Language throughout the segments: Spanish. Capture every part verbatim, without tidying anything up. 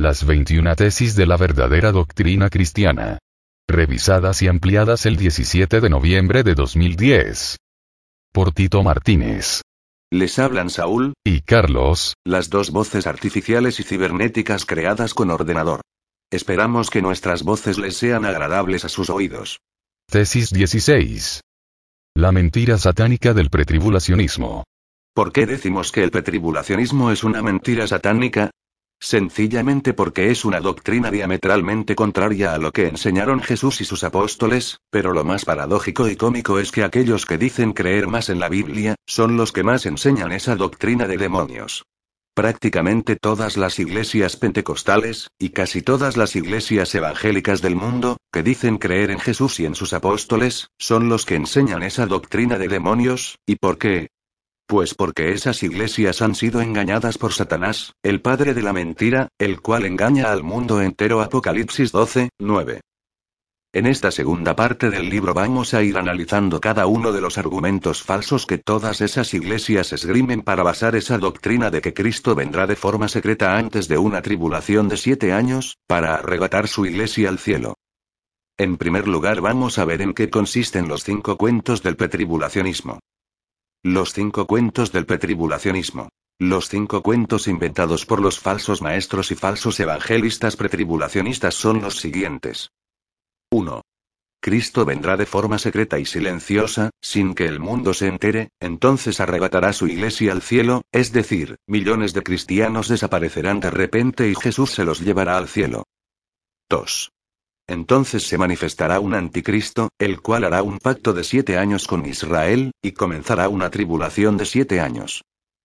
Las veintiuna tesis de la verdadera doctrina cristiana. Revisadas y ampliadas el diecisiete de noviembre de dos mil diez. Por Tito Martínez. Les hablan Saúl y Carlos, las dos voces artificiales y cibernéticas creadas con ordenador. Esperamos que nuestras voces les sean agradables a sus oídos. Tesis dieciséis. La mentira satánica del pretribulacionismo. ¿Por qué decimos que el pretribulacionismo es una mentira satánica? Sencillamente porque es una doctrina diametralmente contraria a lo que enseñaron Jesús y sus apóstoles, pero lo más paradójico y cómico es que aquellos que dicen creer más en la Biblia, son los que más enseñan esa doctrina de demonios. Prácticamente todas las iglesias pentecostales, y casi todas las iglesias evangélicas del mundo, que dicen creer en Jesús y en sus apóstoles, son los que enseñan esa doctrina de demonios. ¿Y por qué? Pues porque esas iglesias han sido engañadas por Satanás, el padre de la mentira, el cual engaña al mundo entero. Apocalipsis doce, nueve. En esta segunda parte del libro vamos a ir analizando cada uno de los argumentos falsos que todas esas iglesias esgrimen para basar esa doctrina de que Cristo vendrá de forma secreta antes de una tribulación de siete años, para arrebatar su iglesia al cielo. En primer lugar vamos a ver en qué consisten los cinco cuentos del pretribulacionismo. Los cinco cuentos del pretribulacionismo. Los cinco cuentos inventados por los falsos maestros y falsos evangelistas pretribulacionistas son los siguientes. uno. Cristo vendrá de forma secreta y silenciosa, sin que el mundo se entere, entonces arrebatará su iglesia al cielo, es decir, millones de cristianos desaparecerán de repente y Jesús se los llevará al cielo. dos. Entonces se manifestará un anticristo, el cual hará un pacto de siete años con Israel, y comenzará una tribulación de siete años.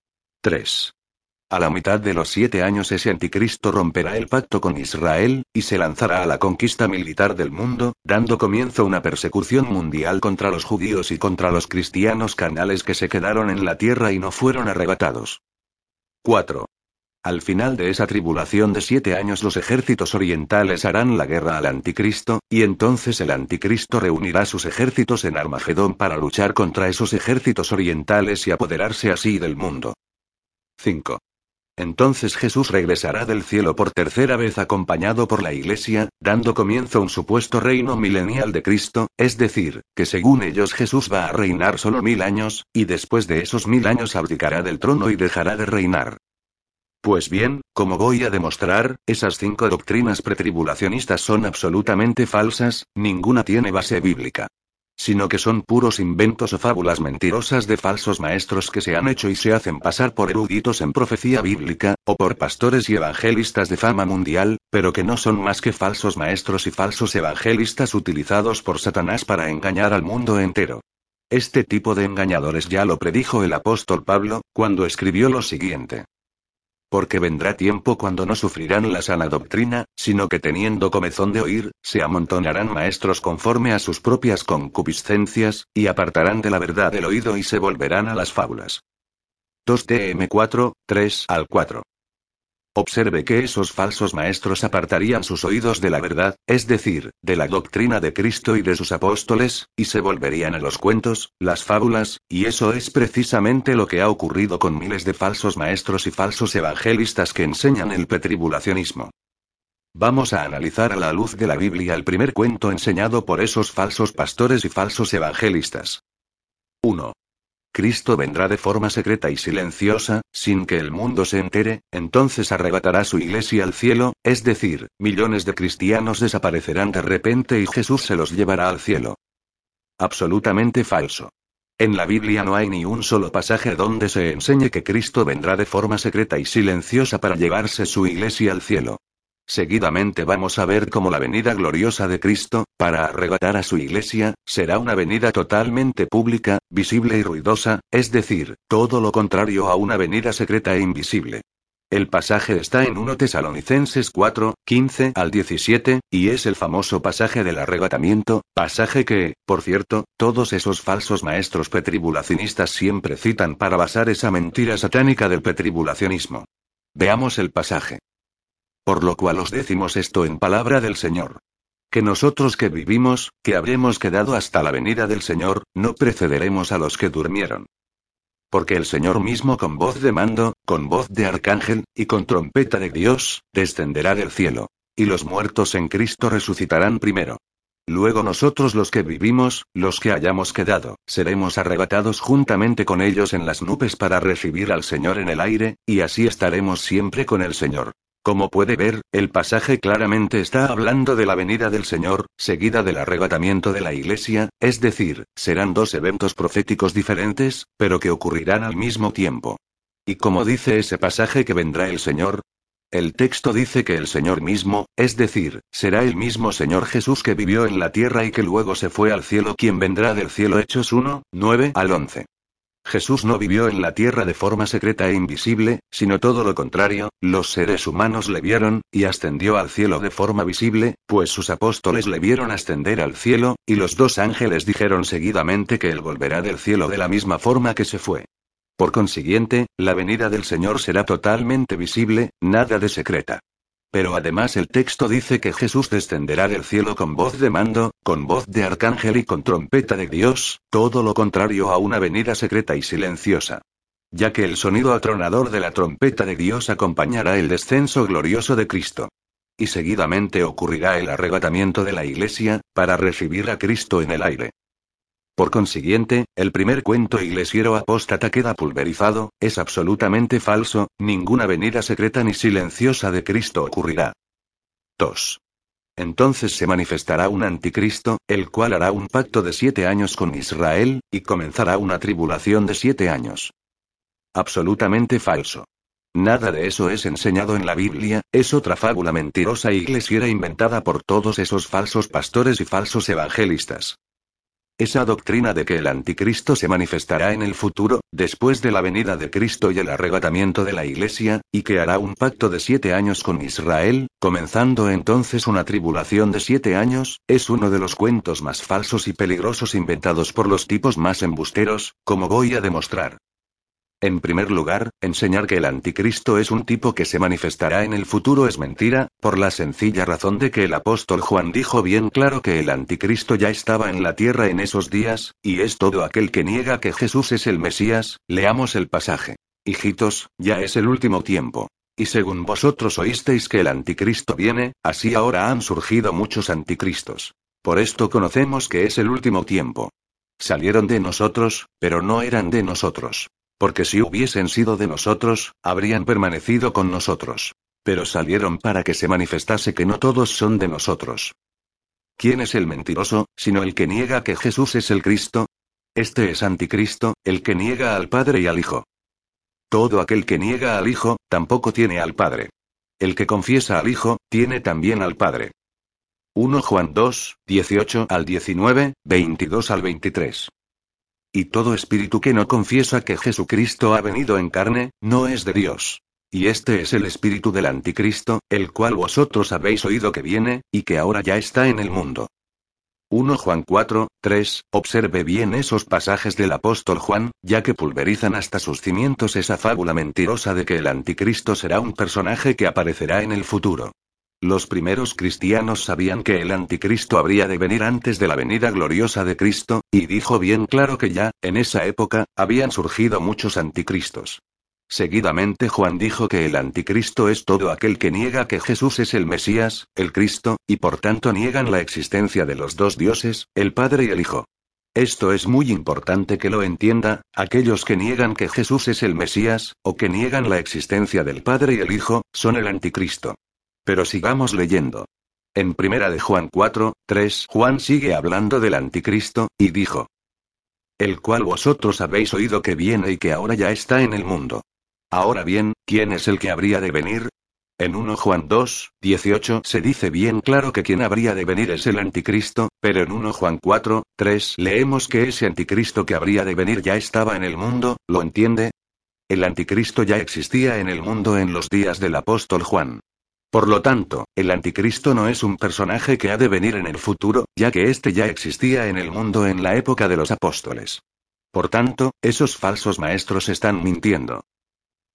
tres. A la mitad de los siete años ese anticristo romperá el pacto con Israel, y se lanzará a la conquista militar del mundo, dando comienzo a una persecución mundial contra los judíos y contra los cristianos carnales que se quedaron en la tierra y no fueron arrebatados. cuatro. Al final de esa tribulación de siete años los ejércitos orientales harán la guerra al anticristo, y entonces el anticristo reunirá sus ejércitos en Armagedón para luchar contra esos ejércitos orientales y apoderarse así del mundo. cinco. Entonces Jesús regresará del cielo por tercera vez acompañado por la Iglesia, dando comienzo a un supuesto reino milenial de Cristo, es decir, que según ellos Jesús va a reinar solo mil años, y después de esos mil años abdicará del trono y dejará de reinar. Pues bien, como voy a demostrar, esas cinco doctrinas pretribulacionistas son absolutamente falsas, ninguna tiene base bíblica. Sino que son puros inventos o fábulas mentirosas de falsos maestros que se han hecho y se hacen pasar por eruditos en profecía bíblica, o por pastores y evangelistas de fama mundial, pero que no son más que falsos maestros y falsos evangelistas utilizados por Satanás para engañar al mundo entero. Este tipo de engañadores ya lo predijo el apóstol Pablo, cuando escribió lo siguiente. Porque vendrá tiempo cuando no sufrirán la sana doctrina, sino que teniendo comezón de oír, se amontonarán maestros conforme a sus propias concupiscencias, y apartarán de la verdad el oído y se volverán a las fábulas. dos Tim cuatro, tres al cuatro. Observe que esos falsos maestros apartarían sus oídos de la verdad, es decir, de la doctrina de Cristo y de sus apóstoles, y se volverían a los cuentos, las fábulas, y eso es precisamente lo que ha ocurrido con miles de falsos maestros y falsos evangelistas que enseñan el pretribulacionismo. Vamos a analizar a la luz de la Biblia el primer cuento enseñado por esos falsos pastores y falsos evangelistas. uno. Cristo vendrá de forma secreta y silenciosa, sin que el mundo se entere, entonces arrebatará su iglesia al cielo, es decir, millones de cristianos desaparecerán de repente y Jesús se los llevará al cielo. Absolutamente falso. En la Biblia no hay ni un solo pasaje donde se enseñe que Cristo vendrá de forma secreta y silenciosa para llevarse su iglesia al cielo. Seguidamente vamos a ver cómo la venida gloriosa de Cristo, para arrebatar a su iglesia, será una venida totalmente pública, visible y ruidosa, es decir, todo lo contrario a una venida secreta e invisible. El pasaje está en primera Tesalonicenses cuatro, quince al diecisiete, y es el famoso pasaje del arrebatamiento, pasaje que, por cierto, todos esos falsos maestros pretribulacionistas siempre citan para basar esa mentira satánica del pretribulacionismo. Veamos el pasaje. Por lo cual os decimos esto en palabra del Señor. Que nosotros que vivimos, que habremos quedado hasta la venida del Señor, no precederemos a los que durmieron. Porque el Señor mismo con voz de mando, con voz de arcángel, y con trompeta de Dios, descenderá del cielo. Y los muertos en Cristo resucitarán primero. Luego nosotros los que vivimos, los que hayamos quedado, seremos arrebatados juntamente con ellos en las nubes para recibir al Señor en el aire, y así estaremos siempre con el Señor. Como puede ver, el pasaje claramente está hablando de la venida del Señor, seguida del arrebatamiento de la Iglesia, es decir, serán dos eventos proféticos diferentes, pero que ocurrirán al mismo tiempo. ¿Y cómo dice ese pasaje que vendrá el Señor? El texto dice que el Señor mismo, es decir, será el mismo Señor Jesús que vivió en la tierra y que luego se fue al cielo, quien vendrá del cielo. Hechos uno, nueve al once. Jesús no vivió en la tierra de forma secreta e invisible, sino todo lo contrario, los seres humanos le vieron, y ascendió al cielo de forma visible, pues sus apóstoles le vieron ascender al cielo, y los dos ángeles dijeron seguidamente que él volverá del cielo de la misma forma que se fue. Por consiguiente, la venida del Señor será totalmente visible, nada de secreta. Pero además el texto dice que Jesús descenderá del cielo con voz de mando, con voz de arcángel y con trompeta de Dios, todo lo contrario a una venida secreta y silenciosa. Ya que el sonido atronador de la trompeta de Dios acompañará el descenso glorioso de Cristo. Y seguidamente ocurrirá el arrebatamiento de la Iglesia, para recibir a Cristo en el aire. Por consiguiente, el primer cuento iglesiero apóstata queda pulverizado, es absolutamente falso, ninguna venida secreta ni silenciosa de Cristo ocurrirá. dos. Entonces se manifestará un anticristo, el cual hará un pacto de siete años con Israel, y comenzará una tribulación de siete años. Absolutamente falso. Nada de eso es enseñado en la Biblia, es otra fábula mentirosa e iglesiera inventada por todos esos falsos pastores y falsos evangelistas. Esa doctrina de que el anticristo se manifestará en el futuro, después de la venida de Cristo y el arrebatamiento de la Iglesia, y que hará un pacto de siete años con Israel, comenzando entonces una tribulación de siete años, es uno de los cuentos más falsos y peligrosos inventados por los tipos más embusteros, como voy a demostrar. En primer lugar, enseñar que el anticristo es un tipo que se manifestará en el futuro es mentira, por la sencilla razón de que el apóstol Juan dijo bien claro que el anticristo ya estaba en la tierra en esos días, y es todo aquel que niega que Jesús es el Mesías. Leamos el pasaje. Hijitos, ya es el último tiempo. Y según vosotros oísteis que el anticristo viene, así ahora han surgido muchos anticristos. Por esto conocemos que es el último tiempo. Salieron de nosotros, pero no eran de nosotros. Porque si hubiesen sido de nosotros, habrían permanecido con nosotros. Pero salieron para que se manifestase que no todos son de nosotros. ¿Quién es el mentiroso, sino el que niega que Jesús es el Cristo? Este es anticristo, el que niega al Padre y al Hijo. Todo aquel que niega al Hijo, tampoco tiene al Padre. El que confiesa al Hijo, tiene también al Padre. primera Juan dos, dieciocho al diecinueve, veintidós al veintitrés. Y todo espíritu que no confiesa que Jesucristo ha venido en carne, no es de Dios. Y este es el espíritu del anticristo, el cual vosotros habéis oído que viene, y que ahora ya está en el mundo. primera Juan cuatro, tres, observe bien esos pasajes del apóstol Juan, ya que pulverizan hasta sus cimientos esa fábula mentirosa de que el anticristo será un personaje que aparecerá en el futuro. Los primeros cristianos sabían que el anticristo habría de venir antes de la venida gloriosa de Cristo, y dijo bien claro que ya, en esa época, habían surgido muchos anticristos. Seguidamente Juan dijo que el anticristo es todo aquel que niega que Jesús es el Mesías, el Cristo, y por tanto niegan la existencia de los dos dioses, el Padre y el Hijo. Esto es muy importante que lo entienda, aquellos que niegan que Jesús es el Mesías, o que niegan la existencia del Padre y el Hijo, son el anticristo. Pero sigamos leyendo. En primera de Juan cuatro, tres, Juan sigue hablando del anticristo, y dijo: el cual vosotros habéis oído que viene y que ahora ya está en el mundo. Ahora bien, ¿quién es el que habría de venir? En primera Juan dos, dieciocho se dice bien claro que quien habría de venir es el anticristo, pero en primera Juan cuatro, tres leemos que ese anticristo que habría de venir ya estaba en el mundo, ¿lo entiende? El anticristo ya existía en el mundo en los días del apóstol Juan. Por lo tanto, el anticristo no es un personaje que ha de venir en el futuro, ya que éste ya existía en el mundo en la época de los apóstoles. Por tanto, esos falsos maestros están mintiendo.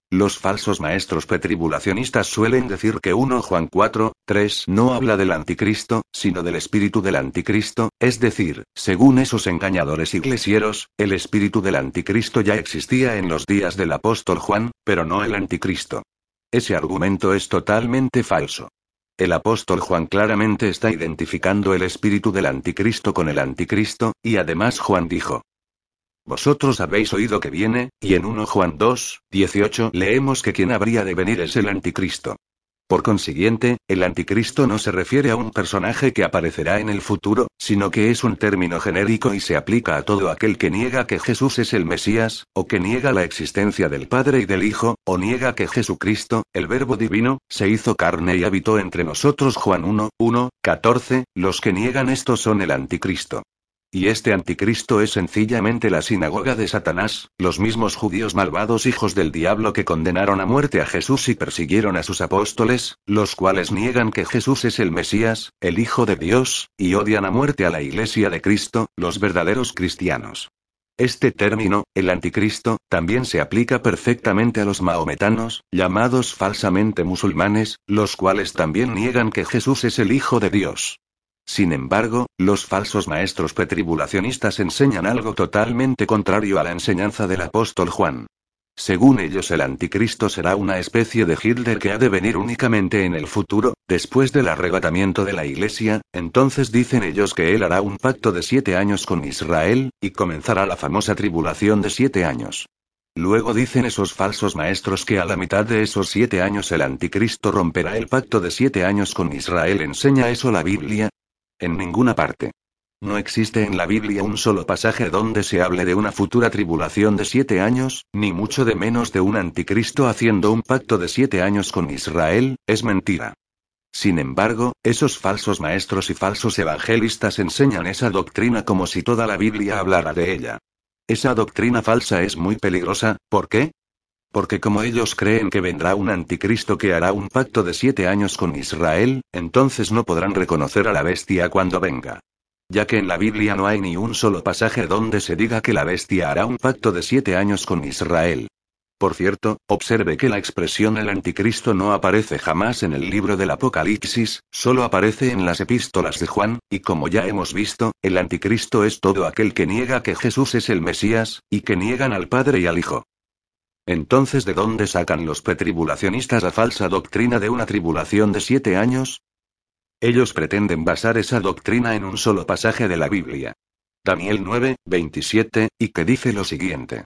Los falsos maestros pretribulacionistas suelen decir que primera Juan cuatro, tres no habla del anticristo, sino del espíritu del anticristo, es decir, según esos engañadores iglesiosos, el espíritu del anticristo ya existía en los días del apóstol Juan, pero no el anticristo. Ese argumento es totalmente falso. El apóstol Juan claramente está identificando el espíritu del anticristo con el anticristo, y además Juan dijo: Vosotros habéis oído que viene, y en primera Juan dos, dieciocho leemos que quien habría de venir es el anticristo. Por consiguiente, el anticristo no se refiere a un personaje que aparecerá en el futuro, sino que es un término genérico y se aplica a todo aquel que niega que Jesús es el Mesías, o que niega la existencia del Padre y del Hijo, o niega que Jesucristo, el Verbo divino, se hizo carne y habitó entre nosotros. Juan uno, uno, catorce, los que niegan esto son el anticristo. Y este anticristo es sencillamente la sinagoga de Satanás, los mismos judíos malvados hijos del diablo que condenaron a muerte a Jesús y persiguieron a sus apóstoles, los cuales niegan que Jesús es el Mesías, el Hijo de Dios, y odian a muerte a la Iglesia de Cristo, los verdaderos cristianos. Este término, el anticristo, también se aplica perfectamente a los maometanos, llamados falsamente musulmanes, los cuales también niegan que Jesús es el Hijo de Dios. Sin embargo, los falsos maestros pretribulacionistas enseñan algo totalmente contrario a la enseñanza del apóstol Juan. Según ellos, el anticristo será una especie de Hitler que ha de venir únicamente en el futuro, después del arrebatamiento de la Iglesia. Entonces dicen ellos que él hará un pacto de siete años con Israel, y comenzará la famosa tribulación de siete años. Luego dicen esos falsos maestros que a la mitad de esos siete años el anticristo romperá el pacto de siete años con Israel. ¿Enseña eso la Biblia? En ninguna parte. No existe en la Biblia un solo pasaje donde se hable de una futura tribulación de siete años, ni mucho de menos de un anticristo haciendo un pacto de siete años con Israel. Es mentira. Sin embargo, esos falsos maestros y falsos evangelistas enseñan esa doctrina como si toda la Biblia hablara de ella. Esa doctrina falsa es muy peligrosa. ¿Por qué? Porque como ellos creen que vendrá un anticristo que hará un pacto de siete años con Israel, entonces no podrán reconocer a la bestia cuando venga. Ya que en la Biblia no hay ni un solo pasaje donde se diga que la bestia hará un pacto de siete años con Israel. Por cierto, observe que la expresión el anticristo no aparece jamás en el libro del Apocalipsis, solo aparece en las epístolas de Juan, y como ya hemos visto, el anticristo es todo aquel que niega que Jesús es el Mesías, y que niegan al Padre y al Hijo. Entonces, ¿de dónde sacan los pretribulacionistas la falsa doctrina de una tribulación de siete años? Ellos pretenden basar esa doctrina en un solo pasaje de la Biblia. Daniel nueve, veintisiete, y que dice lo siguiente.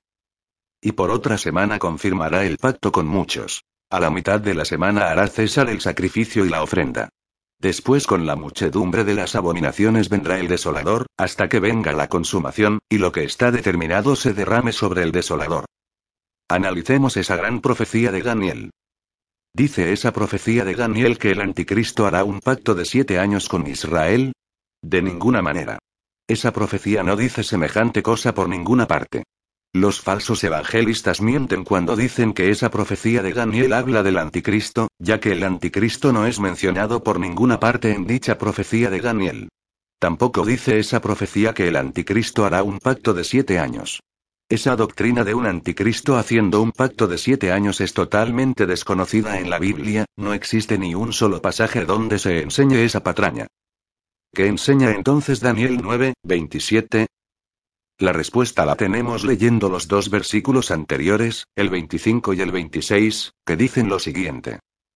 Y por otra semana confirmará el pacto con muchos. A la mitad de la semana hará cesar el sacrificio y la ofrenda. Después con la muchedumbre de las abominaciones vendrá el desolador, hasta que venga la consumación, y lo que está determinado se derrame sobre el desolador. Analicemos esa gran profecía de Daniel. ¿Dice esa profecía de Daniel que el anticristo hará un pacto de siete años con Israel? De ninguna manera. Esa profecía no dice semejante cosa por ninguna parte. Los falsos evangelistas mienten cuando dicen que esa profecía de Daniel habla del anticristo, ya que el anticristo no es mencionado por ninguna parte en dicha profecía de Daniel. Tampoco dice esa profecía que el anticristo hará un pacto de siete años. Esa doctrina de un anticristo haciendo un pacto de siete años es totalmente desconocida en la Biblia, no existe ni un solo pasaje donde se enseñe esa patraña. ¿Qué enseña entonces Daniel nueve, veintisiete? La respuesta la tenemos leyendo los dos versículos anteriores, el veinticinco y el veintiséis, que dicen lo siguiente.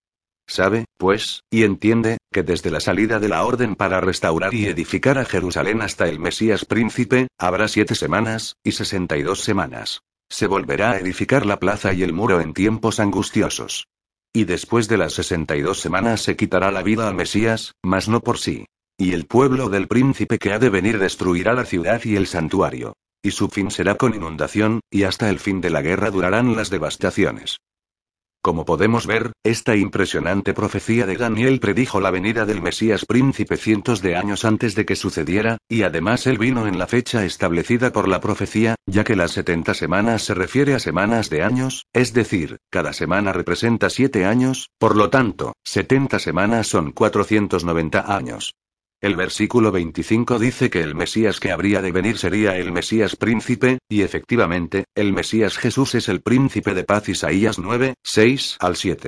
Sabe, pues, y entiende, que desde la salida de la orden para restaurar y edificar a Jerusalén hasta el Mesías príncipe, habrá siete semanas, y sesenta y dos semanas. Se volverá a edificar la plaza y el muro en tiempos angustiosos. Y después de las sesenta y dos semanas se quitará la vida al Mesías, mas no por sí. Y el pueblo del príncipe que ha de venir destruirá la ciudad y el santuario. Y su fin será con inundación, y hasta el fin de la guerra durarán las devastaciones. Como podemos ver, esta impresionante profecía de Daniel predijo la venida del Mesías príncipe cientos de años antes de que sucediera, y además él vino en la fecha establecida por la profecía, ya que las setenta semanas se refiere a semanas de años, es decir, cada semana representa siete años, por lo tanto, setenta semanas son cuatrocientos noventa años. El versículo veinticinco dice que el Mesías que habría de venir sería el Mesías príncipe, y efectivamente, el Mesías Jesús es el príncipe de paz. Isaías nueve, seis al siete.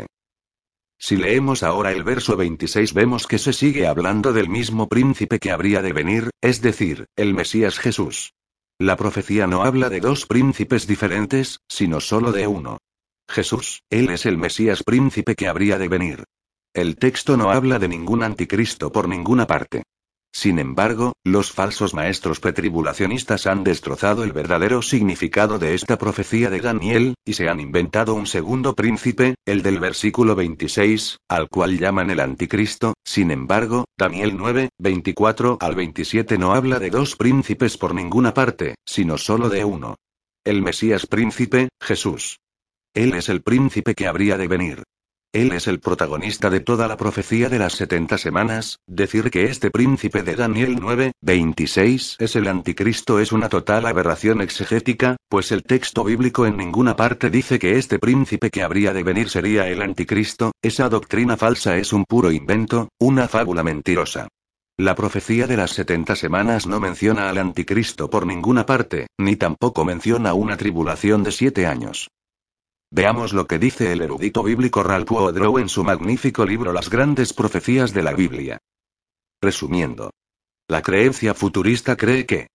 Si leemos ahora el verso veintiséis vemos que se sigue hablando del mismo príncipe que habría de venir, es decir, el Mesías Jesús. La profecía no habla de dos príncipes diferentes, sino solo de uno. Jesús, él es el Mesías príncipe que habría de venir. El texto no habla de ningún anticristo por ninguna parte. Sin embargo, los falsos maestros pretribulacionistas han destrozado el verdadero significado de esta profecía de Daniel, y se han inventado un segundo príncipe, el del versículo veintiséis, al cual llaman el anticristo. Sin embargo, Daniel nueve, veinticuatro al veintisiete no habla de dos príncipes por ninguna parte, sino solo de uno. El Mesías príncipe, Jesús. Él es el príncipe que habría de venir. Él es el protagonista de toda la profecía de las setenta semanas. Decir que este príncipe de Daniel nueve, veintiséis es el anticristo es una total aberración exegética, pues el texto bíblico en ninguna parte dice que este príncipe que habría de venir sería el anticristo. Esa doctrina falsa es un puro invento, una fábula mentirosa. La profecía de las setenta semanas no menciona al anticristo por ninguna parte, ni tampoco menciona una tribulación de siete años. Veamos lo que dice el erudito bíblico Ralph Woodrow en su magnífico libro Las grandes profecías de la Biblia. Resumiendo. La creencia futurista cree que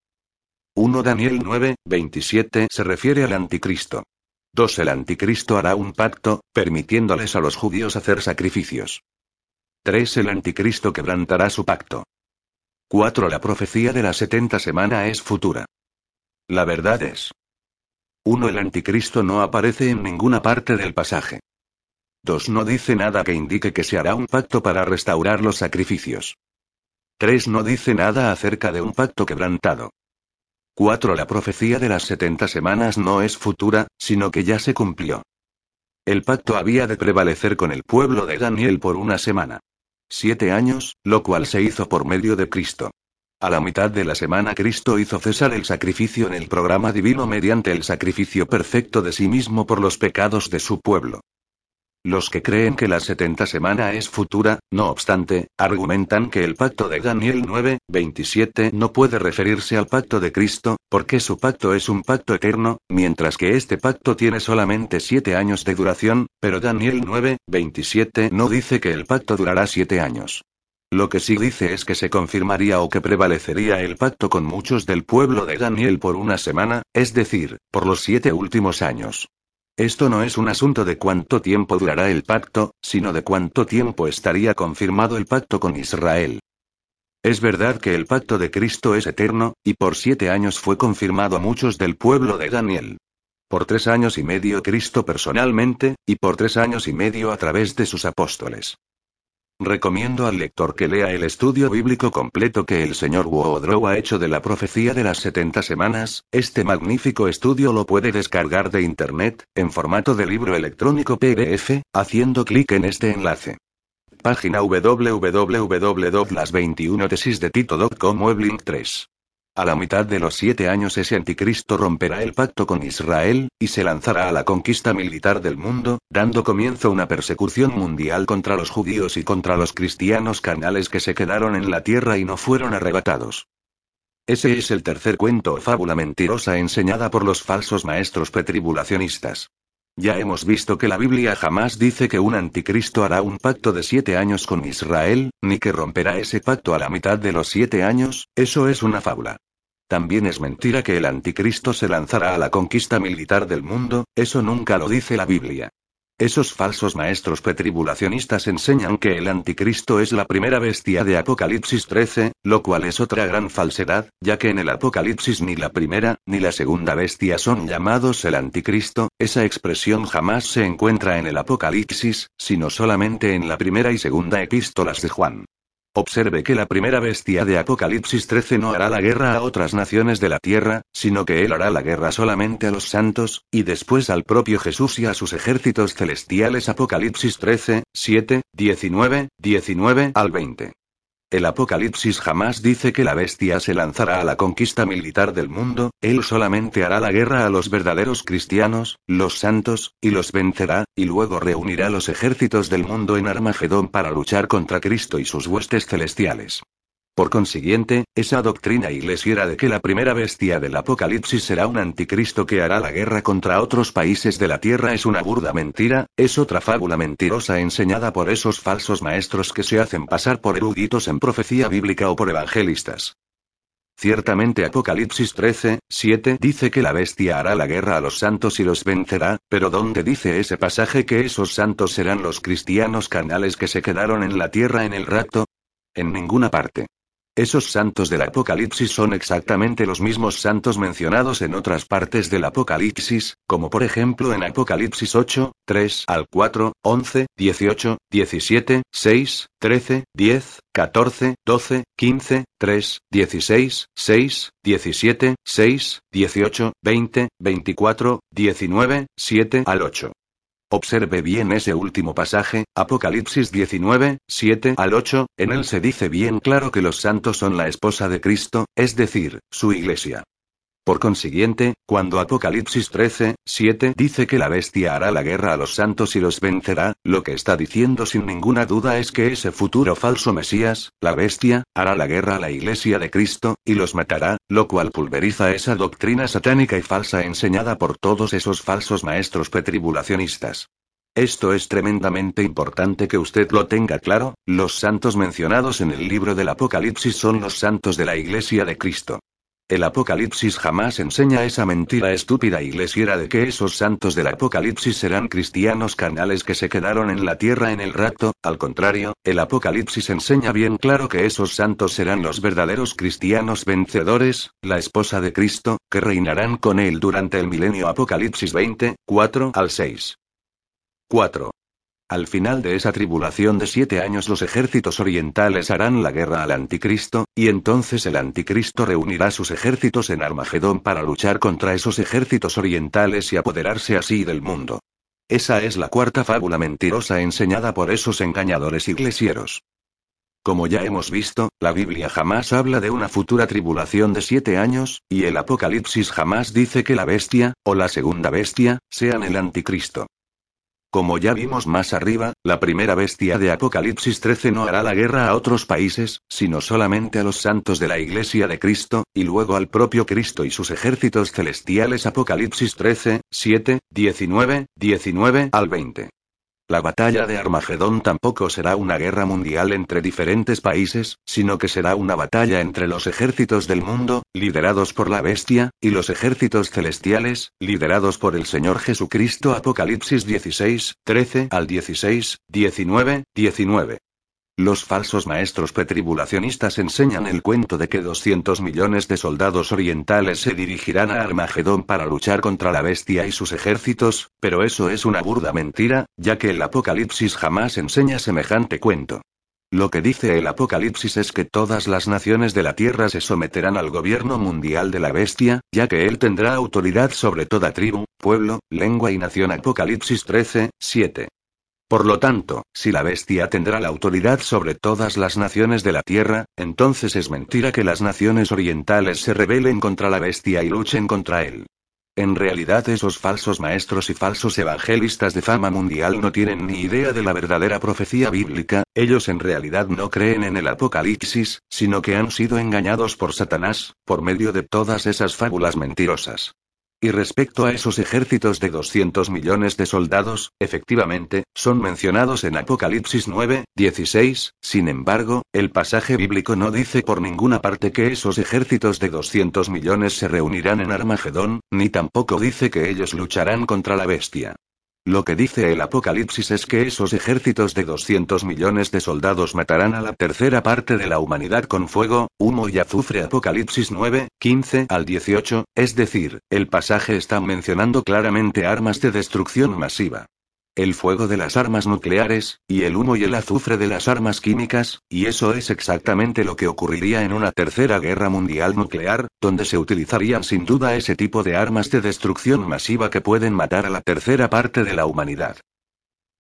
uno Daniel nueve, veintisiete se refiere al anticristo. dos El anticristo hará un pacto, permitiéndoles a los judíos hacer sacrificios. tres El anticristo quebrantará su pacto. cuatro La profecía de la setenta semana es futura. La verdad es uno El anticristo no aparece en ninguna parte del pasaje. dos No dice nada que indique que se hará un pacto para restaurar los sacrificios. tres No dice nada acerca de un pacto quebrantado. cuatro La profecía de las setenta semanas no es futura, sino que ya se cumplió. El pacto había de prevalecer con el pueblo de Daniel por una semana. Siete años, lo cual se hizo por medio de Cristo. A la mitad de la semana Cristo hizo cesar el sacrificio en el programa divino mediante el sacrificio perfecto de sí mismo por los pecados de su pueblo. Los que creen que la setenta semana es futura, no obstante, argumentan que el pacto de Daniel nueve, veintisiete no puede referirse al pacto de Cristo, porque su pacto es un pacto eterno, mientras que este pacto tiene solamente siete años de duración, pero Daniel nueve, veintisiete no dice que el pacto durará siete años. Lo que sí dice es que se confirmaría o que prevalecería el pacto con muchos del pueblo de Daniel por una semana, es decir, por los siete últimos años. Esto no es un asunto de cuánto tiempo durará el pacto, sino de cuánto tiempo estaría confirmado el pacto con Israel. Es verdad que el pacto de Cristo es eterno, y por siete años fue confirmado a muchos del pueblo de Daniel. Por tres años y medio Cristo personalmente, y por tres años y medio a través de sus apóstoles. Recomiendo al lector que lea el estudio bíblico completo que el señor Woodrow ha hecho de la profecía de las setenta semanas. Este magnífico estudio lo puede descargar de internet, en formato de libro electrónico P D F, haciendo clic en este enlace. Página doble u doble u doble u punto las veintiuna tesis de tito punto com web link tres. A la mitad de los siete años ese anticristo romperá el pacto con Israel, y se lanzará a la conquista militar del mundo, dando comienzo a una persecución mundial contra los judíos y contra los cristianos carnales que se quedaron en la tierra y no fueron arrebatados. Ese es el tercer cuento o fábula mentirosa enseñada por los falsos maestros pretribulacionistas. Ya hemos visto que la Biblia jamás dice que un anticristo hará un pacto de siete años con Israel, ni que romperá ese pacto a la mitad de los siete años. Eso es una fábula. También es mentira que el anticristo se lanzará a la conquista militar del mundo, eso nunca lo dice la Biblia. Esos falsos maestros pretribulacionistas enseñan que el anticristo es la primera bestia de Apocalipsis trece, lo cual es otra gran falsedad, ya que en el Apocalipsis ni la primera, ni la segunda bestia son llamados el anticristo. Esa expresión jamás se encuentra en el Apocalipsis, sino solamente en la primera y segunda epístolas de Juan. Observe que la primera bestia de Apocalipsis trece no hará la guerra a otras naciones de la tierra, sino que él hará la guerra solamente a los santos, y después al propio Jesús y a sus ejércitos celestiales. Apocalipsis trece, siete, diecinueve, diecinueve al veinte. El Apocalipsis jamás dice que la bestia se lanzará a la conquista militar del mundo, él solamente hará la guerra a los verdaderos cristianos, los santos, y los vencerá, y luego reunirá los ejércitos del mundo en Armagedón para luchar contra Cristo y sus huestes celestiales. Por consiguiente, esa doctrina iglesiera de que la primera bestia del Apocalipsis será un anticristo que hará la guerra contra otros países de la tierra es una burda mentira, es otra fábula mentirosa enseñada por esos falsos maestros que se hacen pasar por eruditos en profecía bíblica o por evangelistas. Ciertamente Apocalipsis trece, siete dice que la bestia hará la guerra a los santos y los vencerá, pero ¿dónde dice ese pasaje que esos santos serán los cristianos carnales que se quedaron en la tierra en el rapto? En ninguna parte. Esos santos del Apocalipsis son exactamente los mismos santos mencionados en otras partes del Apocalipsis, como por ejemplo en Apocalipsis ocho, tres al cuatro, once, dieciocho, diecisiete, seis, trece, diez, catorce, doce, quince, tres, dieciséis, seis, diecisiete, seis, dieciocho, veinte, veinticuatro, diecinueve, siete al ocho. Observe bien ese último pasaje, Apocalipsis diecinueve, siete al ocho, en él se dice bien claro que los santos son la esposa de Cristo, es decir, su iglesia. Por consiguiente, cuando Apocalipsis trece, siete dice que la bestia hará la guerra a los santos y los vencerá, lo que está diciendo sin ninguna duda es que ese futuro falso Mesías, la bestia, hará la guerra a la iglesia de Cristo, y los matará, lo cual pulveriza esa doctrina satánica y falsa enseñada por todos esos falsos maestros pretribulacionistas. Esto es tremendamente importante que usted lo tenga claro, los santos mencionados en el libro del Apocalipsis son los santos de la iglesia de Cristo. El Apocalipsis jamás enseña esa mentira estúpida iglesiera de que esos santos del Apocalipsis serán cristianos carnales que se quedaron en la tierra en el rapto, al contrario, el Apocalipsis enseña bien claro que esos santos serán los verdaderos cristianos vencedores, la esposa de Cristo, que reinarán con él durante el milenio. Apocalipsis veinte, cuatro al seis. cuatro. Al final de esa tribulación de siete años los ejércitos orientales harán la guerra al anticristo, y entonces el anticristo reunirá sus ejércitos en Armagedón para luchar contra esos ejércitos orientales y apoderarse así del mundo. Esa es la cuarta fábula mentirosa enseñada por esos engañadores iglesieros. Como ya hemos visto, la Biblia jamás habla de una futura tribulación de siete años, y el Apocalipsis jamás dice que la bestia, o la segunda bestia, sean el anticristo. Como ya vimos más arriba, la primera bestia de Apocalipsis trece no hará la guerra a otros países, sino solamente a los santos de la Iglesia de Cristo, y luego al propio Cristo y sus ejércitos celestiales. Apocalipsis trece, siete, diecinueve, diecinueve al veinte. La batalla de Armagedón tampoco será una guerra mundial entre diferentes países, sino que será una batalla entre los ejércitos del mundo, liderados por la bestia, y los ejércitos celestiales, liderados por el Señor Jesucristo. Apocalipsis dieciséis, trece al dieciséis, diecinueve, diecinueve. Los falsos maestros pretribulacionistas enseñan el cuento de que doscientos millones de soldados orientales se dirigirán a Armagedón para luchar contra la bestia y sus ejércitos, pero eso es una burda mentira, ya que el Apocalipsis jamás enseña semejante cuento. Lo que dice el Apocalipsis es que todas las naciones de la tierra se someterán al gobierno mundial de la bestia, ya que él tendrá autoridad sobre toda tribu, pueblo, lengua y nación. Apocalipsis trece, siete. Por lo tanto, si la bestia tendrá la autoridad sobre todas las naciones de la tierra, entonces es mentira que las naciones orientales se rebelen contra la bestia y luchen contra él. En realidad esos falsos maestros y falsos evangelistas de fama mundial no tienen ni idea de la verdadera profecía bíblica, ellos en realidad no creen en el Apocalipsis, sino que han sido engañados por Satanás, por medio de todas esas fábulas mentirosas. Y respecto a esos ejércitos de doscientos millones de soldados, efectivamente, son mencionados en Apocalipsis nueve, dieciséis, sin embargo, el pasaje bíblico no dice por ninguna parte que esos ejércitos de doscientos millones se reunirán en Armagedón, ni tampoco dice que ellos lucharán contra la bestia. Lo que dice el Apocalipsis es que esos ejércitos de doscientos millones de soldados matarán a la tercera parte de la humanidad con fuego, humo y azufre. Apocalipsis nueve, quince al dieciocho, es decir, el pasaje está mencionando claramente armas de destrucción masiva. El fuego de las armas nucleares, y el humo y el azufre de las armas químicas, y eso es exactamente lo que ocurriría en una tercera guerra mundial nuclear, donde se utilizarían sin duda ese tipo de armas de destrucción masiva que pueden matar a la tercera parte de la humanidad.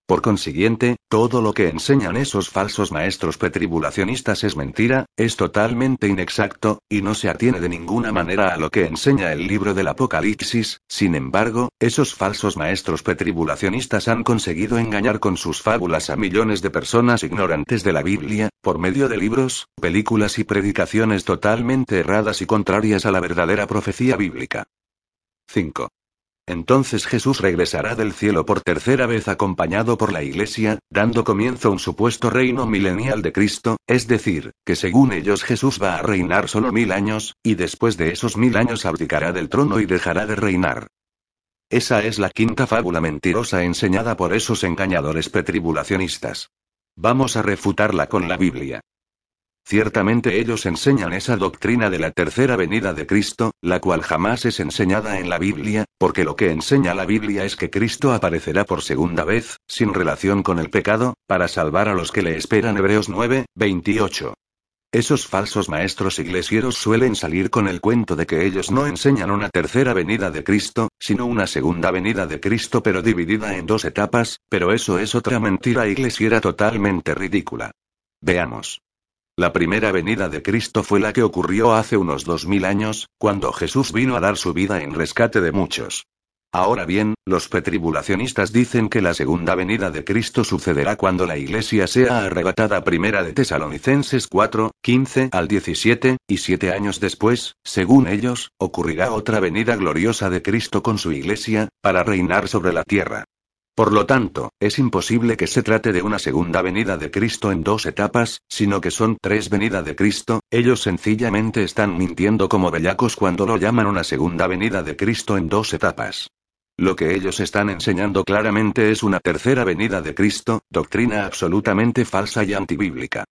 Por consiguiente, todo lo que enseñan esos falsos maestros pretribulacionistas es mentira, es totalmente inexacto, y no se atiene de ninguna manera a lo que enseña el libro del Apocalipsis. Sin embargo, esos falsos maestros pretribulacionistas han conseguido engañar con sus fábulas a millones de personas ignorantes de la Biblia, por medio de libros, películas y predicaciones totalmente erradas y contrarias a la verdadera profecía bíblica. cinco. Entonces Jesús regresará del cielo por tercera vez acompañado por la Iglesia, dando comienzo a un supuesto reino milenial de Cristo, es decir, que según ellos Jesús va a reinar solo mil años, y después de esos mil años abdicará del trono y dejará de reinar. Esa es la quinta fábula mentirosa enseñada por esos engañadores pretribulacionistas. Vamos a refutarla con la Biblia. Ciertamente ellos enseñan esa doctrina de la tercera venida de Cristo, la cual jamás es enseñada en la Biblia, porque lo que enseña la Biblia es que Cristo aparecerá por segunda vez, sin relación con el pecado, para salvar a los que le esperan. Hebreos nueve, veintiocho. Esos falsos maestros iglesieros suelen salir con el cuento de que ellos no enseñan una tercera venida de Cristo, sino una segunda venida de Cristo pero dividida en dos etapas, pero eso es otra mentira iglesiera totalmente ridícula. Veamos. La primera venida de Cristo fue la que ocurrió hace unos dos mil años, cuando Jesús vino a dar su vida en rescate de muchos. Ahora bien, los pretribulacionistas dicen que la segunda venida de Cristo sucederá cuando la Iglesia sea arrebatada. Primera de Tesalonicenses cuatro, quince al diecisiete, y siete años después, según ellos, ocurrirá otra venida gloriosa de Cristo con su Iglesia, para reinar sobre la tierra. Por lo tanto, es imposible que se trate de una segunda venida de Cristo en dos etapas, sino que son tres venidas de Cristo. Ellos sencillamente están mintiendo como bellacos cuando lo llaman una segunda venida de Cristo en dos etapas. Lo que ellos están enseñando claramente es una tercera venida de Cristo, doctrina absolutamente falsa y antibíblica.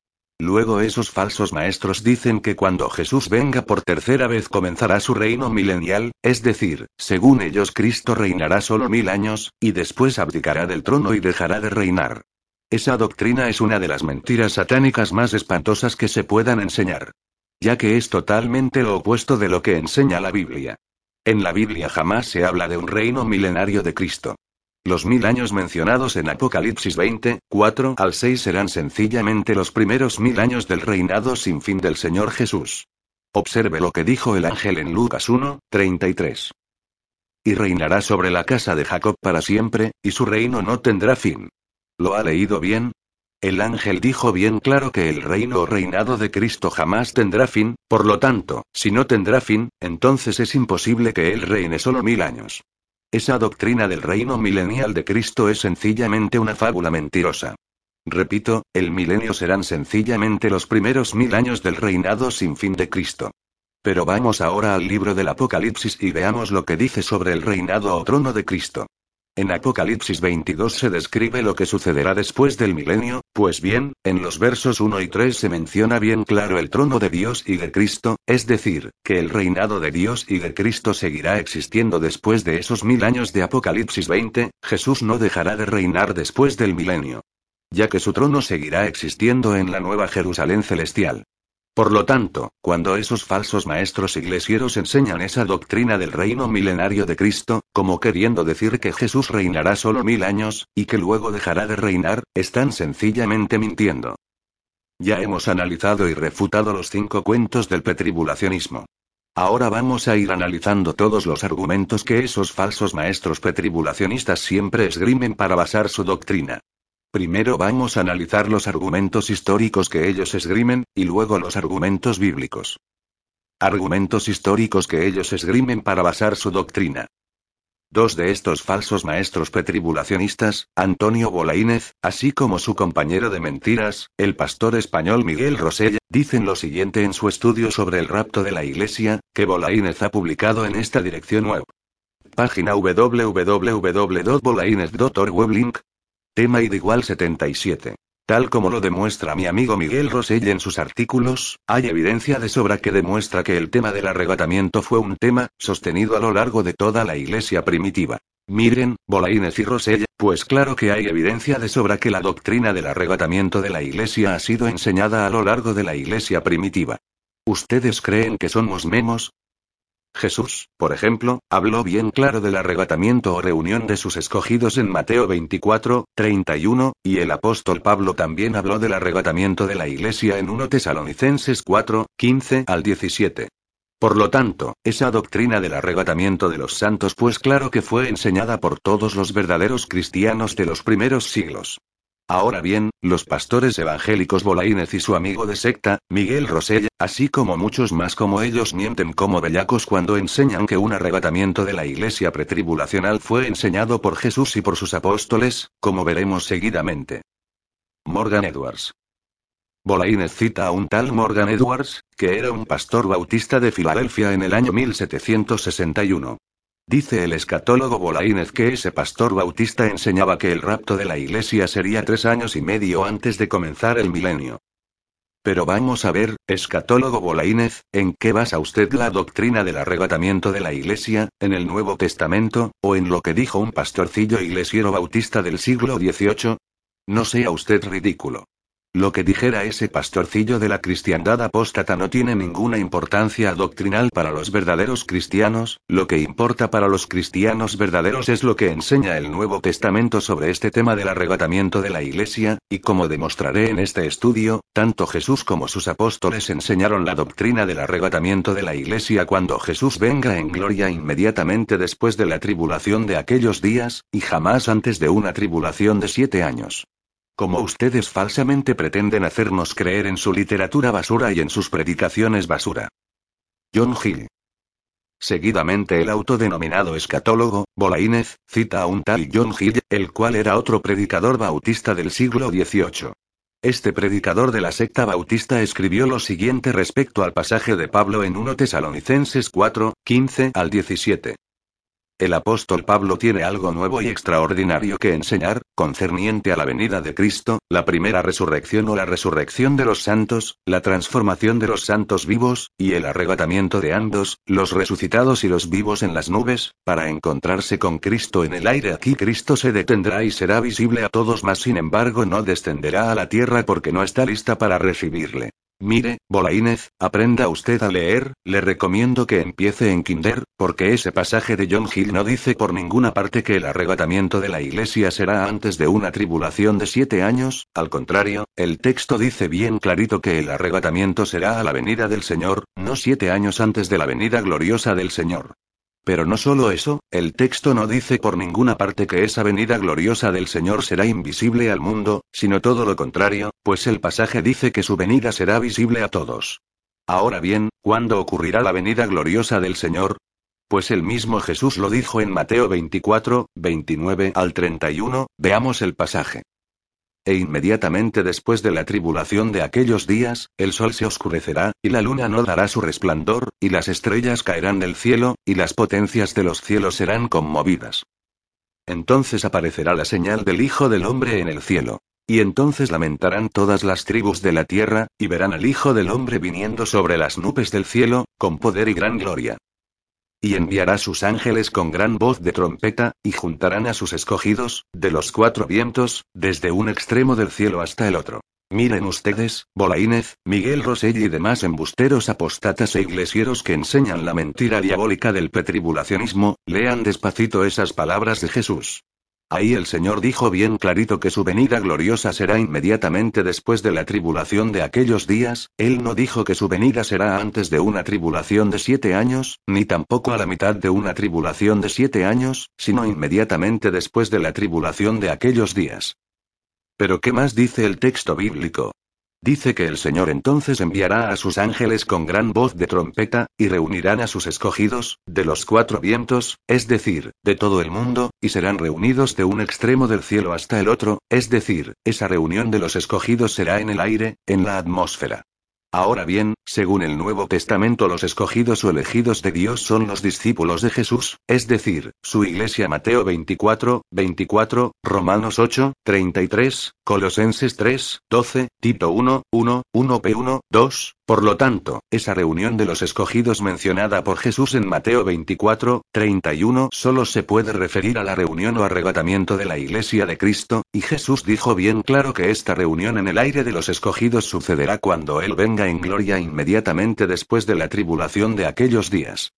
Luego esos falsos maestros dicen que cuando Jesús venga por tercera vez comenzará su reino milenial, es decir, según ellos Cristo reinará solo mil años, y después abdicará del trono y dejará de reinar. Esa doctrina es una de las mentiras satánicas más espantosas que se puedan enseñar. Ya que es totalmente lo opuesto de lo que enseña la Biblia. En la Biblia jamás se habla de un reino milenario de Cristo. Los mil años mencionados en Apocalipsis veinte, cuatro al seis serán sencillamente los primeros mil años del reinado sin fin del Señor Jesús. Observe lo que dijo el ángel en Lucas uno, treinta y tres. Y reinará sobre la casa de Jacob para siempre, y su reino no tendrá fin. ¿Lo ha leído bien? El ángel dijo bien claro que el reino o reinado de Cristo jamás tendrá fin, por lo tanto, si no tendrá fin, entonces es imposible que él reine solo mil años. Esa doctrina del reino milenial de Cristo es sencillamente una fábula mentirosa. Repito, el milenio serán sencillamente los primeros mil años del reinado sin fin de Cristo. Pero vamos ahora al libro del Apocalipsis y veamos lo que dice sobre el reinado o trono de Cristo. En Apocalipsis veintidós se describe lo que sucederá después del milenio, pues bien, en los versos uno y tres se menciona bien claro el trono de Dios y de Cristo, es decir, que el reinado de Dios y de Cristo seguirá existiendo después de esos mil años de Apocalipsis veinte. Jesús no dejará de reinar después del milenio, ya que su trono seguirá existiendo en la Nueva Jerusalén celestial. Por lo tanto, cuando esos falsos maestros iglesieros enseñan esa doctrina del reino milenario de Cristo, como queriendo decir que Jesús reinará solo mil años, y que luego dejará de reinar, están sencillamente mintiendo. Ya hemos analizado y refutado los cinco cuentos del pretribulacionismo. Ahora vamos a ir analizando todos los argumentos que esos falsos maestros pretribulacionistas siempre esgrimen para basar su doctrina. Primero vamos a analizar los argumentos históricos que ellos esgrimen, y luego los argumentos bíblicos. Argumentos históricos que ellos esgrimen para basar su doctrina. Dos de estos falsos maestros pretribulacionistas, Antonio Bolaínez, así como su compañero de mentiras, el pastor español Miguel Rosella, dicen lo siguiente en su estudio sobre el rapto de la Iglesia, que Bolaínez ha publicado en esta dirección web. Página w w w punto bolainez punto org weblink. Tema id igual setenta y siete. Tal como lo demuestra mi amigo Miguel Rosell en sus artículos, hay evidencia de sobra que demuestra que el tema del arrebatamiento fue un tema sostenido a lo largo de toda la Iglesia primitiva. Miren, Bolaínez y Rosell, pues claro que hay evidencia de sobra que la doctrina del arrebatamiento de la Iglesia ha sido enseñada a lo largo de la Iglesia primitiva. ¿Ustedes creen que somos memos? Jesús, por ejemplo, habló bien claro del arrebatamiento o reunión de sus escogidos en Mateo veinticuatro, treinta y uno, y el apóstol Pablo también habló del arrebatamiento de la iglesia en primera Tesalonicenses cuatro, quince al diecisiete. Por lo tanto, esa doctrina del arrebatamiento de los santos pues claro que fue enseñada por todos los verdaderos cristianos de los primeros siglos. Ahora bien, los pastores evangélicos Bolaínez y su amigo de secta, Miguel Rosell, así como muchos más como ellos mienten como bellacos cuando enseñan que un arrebatamiento de la iglesia pretribulacional fue enseñado por Jesús y por sus apóstoles, como veremos seguidamente. Morgan Edwards. Bolaínez cita a un tal Morgan Edwards, que era un pastor bautista de Filadelfia en el año mil setecientos sesenta y uno. Dice el escatólogo Bolaínez que ese pastor bautista enseñaba que el rapto de la iglesia sería tres años y medio antes de comenzar el milenio. Pero vamos a ver, escatólogo Bolaínez, ¿en qué basa usted la doctrina del arrebatamiento de la iglesia, en el Nuevo Testamento, o en lo que dijo un pastorcillo iglesiero bautista del siglo dieciocho? No sea usted ridículo. Lo que dijera ese pastorcillo de la cristiandad apóstata no tiene ninguna importancia doctrinal para los verdaderos cristianos, lo que importa para los cristianos verdaderos es lo que enseña el Nuevo Testamento sobre este tema del arrebatamiento de la iglesia, y como demostraré en este estudio, tanto Jesús como sus apóstoles enseñaron la doctrina del arrebatamiento de la iglesia cuando Jesús venga en gloria inmediatamente después de la tribulación de aquellos días, y jamás antes de una tribulación de siete años. Como ustedes falsamente pretenden hacernos creer en su literatura basura y en sus predicaciones basura. John Gill. Seguidamente el autodenominado escatólogo, Bolaínez, cita a un tal John Gill, el cual era otro predicador bautista del siglo dieciocho. Este predicador de la secta bautista escribió lo siguiente respecto al pasaje de Pablo en primera Tesalonicenses cuatro, quince al diecisiete. El apóstol Pablo tiene algo nuevo y extraordinario que enseñar, concerniente a la venida de Cristo, la primera resurrección o la resurrección de los santos, la transformación de los santos vivos, y el arrebatamiento de ambos, los resucitados y los vivos en las nubes, para encontrarse con Cristo en el aire. Aquí Cristo se detendrá y será visible a todos, mas sin embargo no descenderá a la tierra porque no está lista para recibirle. Mire, Bolaínez, aprenda usted a leer, le recomiendo que empiece en Kinder, porque ese pasaje de John Gill no dice por ninguna parte que el arrebatamiento de la iglesia será antes de una tribulación de siete años, al contrario, el texto dice bien clarito que el arrebatamiento será a la venida del Señor, no siete años antes de la venida gloriosa del Señor. Pero no solo eso, el texto no dice por ninguna parte que esa venida gloriosa del Señor será invisible al mundo, sino todo lo contrario, pues el pasaje dice que su venida será visible a todos. Ahora bien, ¿cuándo ocurrirá la venida gloriosa del Señor? Pues el mismo Jesús lo dijo en Mateo veinticuatro, veintinueve al treinta y uno, veamos el pasaje. E inmediatamente después de la tribulación de aquellos días, el sol se oscurecerá, y la luna no dará su resplandor, y las estrellas caerán del cielo, y las potencias de los cielos serán conmovidas. Entonces aparecerá la señal del Hijo del Hombre en el cielo. Y entonces lamentarán todas las tribus de la tierra, y verán al Hijo del Hombre viniendo sobre las nubes del cielo, con poder y gran gloria. Y enviará sus ángeles con gran voz de trompeta, y juntarán a sus escogidos, de los cuatro vientos, desde un extremo del cielo hasta el otro. Miren ustedes, Bolaínez, Miguel Rosell y demás embusteros apóstatas e iglesieros que enseñan la mentira diabólica del pretribulacionismo, lean despacito esas palabras de Jesús. Ahí el Señor dijo bien clarito que su venida gloriosa será inmediatamente después de la tribulación de aquellos días. Él no dijo que su venida será antes de una tribulación de siete años, ni tampoco a la mitad de una tribulación de siete años, sino inmediatamente después de la tribulación de aquellos días. Pero ¿qué más dice el texto bíblico? Dice que el Señor entonces enviará a sus ángeles con gran voz de trompeta, y reunirán a sus escogidos, de los cuatro vientos, es decir, de todo el mundo, y serán reunidos de un extremo del cielo hasta el otro, es decir, esa reunión de los escogidos será en el aire, en la atmósfera. Ahora bien, según el Nuevo Testamento los escogidos o elegidos de Dios son los discípulos de Jesús, es decir, su iglesia. Mateo veinticuatro, veinticuatro, Romanos ocho, treinta y tres, Colosenses tres, doce, Tito uno, uno, uno p uno, dos. Por lo tanto, esa reunión de los escogidos mencionada por Jesús en Mateo veinticuatro, treinta y uno solo se puede referir a la reunión o arrebatamiento de la iglesia de Cristo, y Jesús dijo bien claro que esta reunión en el aire de los escogidos sucederá cuando Él venga en gloria inmediatamente después de la tribulación de aquellos días.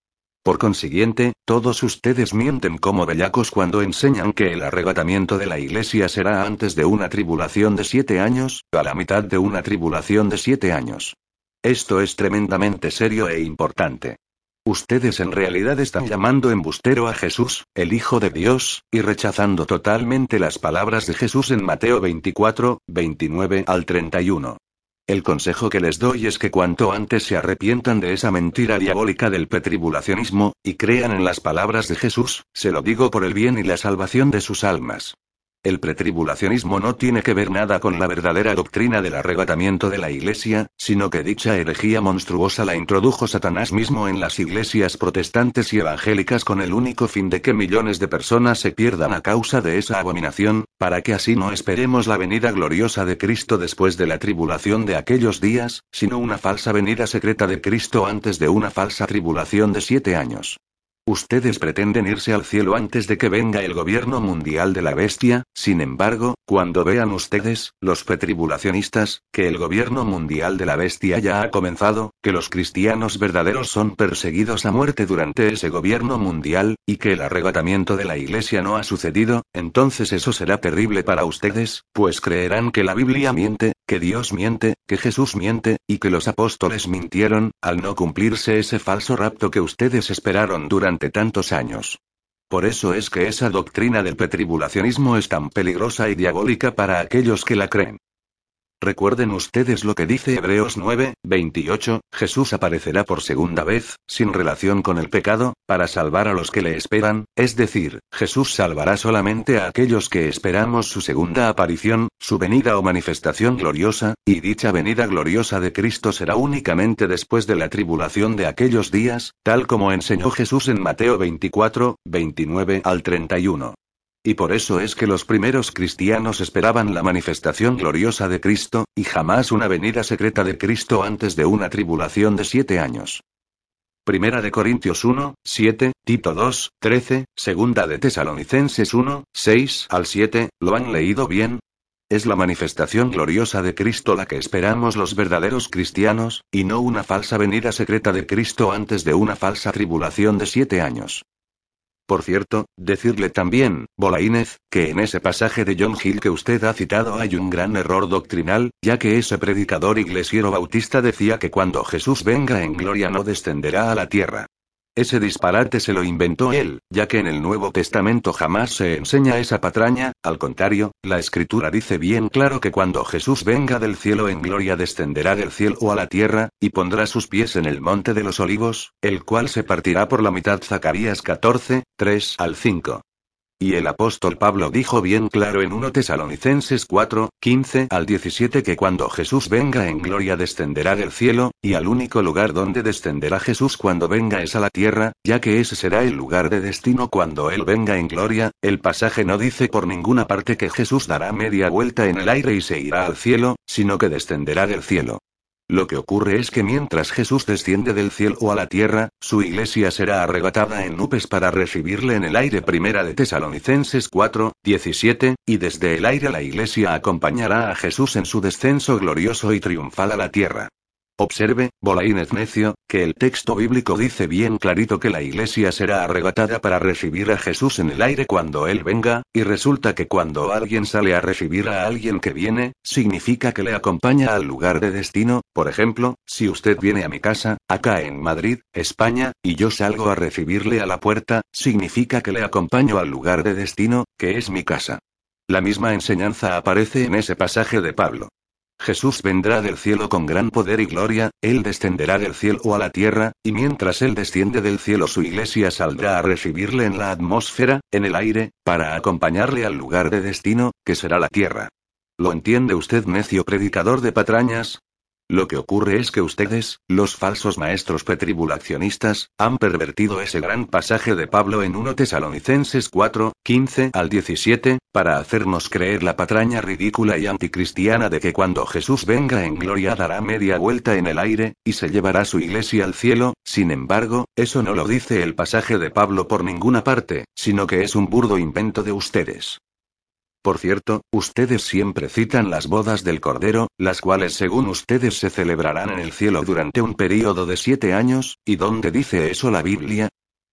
Por consiguiente, todos ustedes mienten como bellacos cuando enseñan que el arrebatamiento de la Iglesia será antes de una tribulación de siete años, a la mitad de una tribulación de siete años. Esto es tremendamente serio e importante. Ustedes en realidad están llamando embustero a Jesús, el Hijo de Dios, y rechazando totalmente las palabras de Jesús en Mateo veinticuatro, veintinueve al treinta y uno. El consejo que les doy es que cuanto antes se arrepientan de esa mentira diabólica del pretribulacionismo, y crean en las palabras de Jesús, se lo digo por el bien y la salvación de sus almas. El pretribulacionismo no tiene que ver nada con la verdadera doctrina del arrebatamiento de la Iglesia, sino que dicha herejía monstruosa la introdujo Satanás mismo en las iglesias protestantes y evangélicas con el único fin de que millones de personas se pierdan a causa de esa abominación, para que así no esperemos la venida gloriosa de Cristo después de la tribulación de aquellos días, sino una falsa venida secreta de Cristo antes de una falsa tribulación de siete años. Ustedes pretenden irse al cielo antes de que venga el gobierno mundial de la bestia, sin embargo, cuando vean ustedes, los pretribulacionistas, que el gobierno mundial de la bestia ya ha comenzado, que los cristianos verdaderos son perseguidos a muerte durante ese gobierno mundial, y que el arrebatamiento de la Iglesia no ha sucedido, entonces eso será terrible para ustedes, pues creerán que la Biblia miente, que Dios miente, que Jesús miente, y que los apóstoles mintieron, al no cumplirse ese falso rapto que ustedes esperaron durante tantos años. Por eso es que esa doctrina del pretribulacionismo es tan peligrosa y diabólica para aquellos que la creen. Recuerden ustedes lo que dice Hebreos nueve, veintiocho, Jesús aparecerá por segunda vez, sin relación con el pecado, para salvar a los que le esperan, es decir, Jesús salvará solamente a aquellos que esperamos su segunda aparición, su venida o manifestación gloriosa, y dicha venida gloriosa de Cristo será únicamente después de la tribulación de aquellos días, tal como enseñó Jesús en Mateo veinticuatro, veintinueve al treinta y uno. Y por eso es que los primeros cristianos esperaban la manifestación gloriosa de Cristo, y jamás una venida secreta de Cristo antes de una tribulación de siete años. Primera de Corintios uno, siete, Tito dos, trece, Segunda de Tesalonicenses uno, seis al siete, ¿lo han leído bien? Es la manifestación gloriosa de Cristo la que esperamos los verdaderos cristianos, y no una falsa venida secreta de Cristo antes de una falsa tribulación de siete años. Por cierto, decirle también, Bolaínez, que en ese pasaje de John Hill que usted ha citado hay un gran error doctrinal, ya que ese predicador iglesiero bautista decía que cuando Jesús venga en gloria no descenderá a la tierra. Ese disparate se lo inventó él, ya que en el Nuevo Testamento jamás se enseña esa patraña, al contrario, la Escritura dice bien claro que cuando Jesús venga del cielo en gloria descenderá del cielo a la tierra, y pondrá sus pies en el monte de los olivos, el cual se partirá por la mitad. Zacarías catorce, tres al cinco. Y el apóstol Pablo dijo bien claro en primera Tesalonicenses cuatro, quince al diecisiete que cuando Jesús venga en gloria descenderá del cielo, y al único lugar donde descenderá Jesús cuando venga es a la tierra, ya que ese será el lugar de destino cuando Él venga en gloria. El pasaje no dice por ninguna parte que Jesús dará media vuelta en el aire y se irá al cielo, sino que descenderá del cielo. Lo que ocurre es que mientras Jesús desciende del cielo a la tierra, su iglesia será arrebatada en nubes para recibirle en el aire. Primera de Tesalonicenses cuatro, diecisiete, y desde el aire la iglesia acompañará a Jesús en su descenso glorioso y triunfal a la tierra. Observe, Bolaínez necio, que el texto bíblico dice bien clarito que la iglesia será arrebatada para recibir a Jesús en el aire cuando Él venga, y resulta que cuando alguien sale a recibir a alguien que viene, significa que le acompaña al lugar de destino. Por ejemplo, si usted viene a mi casa, acá en Madrid, España, y yo salgo a recibirle a la puerta, significa que le acompaño al lugar de destino, que es mi casa. La misma enseñanza aparece en ese pasaje de Pablo. Jesús vendrá del cielo con gran poder y gloria, Él descenderá del cielo a la tierra, y mientras Él desciende del cielo su iglesia saldrá a recibirle en la atmósfera, en el aire, para acompañarle al lugar de destino, que será la tierra. ¿Lo entiende usted, necio predicador de patrañas? Lo que ocurre es que ustedes, los falsos maestros pretribulacionistas, han pervertido ese gran pasaje de Pablo en primera Tesalonicenses cuatro, quince al diecisiete, para hacernos creer la patraña ridícula y anticristiana de que cuando Jesús venga en gloria dará media vuelta en el aire, y se llevará su iglesia al cielo. Sin embargo, eso no lo dice el pasaje de Pablo por ninguna parte, sino que es un burdo invento de ustedes. Por cierto, ustedes siempre citan las bodas del Cordero, las cuales según ustedes se celebrarán en el cielo durante un período de siete años, ¿y dónde dice eso la Biblia?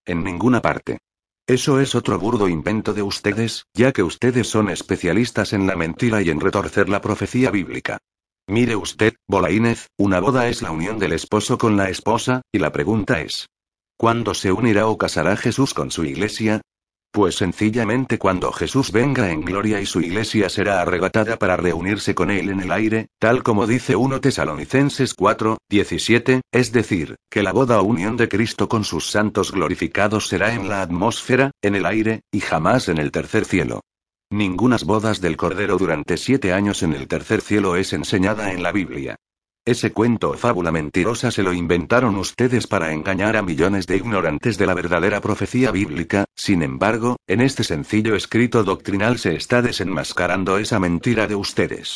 En ninguna parte. Eso es otro burdo invento de ustedes, ya que ustedes son especialistas en la mentira y en retorcer la profecía bíblica. Mire usted, Bolaínez, una boda es la unión del esposo con la esposa, y la pregunta es: ¿cuándo se unirá o casará Jesús con su iglesia? Pues sencillamente cuando Jesús venga en gloria y su iglesia será arrebatada para reunirse con él en el aire, tal como dice primera Tesalonicenses cuatro, diecisiete, es decir, que la boda o unión de Cristo con sus santos glorificados será en la atmósfera, en el aire, y jamás en el tercer cielo. Ningunas bodas del Cordero durante siete años en el tercer cielo es enseñada en la Biblia. Ese cuento o fábula mentirosa se lo inventaron ustedes para engañar a millones de ignorantes de la verdadera profecía bíblica. Sin embargo, en este sencillo escrito doctrinal se está desenmascarando esa mentira de ustedes.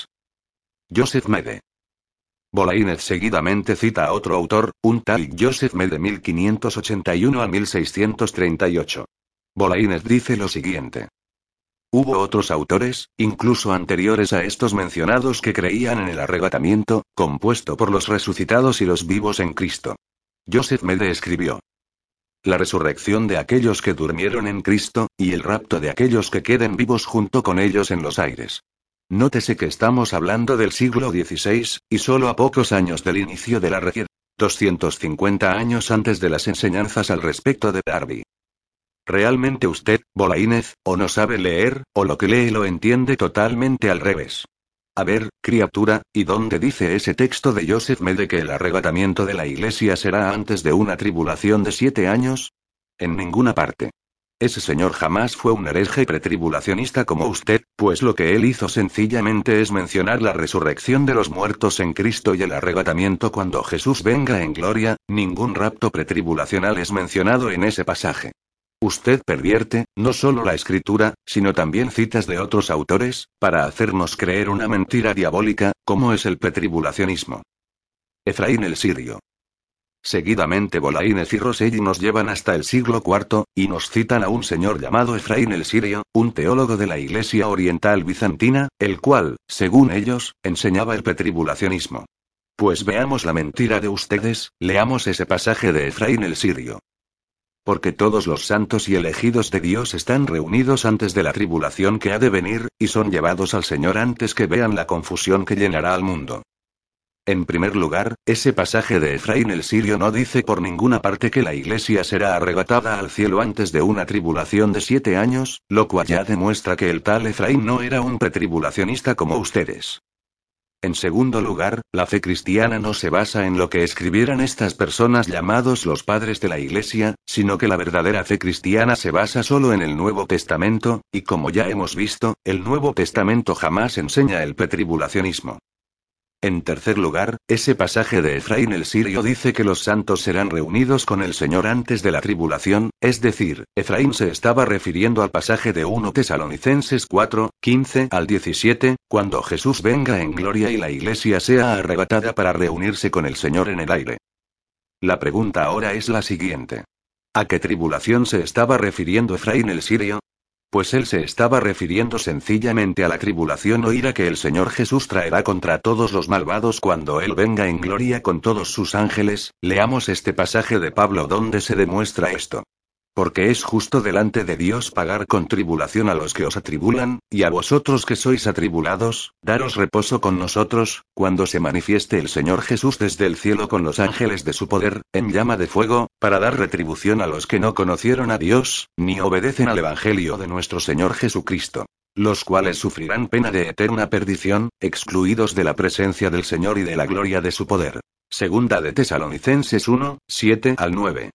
Joseph Mede. Bolaínez seguidamente cita a otro autor, un tal Joseph Mede mil quinientos ochenta y uno a mil seiscientos treinta y ocho. Bolaínez dice lo siguiente. Hubo otros autores, incluso anteriores a estos mencionados, que creían en el arrebatamiento, compuesto por los resucitados y los vivos en Cristo. Joseph Mede escribió: la resurrección de aquellos que durmieron en Cristo, y el rapto de aquellos que queden vivos junto con ellos en los aires. Nótese que estamos hablando del siglo dieciséis, y solo a pocos años del inicio de la región, doscientos cincuenta años antes de las enseñanzas al respecto de Darby. Realmente usted, Bolaínez, o no sabe leer, o lo que lee lo entiende totalmente al revés. A ver, criatura, ¿y dónde dice ese texto de Joseph Mede que el arrebatamiento de la iglesia será antes de una tribulación de siete años? En ninguna parte. Ese señor jamás fue un hereje pretribulacionista como usted, pues lo que él hizo sencillamente es mencionar la resurrección de los muertos en Cristo y el arrebatamiento cuando Jesús venga en gloria. Ningún rapto pretribulacional es mencionado en ese pasaje. Usted pervierte, no solo la escritura, sino también citas de otros autores, para hacernos creer una mentira diabólica, como es el pretribulacionismo. Efraín el Sirio. Seguidamente Bolaínez y Rosselli nos llevan hasta el siglo cuarto, y nos citan a un señor llamado Efraín el Sirio, un teólogo de la Iglesia Oriental Bizantina, el cual, según ellos, enseñaba el pretribulacionismo. Pues veamos la mentira de ustedes, leamos ese pasaje de Efraín el Sirio. Porque todos los santos y elegidos de Dios están reunidos antes de la tribulación que ha de venir, y son llevados al Señor antes que vean la confusión que llenará al mundo. En primer lugar, ese pasaje de Efraín el Sirio no dice por ninguna parte que la iglesia será arrebatada al cielo antes de una tribulación de siete años, lo cual ya demuestra que el tal Efraín no era un pretribulacionista como ustedes. En segundo lugar, la fe cristiana no se basa en lo que escribieran estas personas llamados los padres de la Iglesia, sino que la verdadera fe cristiana se basa solo en el Nuevo Testamento, y como ya hemos visto, el Nuevo Testamento jamás enseña el pretribulacionismo. En tercer lugar, ese pasaje de Efraín el Sirio dice que los santos serán reunidos con el Señor antes de la tribulación, es decir, Efraín se estaba refiriendo al pasaje de primera Tesalonicenses cuatro, quince al diecisiete, cuando Jesús venga en gloria y la iglesia sea arrebatada para reunirse con el Señor en el aire. La pregunta ahora es la siguiente. ¿A qué tribulación se estaba refiriendo Efraín el Sirio? Pues él se estaba refiriendo sencillamente a la tribulación o ira que el Señor Jesús traerá contra todos los malvados cuando Él venga en gloria con todos sus ángeles. Leamos este pasaje de Pablo donde se demuestra esto. Porque es justo delante de Dios pagar con tribulación a los que os atribulan, y a vosotros que sois atribulados, daros reposo con nosotros, cuando se manifieste el Señor Jesús desde el cielo con los ángeles de su poder, en llama de fuego, para dar retribución a los que no conocieron a Dios, ni obedecen al Evangelio de nuestro Señor Jesucristo. Los cuales sufrirán pena de eterna perdición, excluidos de la presencia del Señor y de la gloria de su poder. Segunda de Tesalonicenses uno, siete al nueve.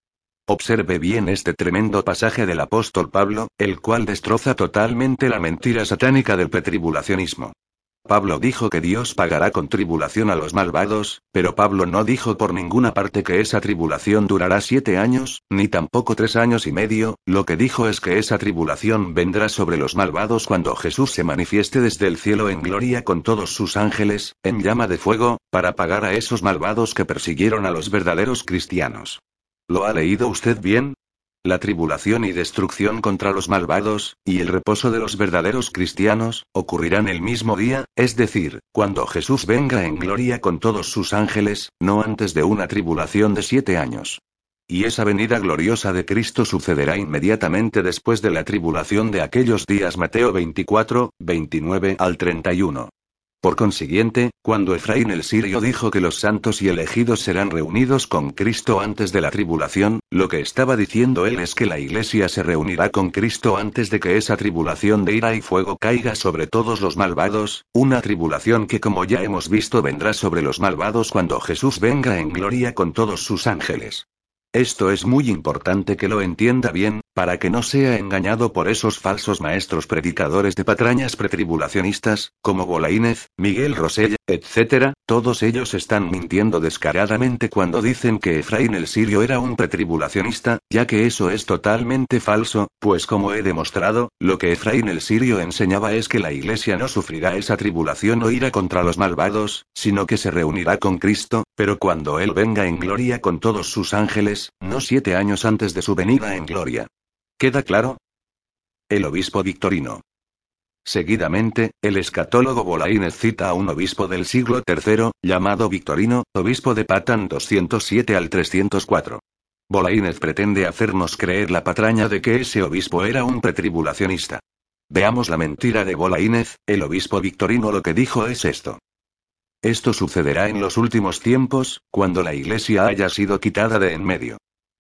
Observe bien este tremendo pasaje del apóstol Pablo, el cual destroza totalmente la mentira satánica del pretribulacionismo. Pablo dijo que Dios pagará con tribulación a los malvados, pero Pablo no dijo por ninguna parte que esa tribulación durará siete años, ni tampoco tres años y medio. Lo que dijo es que esa tribulación vendrá sobre los malvados cuando Jesús se manifieste desde el cielo en gloria con todos sus ángeles, en llama de fuego, para pagar a esos malvados que persiguieron a los verdaderos cristianos. ¿Lo ha leído usted bien? La tribulación y destrucción contra los malvados, y el reposo de los verdaderos cristianos, ocurrirán el mismo día, es decir, cuando Jesús venga en gloria con todos sus ángeles, no antes de una tribulación de siete años. Y esa venida gloriosa de Cristo sucederá inmediatamente después de la tribulación de aquellos días. Mateo veinticuatro, veintinueve al treinta y uno. Por consiguiente, cuando Efraín el sirio dijo que los santos y elegidos serán reunidos con Cristo antes de la tribulación, lo que estaba diciendo él es que la Iglesia se reunirá con Cristo antes de que esa tribulación de ira y fuego caiga sobre todos los malvados, una tribulación que, como ya hemos visto, vendrá sobre los malvados cuando Jesús venga en gloria con todos sus ángeles. Esto es muy importante que lo entienda bien, para que no sea engañado por esos falsos maestros predicadores de patrañas pretribulacionistas, como Bolaínez, Miguel Rosell, etcétera. Todos ellos están mintiendo descaradamente cuando dicen que Efraín el sirio era un pretribulacionista, ya que eso es totalmente falso, pues como he demostrado, lo que Efraín el sirio enseñaba es que la Iglesia no sufrirá esa tribulación o ira contra los malvados, sino que se reunirá con Cristo, pero cuando Él venga en gloria con todos sus ángeles, no siete años antes de su venida en gloria. ¿Queda claro? El obispo Victorino. Seguidamente, el escatólogo Bolaínez cita a un obispo del siglo tercero, llamado Victorino, obispo de Patán doscientos siete al trescientos cuatro. Bolaínez pretende hacernos creer la patraña de que ese obispo era un pretribulacionista. Veamos la mentira de Bolaínez. El obispo Victorino lo que dijo es esto. Esto sucederá en los últimos tiempos, cuando la Iglesia haya sido quitada de en medio.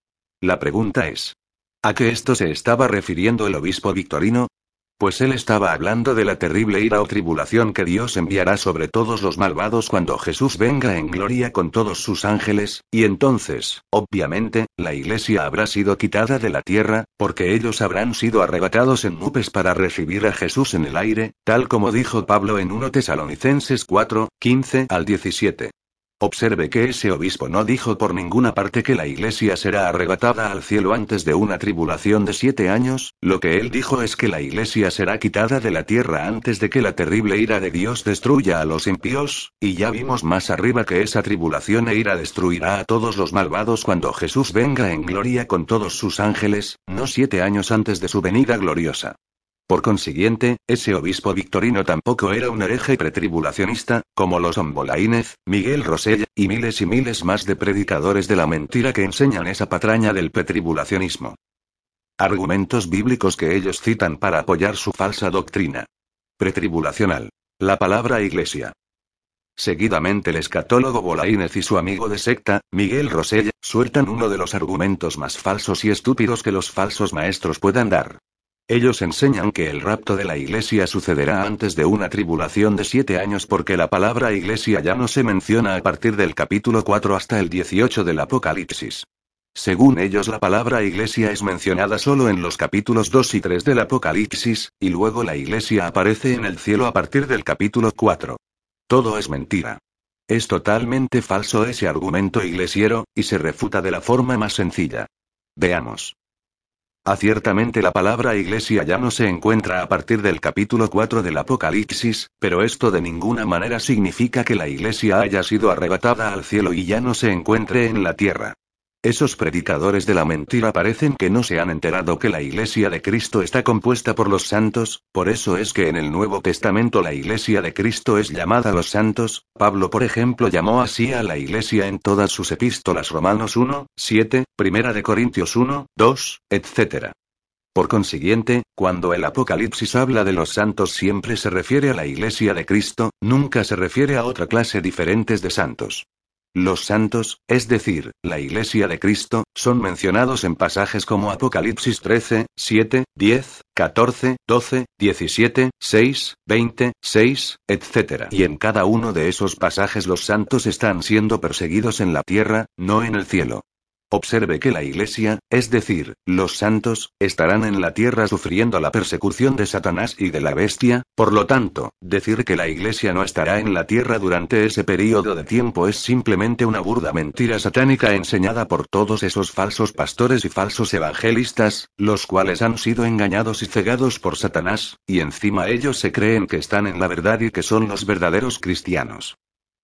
La pregunta es, ¿a qué esto se estaba refiriendo el obispo Victorino? Pues él estaba hablando de la terrible ira o tribulación que Dios enviará sobre todos los malvados cuando Jesús venga en gloria con todos sus ángeles, y entonces, obviamente, la Iglesia habrá sido quitada de la tierra, porque ellos habrán sido arrebatados en nubes para recibir a Jesús en el aire, tal como dijo Pablo en primera Tesalonicenses cuatro, quince al diecisiete. Observe que ese obispo no dijo por ninguna parte que la Iglesia será arrebatada al cielo antes de una tribulación de siete años, lo que él dijo es que la Iglesia será quitada de la tierra antes de que la terrible ira de Dios destruya a los impíos, y ya vimos más arriba que esa tribulación e ira destruirá a todos los malvados cuando Jesús venga en gloria con todos sus ángeles, no siete años antes de su venida gloriosa. Por consiguiente, ese obispo Victorino tampoco era un hereje pretribulacionista, como lo son Bolaínez, Miguel Rosell, y miles y miles más de predicadores de la mentira que enseñan esa patraña del pretribulacionismo. Argumentos bíblicos que ellos citan para apoyar su falsa doctrina pretribulacional. La palabra iglesia. Seguidamente el escatólogo Bolaínez y su amigo de secta, Miguel Rosell, sueltan uno de los argumentos más falsos y estúpidos que los falsos maestros puedan dar. Ellos enseñan que el rapto de la Iglesia sucederá antes de una tribulación de siete años porque la palabra Iglesia ya no se menciona a partir del capítulo cuatro hasta el dieciocho del Apocalipsis. Según ellos, la palabra Iglesia es mencionada solo en los capítulos dos y tres del Apocalipsis, y luego la Iglesia aparece en el cielo a partir del capítulo cuatro. Todo es mentira. Es totalmente falso ese argumento iglesiero, y se refuta de la forma más sencilla. Veamos. Ah, ciertamente la palabra iglesia ya no se encuentra a partir del capítulo cuatro del Apocalipsis, pero esto de ninguna manera significa que la iglesia haya sido arrebatada al cielo y ya no se encuentre en la tierra. Esos predicadores de la mentira parecen que no se han enterado que la Iglesia de Cristo está compuesta por los santos, por eso es que en el Nuevo Testamento la Iglesia de Cristo es llamada los santos. Pablo, por ejemplo, llamó así a la Iglesia en todas sus epístolas: Romanos uno, siete, Primera de Corintios uno, dos, etcétera. Por consiguiente, cuando el Apocalipsis habla de los santos siempre se refiere a la Iglesia de Cristo, nunca se refiere a otra clase diferentes de santos. Los santos, es decir, la Iglesia de Cristo, son mencionados en pasajes como Apocalipsis trece, siete, diez, catorce, doce, diecisiete, seis, veinte, seis, etcétera. Y en cada uno de esos pasajes los santos están siendo perseguidos en la tierra, no en el cielo. Observe que la Iglesia, es decir, los santos, estarán en la tierra sufriendo la persecución de Satanás y de la bestia. Por lo tanto, decir que la Iglesia no estará en la tierra durante ese período de tiempo es simplemente una burda mentira satánica enseñada por todos esos falsos pastores y falsos evangelistas, los cuales han sido engañados y cegados por Satanás, y encima ellos se creen que están en la verdad y que son los verdaderos cristianos.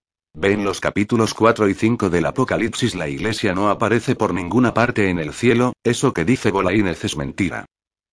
Ve en los capítulos cuatro y cinco del Apocalipsis la Iglesia no aparece por ninguna parte en el cielo. Eso que dice Bolaínez es mentira.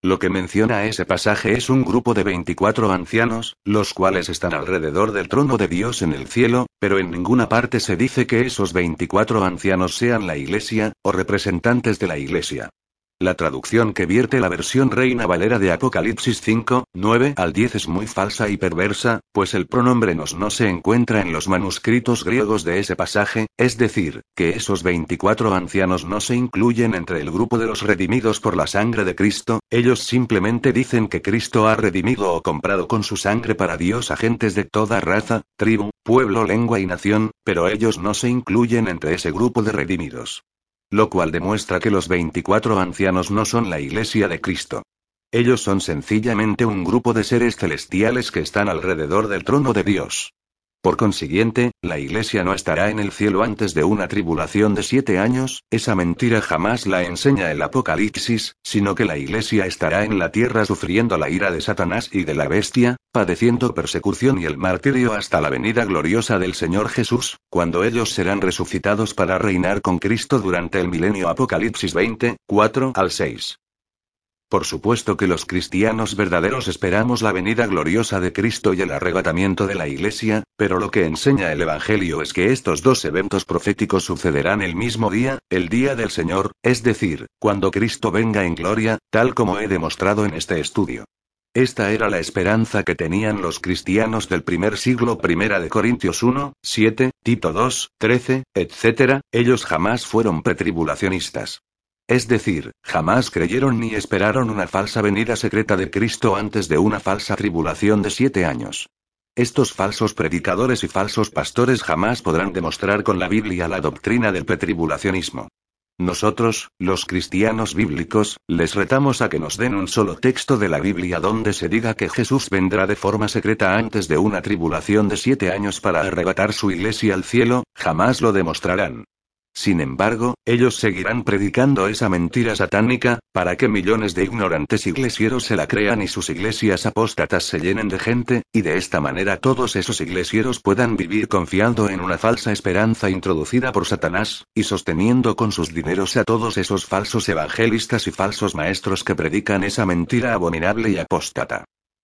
Lo que menciona ese pasaje es un grupo de veinticuatro ancianos, los cuales están alrededor del trono de Dios en el cielo, pero en ninguna parte se dice que esos veinticuatro ancianos sean la Iglesia, o representantes de la Iglesia. La traducción que vierte la versión Reina Valera de Apocalipsis cinco, nueve al diez es muy falsa y perversa, pues el pronombre nos no se encuentra en los manuscritos griegos de ese pasaje, es decir, que esos veinticuatro ancianos no se incluyen entre el grupo de los redimidos por la sangre de Cristo, ellos simplemente dicen que Cristo ha redimido o comprado con su sangre para Dios a gentes de toda raza, tribu, pueblo, lengua y nación, pero ellos no se incluyen entre ese grupo de redimidos. Lo cual demuestra que los veinticuatro ancianos no son la Iglesia de Cristo. Ellos son sencillamente un grupo de seres celestiales que están alrededor del trono de Dios. Por consiguiente, la Iglesia no estará en el cielo antes de una tribulación de siete años, esa mentira jamás la enseña el Apocalipsis, sino que la Iglesia estará en la tierra sufriendo la ira de Satanás y de la bestia, padeciendo persecución y el martirio hasta la venida gloriosa del Señor Jesús, cuando ellos serán resucitados para reinar con Cristo durante el milenio. Apocalipsis veinte, cuatro al seis. Por supuesto que los cristianos verdaderos esperamos la venida gloriosa de Cristo y el arrebatamiento de la Iglesia, pero lo que enseña el Evangelio es que estos dos eventos proféticos sucederán el mismo día, el día del Señor, es decir, cuando Cristo venga en gloria, tal como he demostrado en este estudio. Esta era la esperanza que tenían los cristianos del primer siglo. Primera de Corintios uno, siete, Tito dos, trece, etcétera, ellos jamás fueron pretribulacionistas. Es decir, jamás creyeron ni esperaron una falsa venida secreta de Cristo antes de una falsa tribulación de siete años. Estos falsos predicadores y falsos pastores jamás podrán demostrar con la Biblia la doctrina del pretribulacionismo. Nosotros, los cristianos bíblicos, les retamos a que nos den un solo texto de la Biblia donde se diga que Jesús vendrá de forma secreta antes de una tribulación de siete años para arrebatar su iglesia al cielo, jamás lo demostrarán. Sin embargo, ellos seguirán predicando esa mentira satánica, para que millones de ignorantes iglesieros se la crean y sus iglesias apóstatas se llenen de gente, y de esta manera todos esos iglesieros puedan vivir confiando en una falsa esperanza introducida por Satanás, y sosteniendo con sus dineros a todos esos falsos evangelistas y falsos maestros que predican esa mentira abominable y apóstata.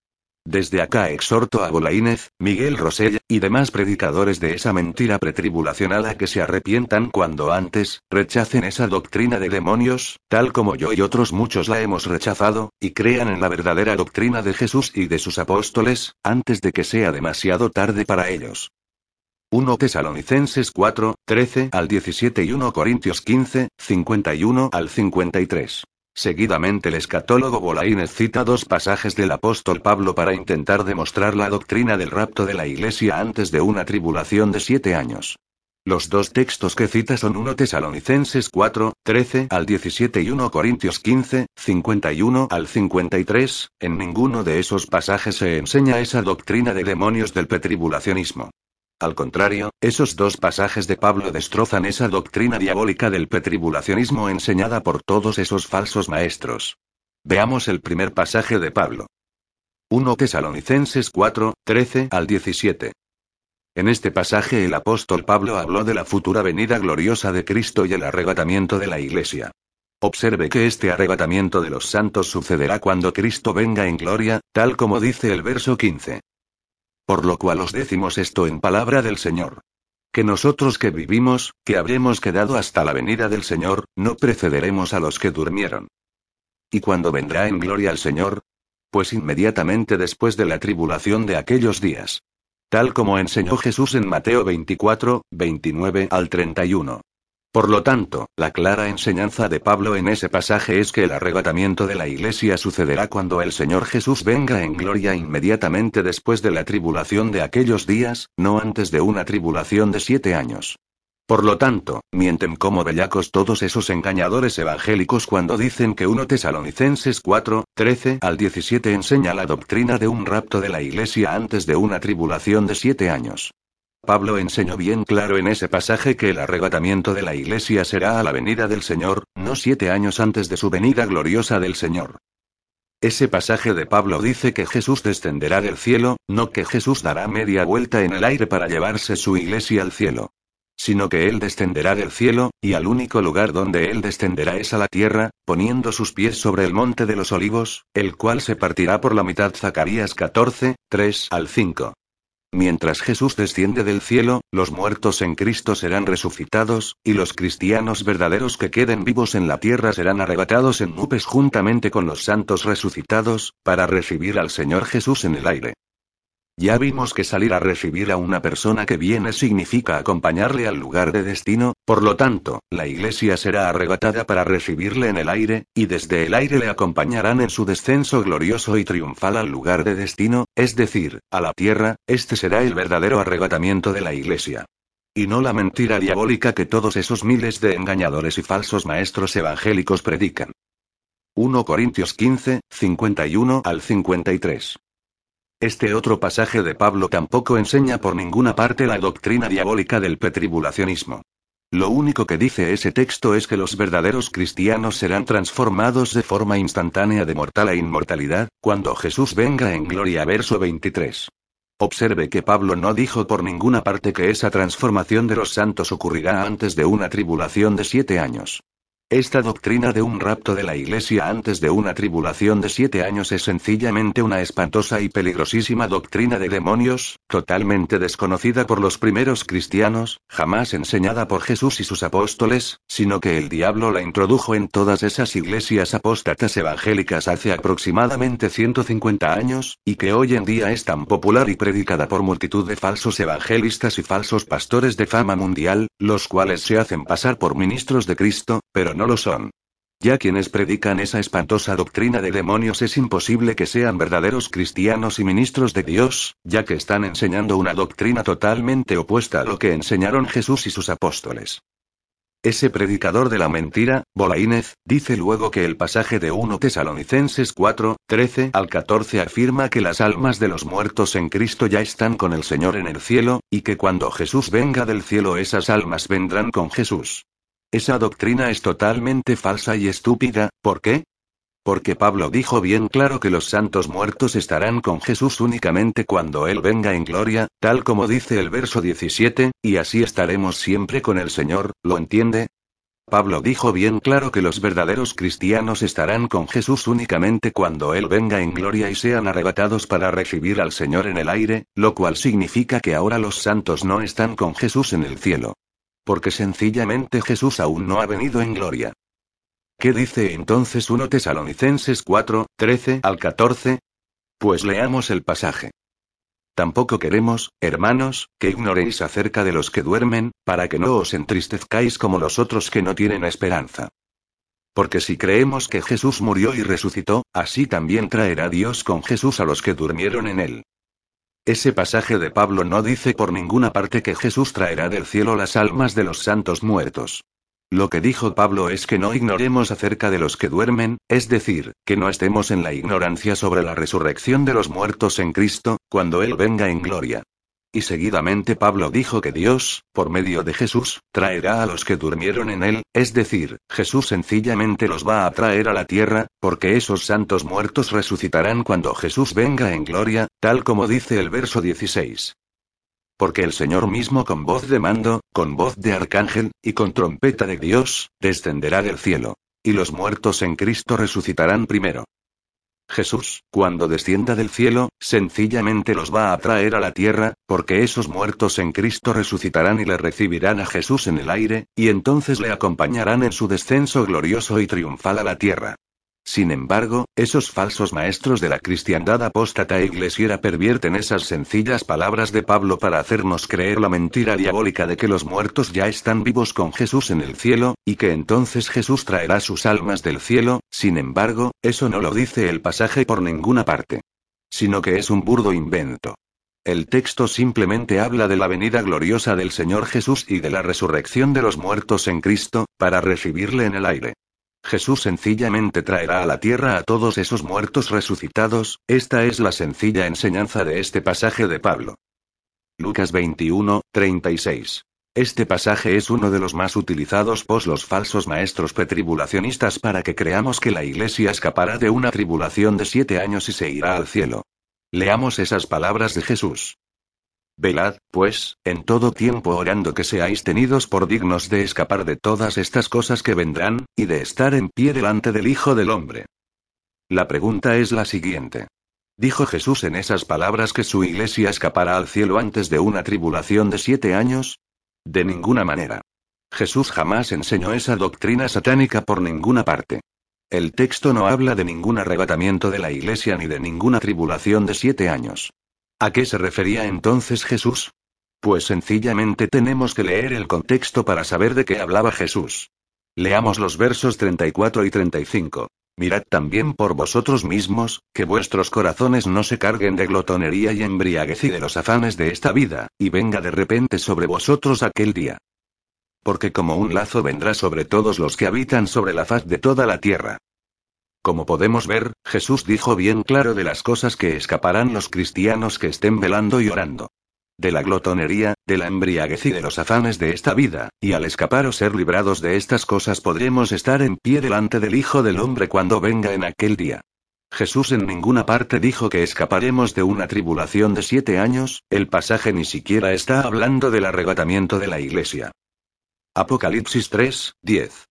Desde acá exhorto a Bolaínez, Miguel Rosell, y demás predicadores de esa mentira pretribulacional a que se arrepientan cuando antes, rechacen esa doctrina de demonios, tal como yo y otros muchos la hemos rechazado, y crean en la verdadera doctrina de Jesús y de sus apóstoles, antes de que sea demasiado tarde para ellos. primera Tesalonicenses cuatro, trece al diecisiete y primera Corintios quince, cincuenta y uno al cincuenta y tres. Seguidamente el escatólogo Bolaínez cita dos pasajes del apóstol Pablo para intentar demostrar la doctrina del rapto de la iglesia antes de una tribulación de siete años. Los dos textos que cita son primera Tesalonicenses cuatro, trece al diecisiete y primera Corintios quince, cincuenta y uno al cincuenta y tres, en ninguno de esos pasajes se enseña esa doctrina de demonios del pretribulacionismo. Al contrario, esos dos pasajes de Pablo destrozan esa doctrina diabólica del pretribulacionismo enseñada por todos esos falsos maestros. Veamos el primer pasaje de Pablo. primera Tesalonicenses cuatro, trece al diecisiete. En este pasaje el apóstol Pablo habló de la futura venida gloriosa de Cristo y el arrebatamiento de la iglesia. Observe que este arrebatamiento de los santos sucederá cuando Cristo venga en gloria, tal como dice el verso quince. Por lo cual os decimos esto en palabra del Señor. Que nosotros que vivimos, que habremos quedado hasta la venida del Señor, no precederemos a los que durmieron. ¿Y cuándo vendrá en gloria el Señor? Pues inmediatamente después de la tribulación de aquellos días. Tal como enseñó Jesús en Mateo veinticuatro, veintinueve al treinta y uno. Por lo tanto, la clara enseñanza de Pablo en ese pasaje es que el arrebatamiento de la iglesia sucederá cuando el Señor Jesús venga en gloria inmediatamente después de la tribulación de aquellos días, no antes de una tribulación de siete años. Por lo tanto, mienten como bellacos todos esos engañadores evangélicos cuando dicen que primera Tesalonicenses cuatro, trece al diecisiete enseña la doctrina de un rapto de la iglesia antes de una tribulación de siete años. Pablo enseñó bien claro en ese pasaje que el arrebatamiento de la iglesia será a la venida del Señor, no siete años antes de su venida gloriosa del Señor. Ese pasaje de Pablo dice que Jesús descenderá del cielo, no que Jesús dará media vuelta en el aire para llevarse su iglesia al cielo. Sino que Él descenderá del cielo, y al único lugar donde Él descenderá es a la tierra, poniendo sus pies sobre el monte de los olivos, el cual se partirá por la mitad. Zacarías catorce, tres al cinco. Mientras Jesús desciende del cielo, los muertos en Cristo serán resucitados, y los cristianos verdaderos que queden vivos en la tierra serán arrebatados en nubes juntamente con los santos resucitados, para recibir al Señor Jesús en el aire. Ya vimos que salir a recibir a una persona que viene significa acompañarle al lugar de destino, por lo tanto, la iglesia será arrebatada para recibirle en el aire, y desde el aire le acompañarán en su descenso glorioso y triunfal al lugar de destino, es decir, a la tierra. Este será el verdadero arrebatamiento de la iglesia. Y no la mentira diabólica que todos esos miles de engañadores y falsos maestros evangélicos predican. primera Corintios quince, cincuenta y uno al cincuenta y tres. Este otro pasaje de Pablo tampoco enseña por ninguna parte la doctrina diabólica del pretribulacionismo. Lo único que dice ese texto es que los verdaderos cristianos serán transformados de forma instantánea de mortal a inmortalidad, cuando Jesús venga en gloria. Verso veintitrés. Observe que Pablo no dijo por ninguna parte que esa transformación de los santos ocurrirá antes de una tribulación de siete años. Esta doctrina de un rapto de la iglesia antes de una tribulación de siete años es sencillamente una espantosa y peligrosísima doctrina de demonios, totalmente desconocida por los primeros cristianos, jamás enseñada por Jesús y sus apóstoles, sino que el diablo la introdujo en todas esas iglesias apóstatas evangélicas hace aproximadamente ciento cincuenta años, y que hoy en día es tan popular y predicada por multitud de falsos evangelistas y falsos pastores de fama mundial, los cuales se hacen pasar por ministros de Cristo, pero no No lo son. Ya quienes predican esa espantosa doctrina de demonios es imposible que sean verdaderos cristianos y ministros de Dios, ya que están enseñando una doctrina totalmente opuesta a lo que enseñaron Jesús y sus apóstoles. Ese predicador de la mentira, Bolaínez, dice luego que el pasaje de primera Tesalonicenses cuatro, trece al catorce afirma que las almas de los muertos en Cristo ya están con el Señor en el cielo, y que cuando Jesús venga del cielo esas almas vendrán con Jesús. Esa doctrina es totalmente falsa y estúpida. ¿Por qué? Porque Pablo dijo bien claro que los santos muertos estarán con Jesús únicamente cuando Él venga en gloria, tal como dice el verso diecisiete, y así estaremos siempre con el Señor, ¿lo entiende? Pablo dijo bien claro que los verdaderos cristianos estarán con Jesús únicamente cuando Él venga en gloria y sean arrebatados para recibir al Señor en el aire, lo cual significa que ahora los santos no están con Jesús en el cielo. Porque sencillamente Jesús aún no ha venido en gloria. ¿Qué dice entonces primera Tesalonicenses cuatro, trece al catorce? Pues leamos el pasaje. Tampoco queremos, hermanos, que ignoréis acerca de los que duermen, para que no os entristezcáis como los otros que no tienen esperanza. Porque si creemos que Jesús murió y resucitó, así también traerá Dios con Jesús a los que durmieron en él. Ese pasaje de Pablo no dice por ninguna parte que Jesús traerá del cielo las almas de los santos muertos. Lo que dijo Pablo es que no ignoremos acerca de los que duermen, es decir, que no estemos en la ignorancia sobre la resurrección de los muertos en Cristo, cuando Él venga en gloria. Y seguidamente Pablo dijo que Dios, por medio de Jesús, traerá a los que durmieron en Él, es decir, Jesús sencillamente los va a traer a la tierra, porque esos santos muertos resucitarán cuando Jesús venga en gloria, tal como dice el verso dieciséis. Porque el Señor mismo con voz de mando, con voz de arcángel, y con trompeta de Dios, descenderá del cielo. Y los muertos en Cristo resucitarán primero. Jesús, cuando descienda del cielo, sencillamente los va a traer a la tierra, porque esos muertos en Cristo resucitarán y le recibirán a Jesús en el aire, y entonces le acompañarán en su descenso glorioso y triunfal a la tierra. Sin embargo, esos falsos maestros de la cristiandad apóstata e iglesiera pervierten esas sencillas palabras de Pablo para hacernos creer la mentira diabólica de que los muertos ya están vivos con Jesús en el cielo, y que entonces Jesús traerá sus almas del cielo. Sin embargo, eso no lo dice el pasaje por ninguna parte. Sino que es un burdo invento. El texto simplemente habla de la venida gloriosa del Señor Jesús y de la resurrección de los muertos en Cristo, para recibirle en el aire. Jesús sencillamente traerá a la tierra a todos esos muertos resucitados. Esta es la sencilla enseñanza de este pasaje de Pablo. Lucas veintiuno, treinta y seis. Este pasaje es uno de los más utilizados por los falsos maestros pretribulacionistas para que creamos que la iglesia escapará de una tribulación de siete años y se irá al cielo. Leamos esas palabras de Jesús. Velad, pues, en todo tiempo orando que seáis tenidos por dignos de escapar de todas estas cosas que vendrán, y de estar en pie delante del Hijo del Hombre. La pregunta es la siguiente. ¿Dijo Jesús en esas palabras que su iglesia escapará al cielo antes de una tribulación de siete años? De ninguna manera. Jesús jamás enseñó esa doctrina satánica por ninguna parte. El texto no habla de ningún arrebatamiento de la iglesia ni de ninguna tribulación de siete años. ¿A qué se refería entonces Jesús? Pues sencillamente tenemos que leer el contexto para saber de qué hablaba Jesús. Leamos los versos treinta y cuatro y treinta y cinco. Mirad también por vosotros mismos, que vuestros corazones no se carguen de glotonería y embriaguez y de los afanes de esta vida, y venga de repente sobre vosotros aquel día. Porque como un lazo vendrá sobre todos los que habitan sobre la faz de toda la tierra. Como podemos ver, Jesús dijo bien claro de las cosas que escaparán los cristianos que estén velando y orando. De la glotonería, de la embriaguez y de los afanes de esta vida, y al escapar o ser librados de estas cosas podremos estar en pie delante del Hijo del Hombre cuando venga en aquel día. Jesús en ninguna parte dijo que escaparemos de una tribulación de siete años, el pasaje ni siquiera está hablando del arrebatamiento de la iglesia. Apocalipsis tres, diez.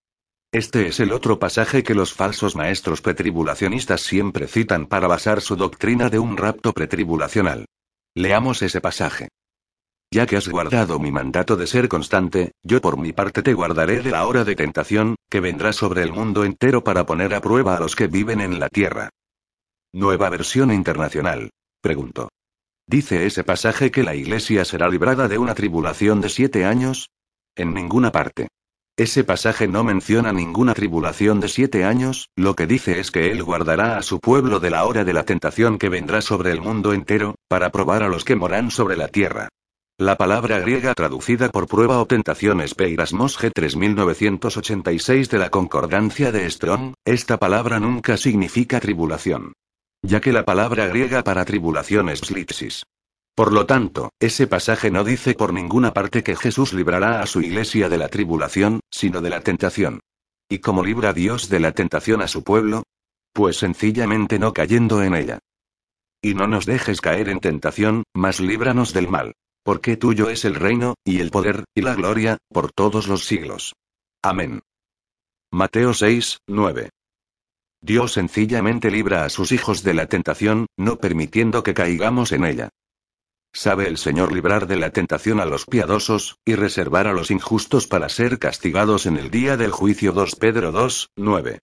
Este es el otro pasaje que los falsos maestros pretribulacionistas siempre citan para basar su doctrina de un rapto pretribulacional. Leamos ese pasaje. Ya que has guardado mi mandato de ser constante, yo por mi parte te guardaré de la hora de tentación, que vendrá sobre el mundo entero para poner a prueba a los que viven en la tierra. Nueva versión internacional. Pregunto. ¿Dice ese pasaje que la iglesia será librada de una tribulación de siete años? En ninguna parte. Ese pasaje no menciona ninguna tribulación de siete años, lo que dice es que Él guardará a su pueblo de la hora de la tentación que vendrá sobre el mundo entero, para probar a los que moran sobre la tierra. La palabra griega traducida por prueba o tentación es peirasmos G tres mil novecientos ochenta y seis de la Concordancia de Strong, esta palabra nunca significa tribulación. Ya que la palabra griega para tribulación es slipsis. Por lo tanto, ese pasaje no dice por ninguna parte que Jesús librará a su iglesia de la tribulación, sino de la tentación. ¿Y cómo libra Dios de la tentación a su pueblo? Pues sencillamente no cayendo en ella. Y no nos dejes caer en tentación, mas líbranos del mal. Porque tuyo es el reino, y el poder, y la gloria, por todos los siglos. Amén. Mateo seis, nueve. Dios sencillamente libra a sus hijos de la tentación, no permitiendo que caigamos en ella. Sabe el Señor librar de la tentación a los piadosos, y reservar a los injustos para ser castigados en el día del juicio. dos Pedro dos, nueve.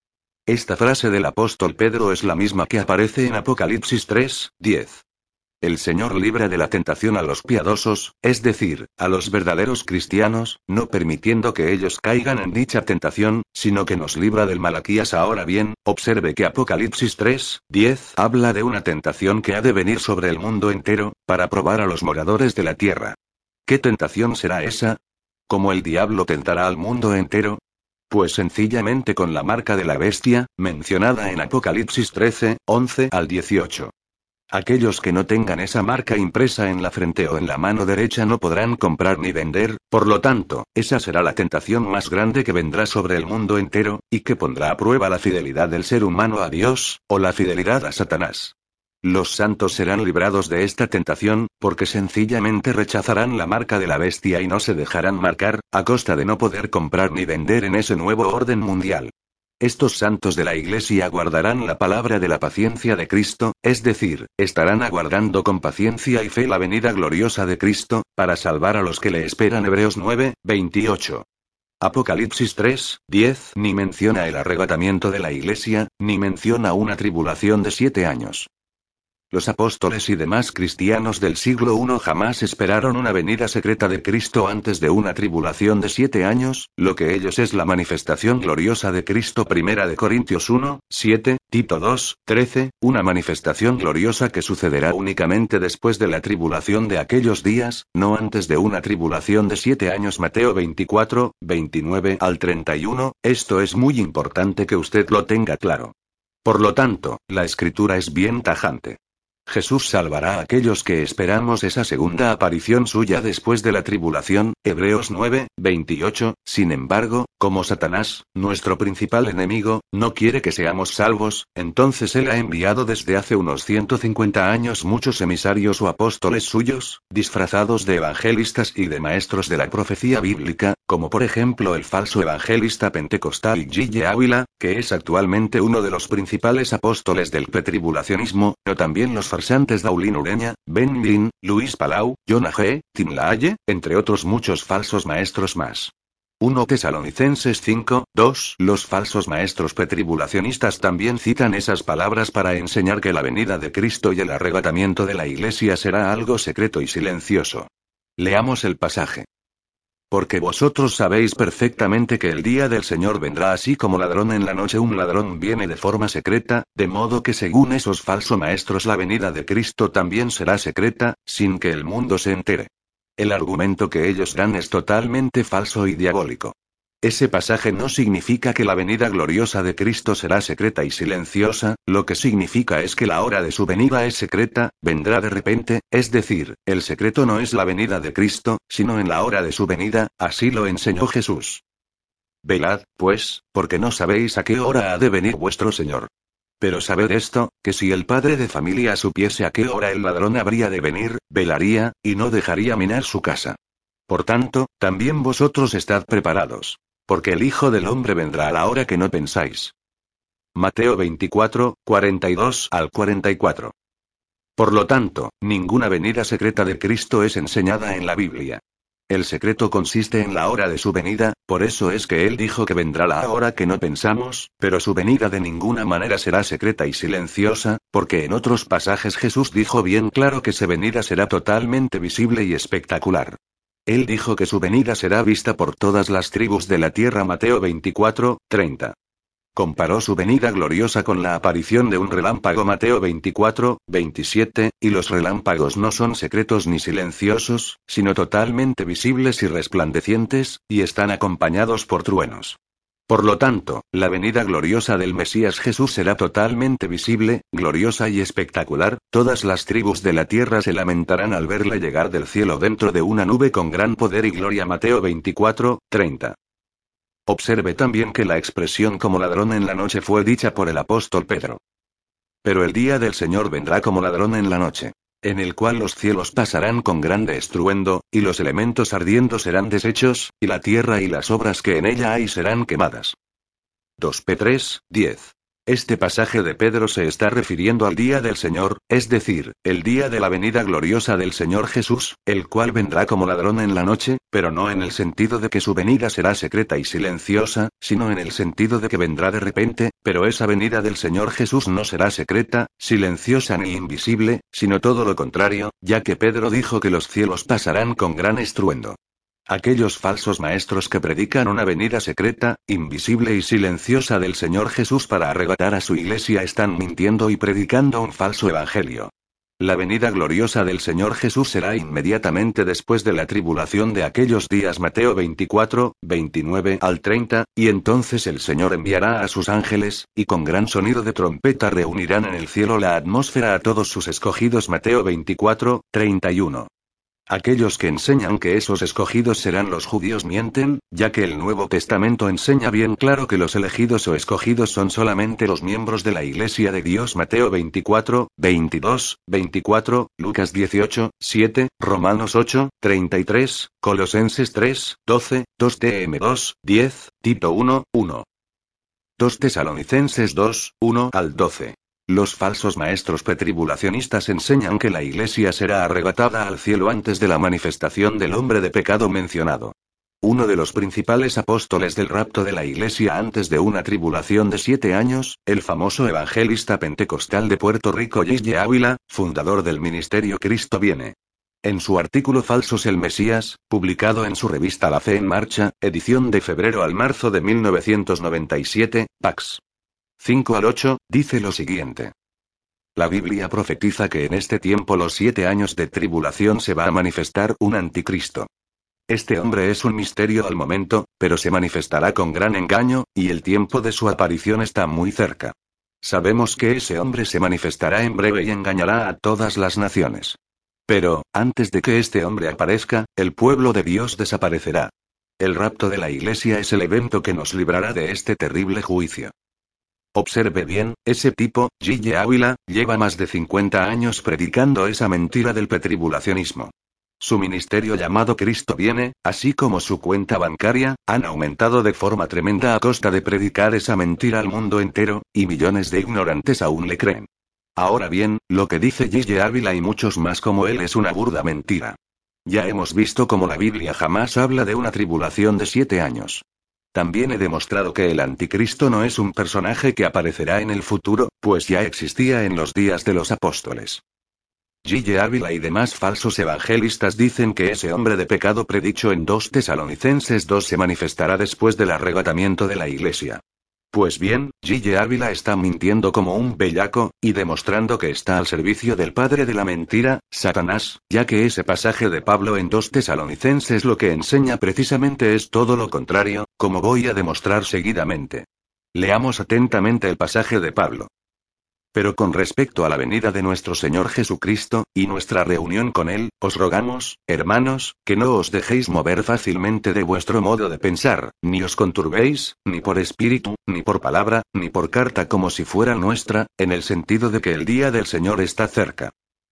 Esta frase del apóstol Pedro es la misma que aparece en Apocalipsis tres, diez. El Señor libra de la tentación a los piadosos, es decir, a los verdaderos cristianos, no permitiendo que ellos caigan en dicha tentación, sino que nos libra del Malaquías. Ahora bien, observe que Apocalipsis tres, diez habla de una tentación que ha de venir sobre el mundo entero, para probar a los moradores de la tierra. ¿Qué tentación será esa? ¿Cómo el diablo tentará al mundo entero? Pues sencillamente con la marca de la bestia, mencionada en Apocalipsis trece, once al dieciocho. Aquellos que no tengan esa marca impresa en la frente o en la mano derecha no podrán comprar ni vender, por lo tanto, esa será la tentación más grande que vendrá sobre el mundo entero, y que pondrá a prueba la fidelidad del ser humano a Dios, o la fidelidad a Satanás. Los santos serán librados de esta tentación, porque sencillamente rechazarán la marca de la bestia y no se dejarán marcar, a costa de no poder comprar ni vender en ese nuevo orden mundial. Estos santos de la Iglesia guardarán la palabra de la paciencia de Cristo, es decir, estarán aguardando con paciencia y fe la venida gloriosa de Cristo, para salvar a los que le esperan. Hebreos nueve, veintiocho. Apocalipsis tres, diez ni menciona el arrebatamiento de la Iglesia, ni menciona una tribulación de siete años. Los apóstoles y demás cristianos del siglo primero jamás esperaron una venida secreta de Cristo antes de una tribulación de siete años, lo que ellos es la manifestación gloriosa de Cristo. Primera de Corintios uno, siete, Tito dos, trece, una manifestación gloriosa que sucederá únicamente después de la tribulación de aquellos días, no antes de una tribulación de siete años. Mateo veinticuatro, veintinueve al treinta y uno, esto es muy importante que usted lo tenga claro. Por lo tanto, la escritura es bien tajante. Jesús salvará a aquellos que esperamos esa segunda aparición suya después de la tribulación, Hebreos nueve, veintiocho, sin embargo, como Satanás, nuestro principal enemigo, no quiere que seamos salvos, entonces él ha enviado desde hace unos ciento cincuenta años muchos emisarios o apóstoles suyos, disfrazados de evangelistas y de maestros de la profecía bíblica, como por ejemplo el falso evangelista pentecostal G G Ávila, que es actualmente uno de los principales apóstoles del pretribulacionismo, o también los farsantes Daulín Ureña, Ben Green, Luis Palau, Jonah G. Tim LaHaye, entre otros muchos falsos maestros más. primera Tesalonicenses cinco, dos. Los falsos maestros pretribulacionistas también citan esas palabras para enseñar que la venida de Cristo y el arrebatamiento de la Iglesia será algo secreto y silencioso. Leamos el pasaje. Porque vosotros sabéis perfectamente que el día del Señor vendrá así como ladrón en la noche. Un ladrón viene de forma secreta, de modo que según esos falsos maestros la venida de Cristo también será secreta, sin que el mundo se entere. El argumento que ellos dan es totalmente falso y diabólico. Ese pasaje no significa que la venida gloriosa de Cristo será secreta y silenciosa, lo que significa es que la hora de su venida es secreta, vendrá de repente, es decir, el secreto no es la venida de Cristo, sino en la hora de su venida, así lo enseñó Jesús. Velad, pues, porque no sabéis a qué hora ha de venir vuestro Señor. Pero sabed esto, que si el padre de familia supiese a qué hora el ladrón habría de venir, velaría, y no dejaría minar su casa. Por tanto, también vosotros estad preparados. Porque el Hijo del Hombre vendrá a la hora que no pensáis. Mateo veinticuatro, cuarenta y dos al cuarenta y cuatro. Por lo tanto, ninguna venida secreta de Cristo es enseñada en la Biblia. El secreto consiste en la hora de su venida, por eso es que él dijo que vendrá la hora que no pensamos, pero su venida de ninguna manera será secreta y silenciosa, porque en otros pasajes Jesús dijo bien claro que su venida será totalmente visible y espectacular. Él dijo que su venida será vista por todas las tribus de la tierra. Mateo veinticuatro, treinta. Comparó su venida gloriosa con la aparición de un relámpago. Mateo veinticuatro, veintisiete, y los relámpagos no son secretos ni silenciosos, sino totalmente visibles y resplandecientes, y están acompañados por truenos. Por lo tanto, la venida gloriosa del Mesías Jesús será totalmente visible, gloriosa y espectacular. Todas las tribus de la tierra se lamentarán al verla llegar del cielo dentro de una nube con gran poder y gloria. Mateo veinticuatro, treinta. Observe también que la expresión como ladrón en la noche fue dicha por el apóstol Pedro. Pero el día del Señor vendrá como ladrón en la noche, en el cual los cielos pasarán con grande estruendo, y los elementos ardiendo serán deshechos, y la tierra y las obras que en ella hay serán quemadas. dos Pedro tres, diez. Este pasaje de Pedro se está refiriendo al día del Señor, es decir, el día de la venida gloriosa del Señor Jesús, el cual vendrá como ladrón en la noche, pero no en el sentido de que su venida será secreta y silenciosa, sino en el sentido de que vendrá de repente, pero esa venida del Señor Jesús no será secreta, silenciosa ni invisible, sino todo lo contrario, ya que Pedro dijo que los cielos pasarán con gran estruendo. Aquellos falsos maestros que predican una venida secreta, invisible y silenciosa del Señor Jesús para arrebatar a su iglesia están mintiendo y predicando un falso evangelio. La venida gloriosa del Señor Jesús será inmediatamente después de la tribulación de aquellos días. Mateo veinticuatro, veintinueve al treinta, y entonces el Señor enviará a sus ángeles, y con gran sonido de trompeta reunirán en el cielo la atmósfera a todos sus escogidos. Mateo veinticuatro, treinta y uno. Aquellos que enseñan que esos escogidos serán los judíos mienten, ya que el Nuevo Testamento enseña bien claro que los elegidos o escogidos son solamente los miembros de la Iglesia de Dios. Mateo veinticuatro, veintidós, veinticuatro, Lucas dieciocho, siete, Romanos ocho, treinta y tres, Colosenses tres, doce, dos Tim dos, diez, Tito uno, uno. dos Tesalonicenses dos, uno al doce. Los falsos maestros pretribulacionistas enseñan que la Iglesia será arrebatada al cielo antes de la manifestación del hombre de pecado mencionado. Uno de los principales apóstoles del rapto de la Iglesia antes de una tribulación de siete años, el famoso evangelista pentecostal de Puerto Rico G G Ávila, fundador del ministerio Cristo Viene. En su artículo Falsos el Mesías, publicado en su revista La Fe en Marcha, edición de febrero al marzo de mil novecientos noventa y siete, Pax cinco al ocho, dice lo siguiente. La Biblia profetiza que en este tiempo los siete años de tribulación se va a manifestar un anticristo. Este hombre es un misterio al momento, pero se manifestará con gran engaño, y el tiempo de su aparición está muy cerca. Sabemos que ese hombre se manifestará en breve y engañará a todas las naciones. Pero, antes de que este hombre aparezca, el pueblo de Dios desaparecerá. El rapto de la Iglesia es el evento que nos librará de este terrible juicio. Observe bien, ese tipo, Gille Ávila, lleva más de cincuenta años predicando esa mentira del pretribulacionismo. Su ministerio llamado Cristo viene, así como su cuenta bancaria, han aumentado de forma tremenda a costa de predicar esa mentira al mundo entero, y millones de ignorantes aún le creen. Ahora bien, lo que dice Gille Ávila y muchos más como él es una burda mentira. Ya hemos visto cómo la Biblia jamás habla de una tribulación de siete años. También he demostrado que el anticristo no es un personaje que aparecerá en el futuro, pues ya existía en los días de los apóstoles. Gille Ávila y demás falsos evangelistas dicen que ese hombre de pecado predicho en dos Tesalonicenses dos se manifestará después del arrebatamiento de la Iglesia. Pues bien, Gille Ávila está mintiendo como un bellaco, y demostrando que está al servicio del padre de la mentira, Satanás, ya que ese pasaje de Pablo en dos Tesalonicenses lo que enseña precisamente es todo lo contrario, como voy a demostrar seguidamente. Leamos atentamente el pasaje de Pablo. Pero con respecto a la venida de nuestro Señor Jesucristo, y nuestra reunión con Él, os rogamos, hermanos, que no os dejéis mover fácilmente de vuestro modo de pensar, ni os conturbéis, ni por espíritu, ni por palabra, ni por carta como si fuera nuestra, en el sentido de que el día del Señor está cerca.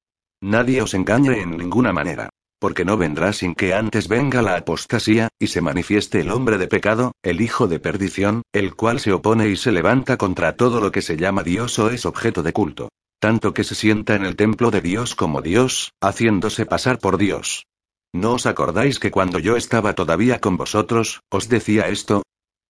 Nadie os engañe en ninguna manera. Porque no vendrá sin que antes venga la apostasía, y se manifieste el hombre de pecado, el hijo de perdición, el cual se opone y se levanta contra todo lo que se llama Dios o es objeto de culto. Tanto que se sienta en el templo de Dios como Dios, haciéndose pasar por Dios. ¿No os acordáis que cuando yo estaba todavía con vosotros, os decía esto?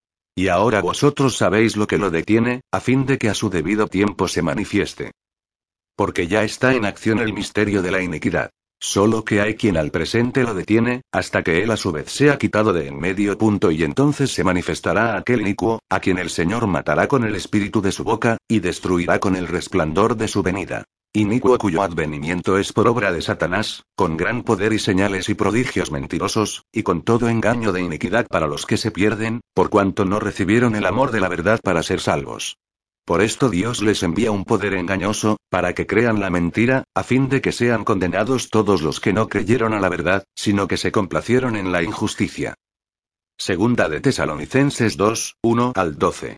Y ahora vosotros sabéis lo que lo detiene, a fin de que a su debido tiempo se manifieste. Porque ya está en acción el misterio de la iniquidad. Solo que hay quien al presente lo detiene, hasta que él a su vez sea quitado de en medio. Punto y entonces se manifestará aquel inicuo, a quien el Señor matará con el espíritu de su boca, y destruirá con el resplandor de su venida. Inicuo cuyo advenimiento es por obra de Satanás, con gran poder y señales y prodigios mentirosos, y con todo engaño de iniquidad para los que se pierden, por cuanto no recibieron el amor de la verdad para ser salvos. Por esto Dios les envía un poder engañoso, para que crean la mentira, a fin de que sean condenados todos los que no creyeron a la verdad, sino que se complacieron en la injusticia. Segunda de Tesalonicenses dos, uno al doce.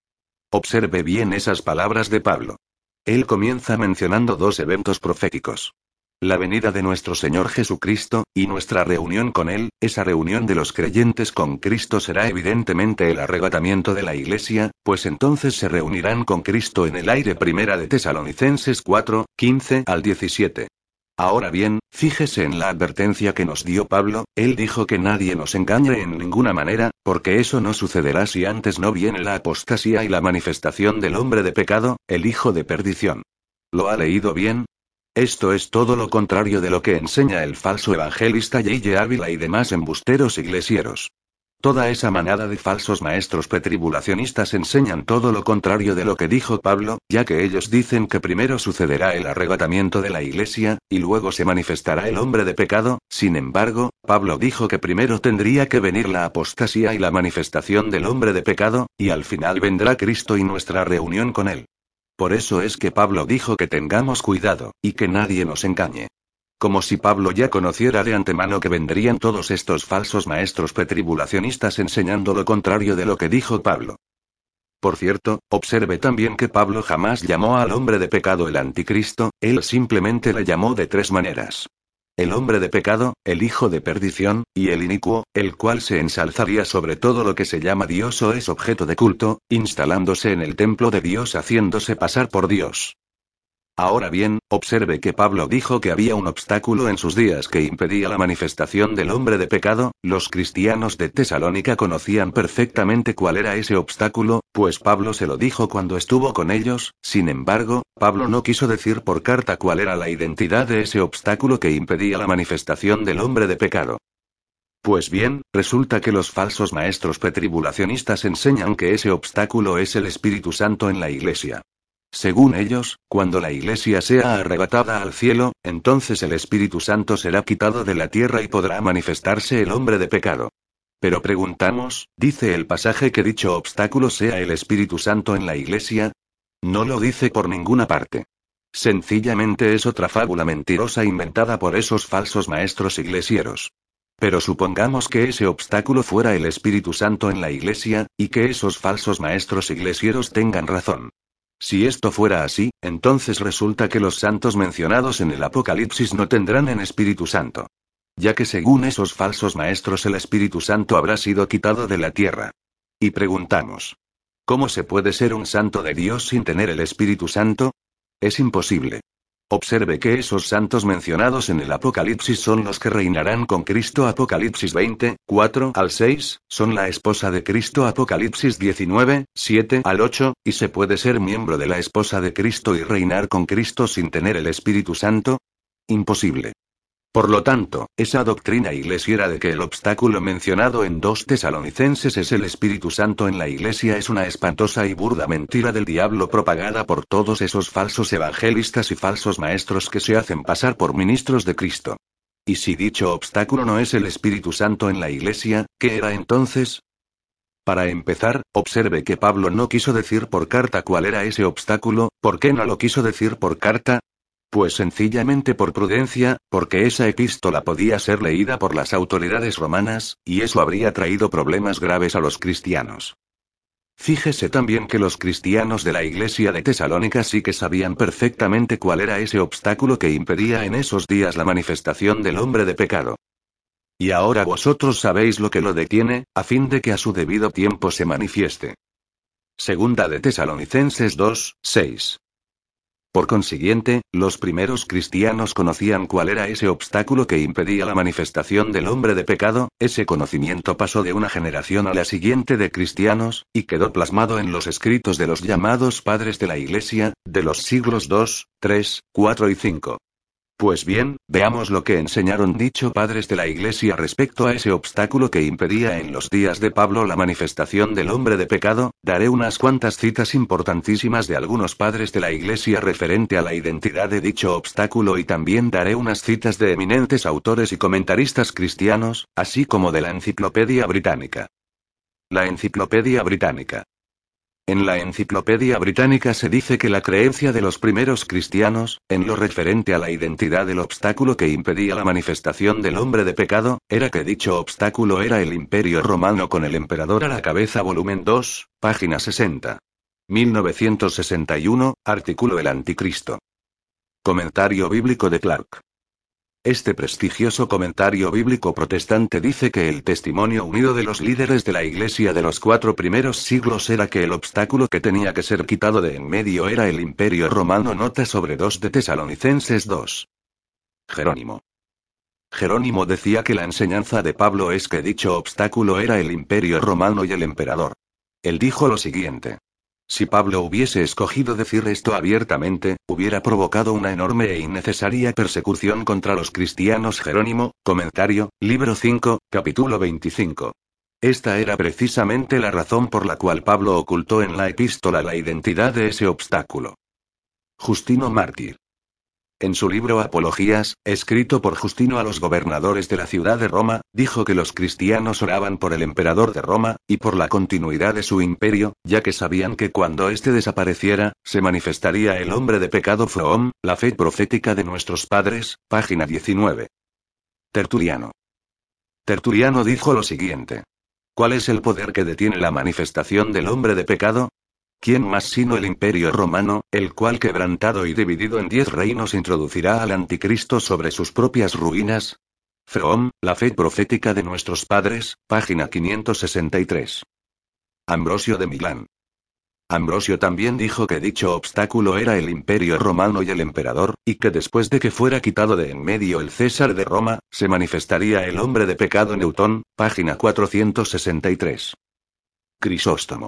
Observe bien esas palabras de Pablo. Él comienza mencionando dos eventos proféticos. La venida de nuestro Señor Jesucristo, y nuestra reunión con Él. Esa reunión de los creyentes con Cristo será evidentemente el arrebatamiento de la Iglesia, pues entonces se reunirán con Cristo en el aire. Primera de Tesalonicenses cuatro, quince al diecisiete. Ahora bien, fíjese en la advertencia que nos dio Pablo, él dijo que nadie nos engañe en ninguna manera, porque eso no sucederá si antes no viene la apostasía y la manifestación del hombre de pecado, el hijo de perdición. ¿Lo ha leído bien? Esto es todo lo contrario de lo que enseña el falso evangelista Gille Ávila y demás embusteros iglesieros. Toda esa manada de falsos maestros pretribulacionistas enseñan todo lo contrario de lo que dijo Pablo, ya que ellos dicen que primero sucederá el arrebatamiento de la Iglesia, y luego se manifestará el hombre de pecado. Sin embargo, Pablo dijo que primero tendría que venir la apostasía y la manifestación del hombre de pecado, y al final vendrá Cristo y nuestra reunión con él. Por eso es que Pablo dijo que tengamos cuidado, y que nadie nos engañe. Como si Pablo ya conociera de antemano que vendrían todos estos falsos maestros pretribulacionistas enseñando lo contrario de lo que dijo Pablo. Por cierto, observe también que Pablo jamás llamó al hombre de pecado el anticristo, él simplemente le llamó de tres maneras. El hombre de pecado, el hijo de perdición, y el inicuo, el cual se ensalzaría sobre todo lo que se llama Dios o es objeto de culto, instalándose en el templo de Dios haciéndose pasar por Dios. Ahora bien, observe que Pablo dijo que había un obstáculo en sus días que impedía la manifestación del hombre de pecado. Los cristianos de Tesalónica conocían perfectamente cuál era ese obstáculo, pues Pablo se lo dijo cuando estuvo con ellos. Sin embargo, Pablo no quiso decir por carta cuál era la identidad de ese obstáculo que impedía la manifestación del hombre de pecado. Pues bien, resulta que los falsos maestros pretribulacionistas enseñan que ese obstáculo es el Espíritu Santo en la Iglesia. Según ellos, cuando la Iglesia sea arrebatada al cielo, entonces el Espíritu Santo será quitado de la tierra y podrá manifestarse el hombre de pecado. Pero preguntamos, ¿dice el pasaje que dicho obstáculo sea el Espíritu Santo en la Iglesia? No lo dice por ninguna parte. Sencillamente es otra fábula mentirosa inventada por esos falsos maestros iglesieros. Pero supongamos que ese obstáculo fuera el Espíritu Santo en la iglesia, y que esos falsos maestros iglesieros tengan razón. Si esto fuera así, entonces resulta que los santos mencionados en el Apocalipsis no tendrán en Espíritu Santo. Ya que según esos falsos maestros el Espíritu Santo habrá sido quitado de la tierra. Y preguntamos, ¿cómo se puede ser un santo de Dios sin tener el Espíritu Santo? Es imposible. Observe que esos santos mencionados en el Apocalipsis son los que reinarán con Cristo. Apocalipsis veinte, cuatro al seis, son la esposa de Cristo. Apocalipsis diecinueve, siete al ocho, y se puede ser miembro de la esposa de Cristo y reinar con Cristo sin tener el Espíritu Santo. Imposible. Por lo tanto, esa doctrina iglesiera de que el obstáculo mencionado en dos Tesalonicenses es el Espíritu Santo en la iglesia es una espantosa y burda mentira del diablo propagada por todos esos falsos evangelistas y falsos maestros que se hacen pasar por ministros de Cristo. Y si dicho obstáculo no es el Espíritu Santo en la iglesia, ¿qué era entonces? Para empezar, observe que Pablo no quiso decir por carta cuál era ese obstáculo. ¿Por qué no lo quiso decir por carta? Pues sencillamente por prudencia, porque esa epístola podía ser leída por las autoridades romanas, y eso habría traído problemas graves a los cristianos. Fíjese también que los cristianos de la iglesia de Tesalónica sí que sabían perfectamente cuál era ese obstáculo que impedía en esos días la manifestación del hombre de pecado. Y ahora vosotros sabéis lo que lo detiene, a fin de que a su debido tiempo se manifieste. Segunda de Tesalonicenses dos, seis. Por consiguiente, los primeros cristianos conocían cuál era ese obstáculo que impedía la manifestación del hombre de pecado. Ese conocimiento pasó de una generación a la siguiente de cristianos, y quedó plasmado en los escritos de los llamados padres de la Iglesia, de los siglos dos, tres, cuatro y cinco. Pues bien, veamos lo que enseñaron dichos padres de la Iglesia respecto a ese obstáculo que impedía en los días de Pablo la manifestación del hombre de pecado. Daré unas cuantas citas importantísimas de algunos padres de la Iglesia referente a la identidad de dicho obstáculo y también daré unas citas de eminentes autores y comentaristas cristianos, así como de la Enciclopedia Británica. La Enciclopedia Británica. En la Enciclopedia Británica se dice que la creencia de los primeros cristianos, en lo referente a la identidad del obstáculo que impedía la manifestación del hombre de pecado, era que dicho obstáculo era el Imperio Romano con el emperador a la cabeza. Volumen dos, página sesenta. mil novecientos sesenta y uno, artículo El Anticristo. Comentario bíblico de Clark. Este prestigioso comentario bíblico protestante dice que el testimonio unido de los líderes de la Iglesia de los cuatro primeros siglos era que el obstáculo que tenía que ser quitado de en medio era el Imperio Romano. Nota sobre dos de Tesalonicenses dos. Jerónimo. Jerónimo decía que la enseñanza de Pablo es que dicho obstáculo era el Imperio Romano y el emperador. Él dijo lo siguiente. Si Pablo hubiese escogido decir esto abiertamente, hubiera provocado una enorme e innecesaria persecución contra los cristianos. Jerónimo, comentario, libro cinco, capítulo veinticinco. Esta era precisamente la razón por la cual Pablo ocultó en la epístola la identidad de ese obstáculo. Justino Mártir. En su libro Apologías, escrito por Justino a los gobernadores de la ciudad de Roma, dijo que los cristianos oraban por el emperador de Roma, y por la continuidad de su imperio, ya que sabían que cuando éste desapareciera, se manifestaría el hombre de pecado. Froom, la fe profética de nuestros padres, página diecinueve. Tertuliano. Tertuliano dijo lo siguiente. ¿Cuál es el poder que detiene la manifestación del hombre de pecado? ¿Quién más sino el Imperio Romano, el cual quebrantado y dividido en diez reinos introducirá al anticristo sobre sus propias ruinas? Froom, la fe profética de nuestros padres, página quinientos sesenta y tres. Ambrosio de Milán. Ambrosio también dijo que dicho obstáculo era el Imperio Romano y el emperador, y que después de que fuera quitado de en medio el César de Roma, se manifestaría el hombre de pecado. Neutón, página cuatrocientos sesenta y tres. Crisóstomo.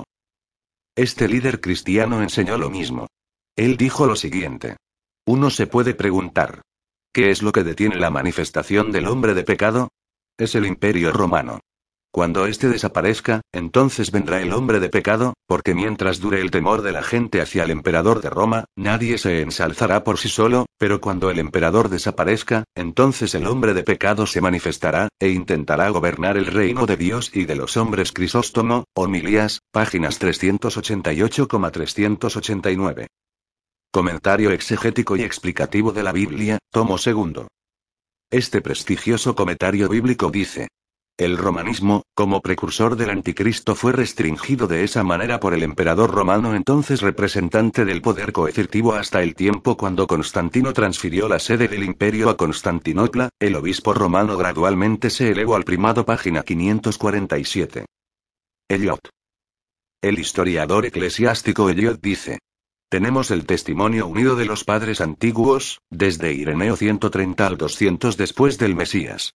Este líder cristiano enseñó lo mismo. Él dijo lo siguiente. Uno se puede preguntar. ¿Qué es lo que detiene la manifestación del hombre de pecado? Es el Imperio Romano. Cuando éste desaparezca, entonces vendrá el hombre de pecado, porque mientras dure el temor de la gente hacia el emperador de Roma, nadie se ensalzará por sí solo, pero cuando el emperador desaparezca, entonces el hombre de pecado se manifestará, e intentará gobernar el reino de Dios y de los hombres. Crisóstomo, Homilías, Páginas trescientos ochenta y ocho a trescientos ochenta y nueve. Comentario exegético y explicativo de la Biblia, tomo segundo. Este prestigioso comentario bíblico dice: el romanismo, como precursor del anticristo, fue restringido de esa manera por el emperador romano, entonces representante del poder coercitivo, hasta el tiempo cuando Constantino transfirió la sede del imperio a Constantinopla. El obispo romano gradualmente se elevó al primado. Página quinientos cuarenta y siete. Eliot. El historiador eclesiástico Eliot dice: tenemos el testimonio unido de los padres antiguos, desde Ireneo ciento treinta al doscientos después del Mesías.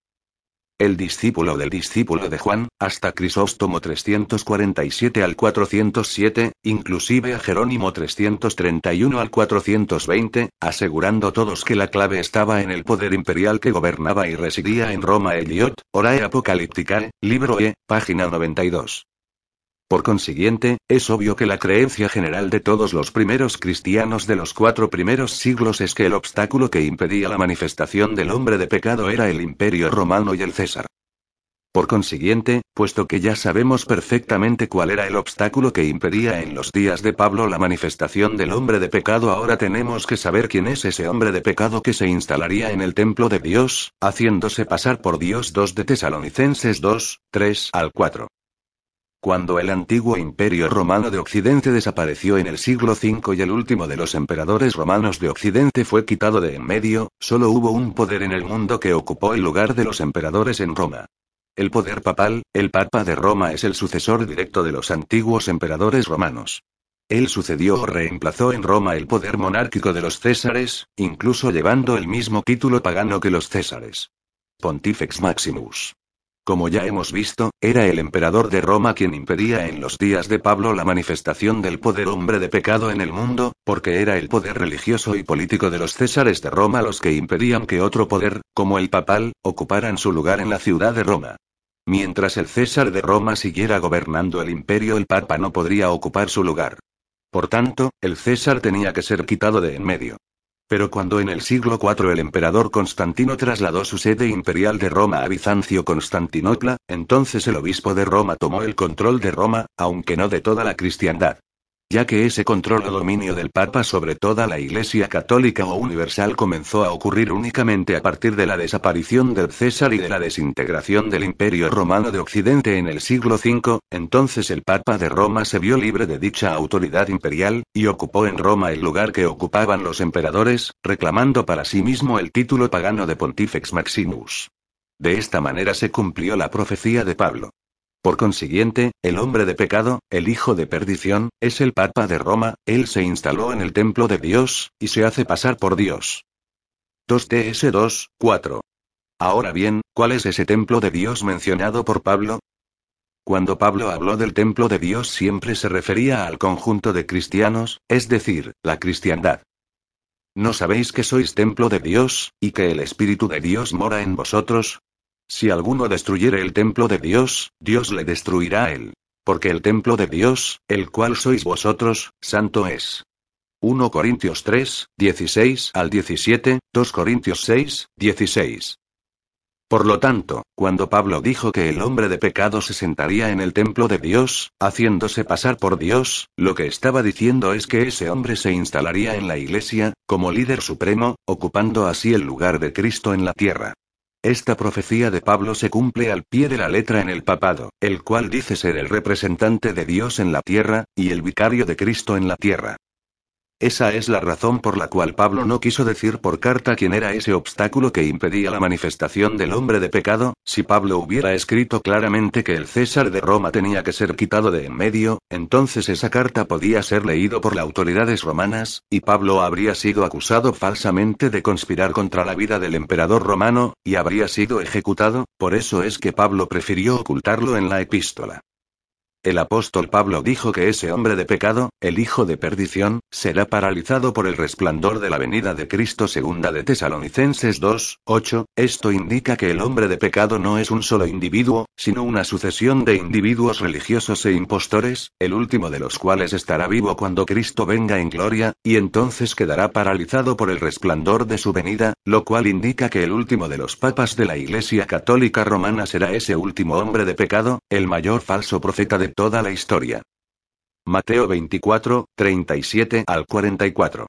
El discípulo del discípulo de Juan, hasta Crisóstomo trescientos cuarenta y siete al cuatrocientos siete, inclusive a Jerónimo trescientos treinta y uno al cuatrocientos veinte, asegurando todos que la clave estaba en el poder imperial que gobernaba y residía en Roma. Eliot, Orae Apocalypticae, libro E, página noventa y dos. Por consiguiente, es obvio que la creencia general de todos los primeros cristianos de los cuatro primeros siglos es que el obstáculo que impedía la manifestación del hombre de pecado era el imperio romano y el César. Por consiguiente, puesto que ya sabemos perfectamente cuál era el obstáculo que impedía en los días de Pablo la manifestación del hombre de pecado, ahora tenemos que saber quién es ese hombre de pecado que se instalaría en el templo de Dios, haciéndose pasar por Dios. dos de Tesalonicenses dos, tres al cuatro. Cuando el antiguo imperio romano de Occidente desapareció en el siglo quinto y el último de los emperadores romanos de Occidente fue quitado de en medio, solo hubo un poder en el mundo que ocupó el lugar de los emperadores en Roma. El poder papal. El Papa de Roma es el sucesor directo de los antiguos emperadores romanos. Él sucedió o reemplazó en Roma el poder monárquico de los Césares, incluso llevando el mismo título pagano que los Césares. Pontifex Maximus. Como ya hemos visto, era el emperador de Roma quien impedía en los días de Pablo la manifestación del poder hombre de pecado en el mundo, porque era el poder religioso y político de los Césares de Roma los que impedían que otro poder, como el papal, ocuparan su lugar en la ciudad de Roma. Mientras el César de Roma siguiera gobernando el imperio, el Papa no podría ocupar su lugar. Por tanto, el César tenía que ser quitado de en medio. Pero cuando en el siglo cuatro el emperador Constantino trasladó su sede imperial de Roma a Bizancio, Constantinopla, entonces el obispo de Roma tomó el control de Roma, aunque no de toda la cristiandad. Ya que ese control o dominio del Papa sobre toda la Iglesia católica o universal comenzó a ocurrir únicamente a partir de la desaparición del César y de la desintegración del Imperio Romano de Occidente en el siglo quinto, entonces el Papa de Roma se vio libre de dicha autoridad imperial, y ocupó en Roma el lugar que ocupaban los emperadores, reclamando para sí mismo el título pagano de Pontifex Maximus. De esta manera se cumplió la profecía de Pablo. Por consiguiente, el hombre de pecado, el hijo de perdición, es el Papa de Roma. Él se instaló en el templo de Dios, y se hace pasar por Dios. dos T S dos, cuatro. Ahora bien, ¿cuál es ese templo de Dios mencionado por Pablo? Cuando Pablo habló del templo de Dios siempre se refería al conjunto de cristianos, es decir, la cristiandad. ¿No sabéis que sois templo de Dios, y que el Espíritu de Dios mora en vosotros? Si alguno destruyere el templo de Dios, Dios le destruirá a él. Porque el templo de Dios, el cual sois vosotros, santo es. primera Corintios tres, dieciséis al diecisiete, dos Corintios seis, dieciséis. Por lo tanto, cuando Pablo dijo que el hombre de pecado se sentaría en el templo de Dios, haciéndose pasar por Dios, lo que estaba diciendo es que ese hombre se instalaría en la Iglesia, como líder supremo, ocupando así el lugar de Cristo en la tierra. Esta profecía de Pablo se cumple al pie de la letra en el papado, el cual dice ser el representante de Dios en la tierra, y el vicario de Cristo en la tierra. Esa es la razón por la cual Pablo no quiso decir por carta quién era ese obstáculo que impedía la manifestación del hombre de pecado. Si Pablo hubiera escrito claramente que el César de Roma tenía que ser quitado de en medio, entonces esa carta podía ser leído por las autoridades romanas, y Pablo habría sido acusado falsamente de conspirar contra la vida del emperador romano, y habría sido ejecutado. Por eso es que Pablo prefirió ocultarlo en la epístola. El apóstol Pablo dijo que ese hombre de pecado, el hijo de perdición, será paralizado por el resplandor de la venida de Cristo. Segunda de Tesalonicenses dos, ocho. Esto indica que el hombre de pecado no es un solo individuo, sino una sucesión de individuos religiosos e impostores, el último de los cuales estará vivo cuando Cristo venga en gloria, y entonces quedará paralizado por el resplandor de su venida, lo cual indica que el último de los papas de la Iglesia Católica Romana será ese último hombre de pecado, el mayor falso profeta de toda la historia. Mateo veinticuatro, treinta y siete al cuarenta y cuatro.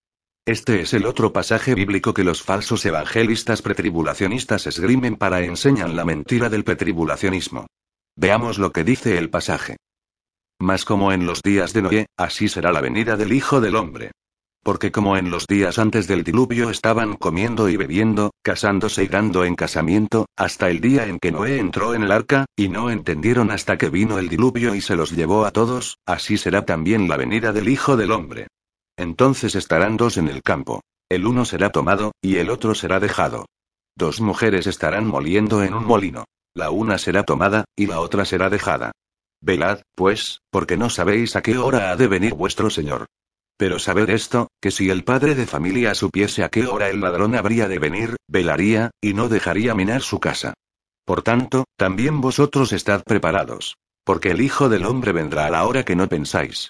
Este es el otro pasaje bíblico que los falsos evangelistas pretribulacionistas esgrimen para enseñar la mentira del pretribulacionismo. Veamos lo que dice el pasaje. Mas como en los días de Noé, así será la venida del Hijo del Hombre. Porque como en los días antes del diluvio estaban comiendo y bebiendo, casándose y dando en casamiento, hasta el día en que Noé entró en el arca, y no entendieron hasta que vino el diluvio y se los llevó a todos, así será también la venida del Hijo del Hombre. Entonces estarán dos en el campo. El uno será tomado, y el otro será dejado. Dos mujeres estarán moliendo en un molino. La una será tomada, y la otra será dejada. Velad, pues, porque no sabéis a qué hora ha de venir vuestro Señor. Pero sabed esto, que si el padre de familia supiese a qué hora el ladrón habría de venir, velaría, y no dejaría minar su casa. Por tanto, también vosotros estad preparados. Porque el Hijo del Hombre vendrá a la hora que no pensáis.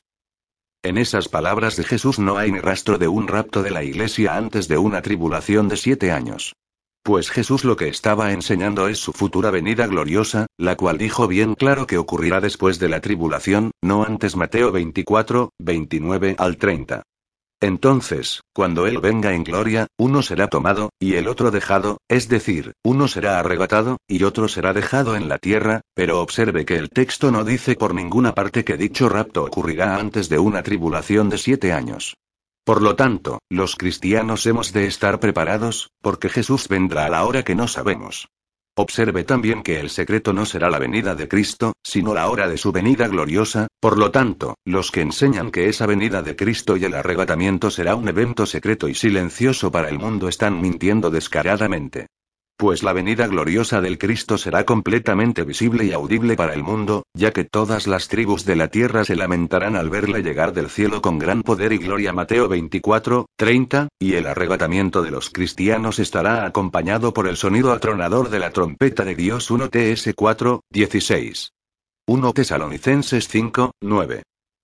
En esas palabras de Jesús no hay ni rastro de un rapto de la iglesia antes de una tribulación de siete años. Pues Jesús lo que estaba enseñando es su futura venida gloriosa, la cual dijo bien claro que ocurrirá después de la tribulación, no antes. Mateo veinticuatro, veintinueve al treinta. Entonces, cuando Él venga en gloria, uno será tomado, y el otro dejado, es decir, uno será arrebatado, y otro será dejado en la tierra, pero observe que el texto no dice por ninguna parte que dicho rapto ocurrirá antes de una tribulación de siete años. Por lo tanto, los cristianos hemos de estar preparados, porque Jesús vendrá a la hora que no sabemos. Observe también que el secreto no será la venida de Cristo, sino la hora de su venida gloriosa. Por lo tanto, los que enseñan que esa venida de Cristo y el arrebatamiento será un evento secreto y silencioso para el mundo están mintiendo descaradamente. Pues la venida gloriosa del Cristo será completamente visible y audible para el mundo, ya que todas las tribus de la tierra se lamentarán al verle llegar del cielo con gran poder y gloria. Mateo veinticuatro, treinta, y el arrebatamiento de los cristianos estará acompañado por el sonido atronador de la trompeta de Dios. primera Tesalonicenses cuatro, dieciséis. primera Tesalonicenses cinco, nueve.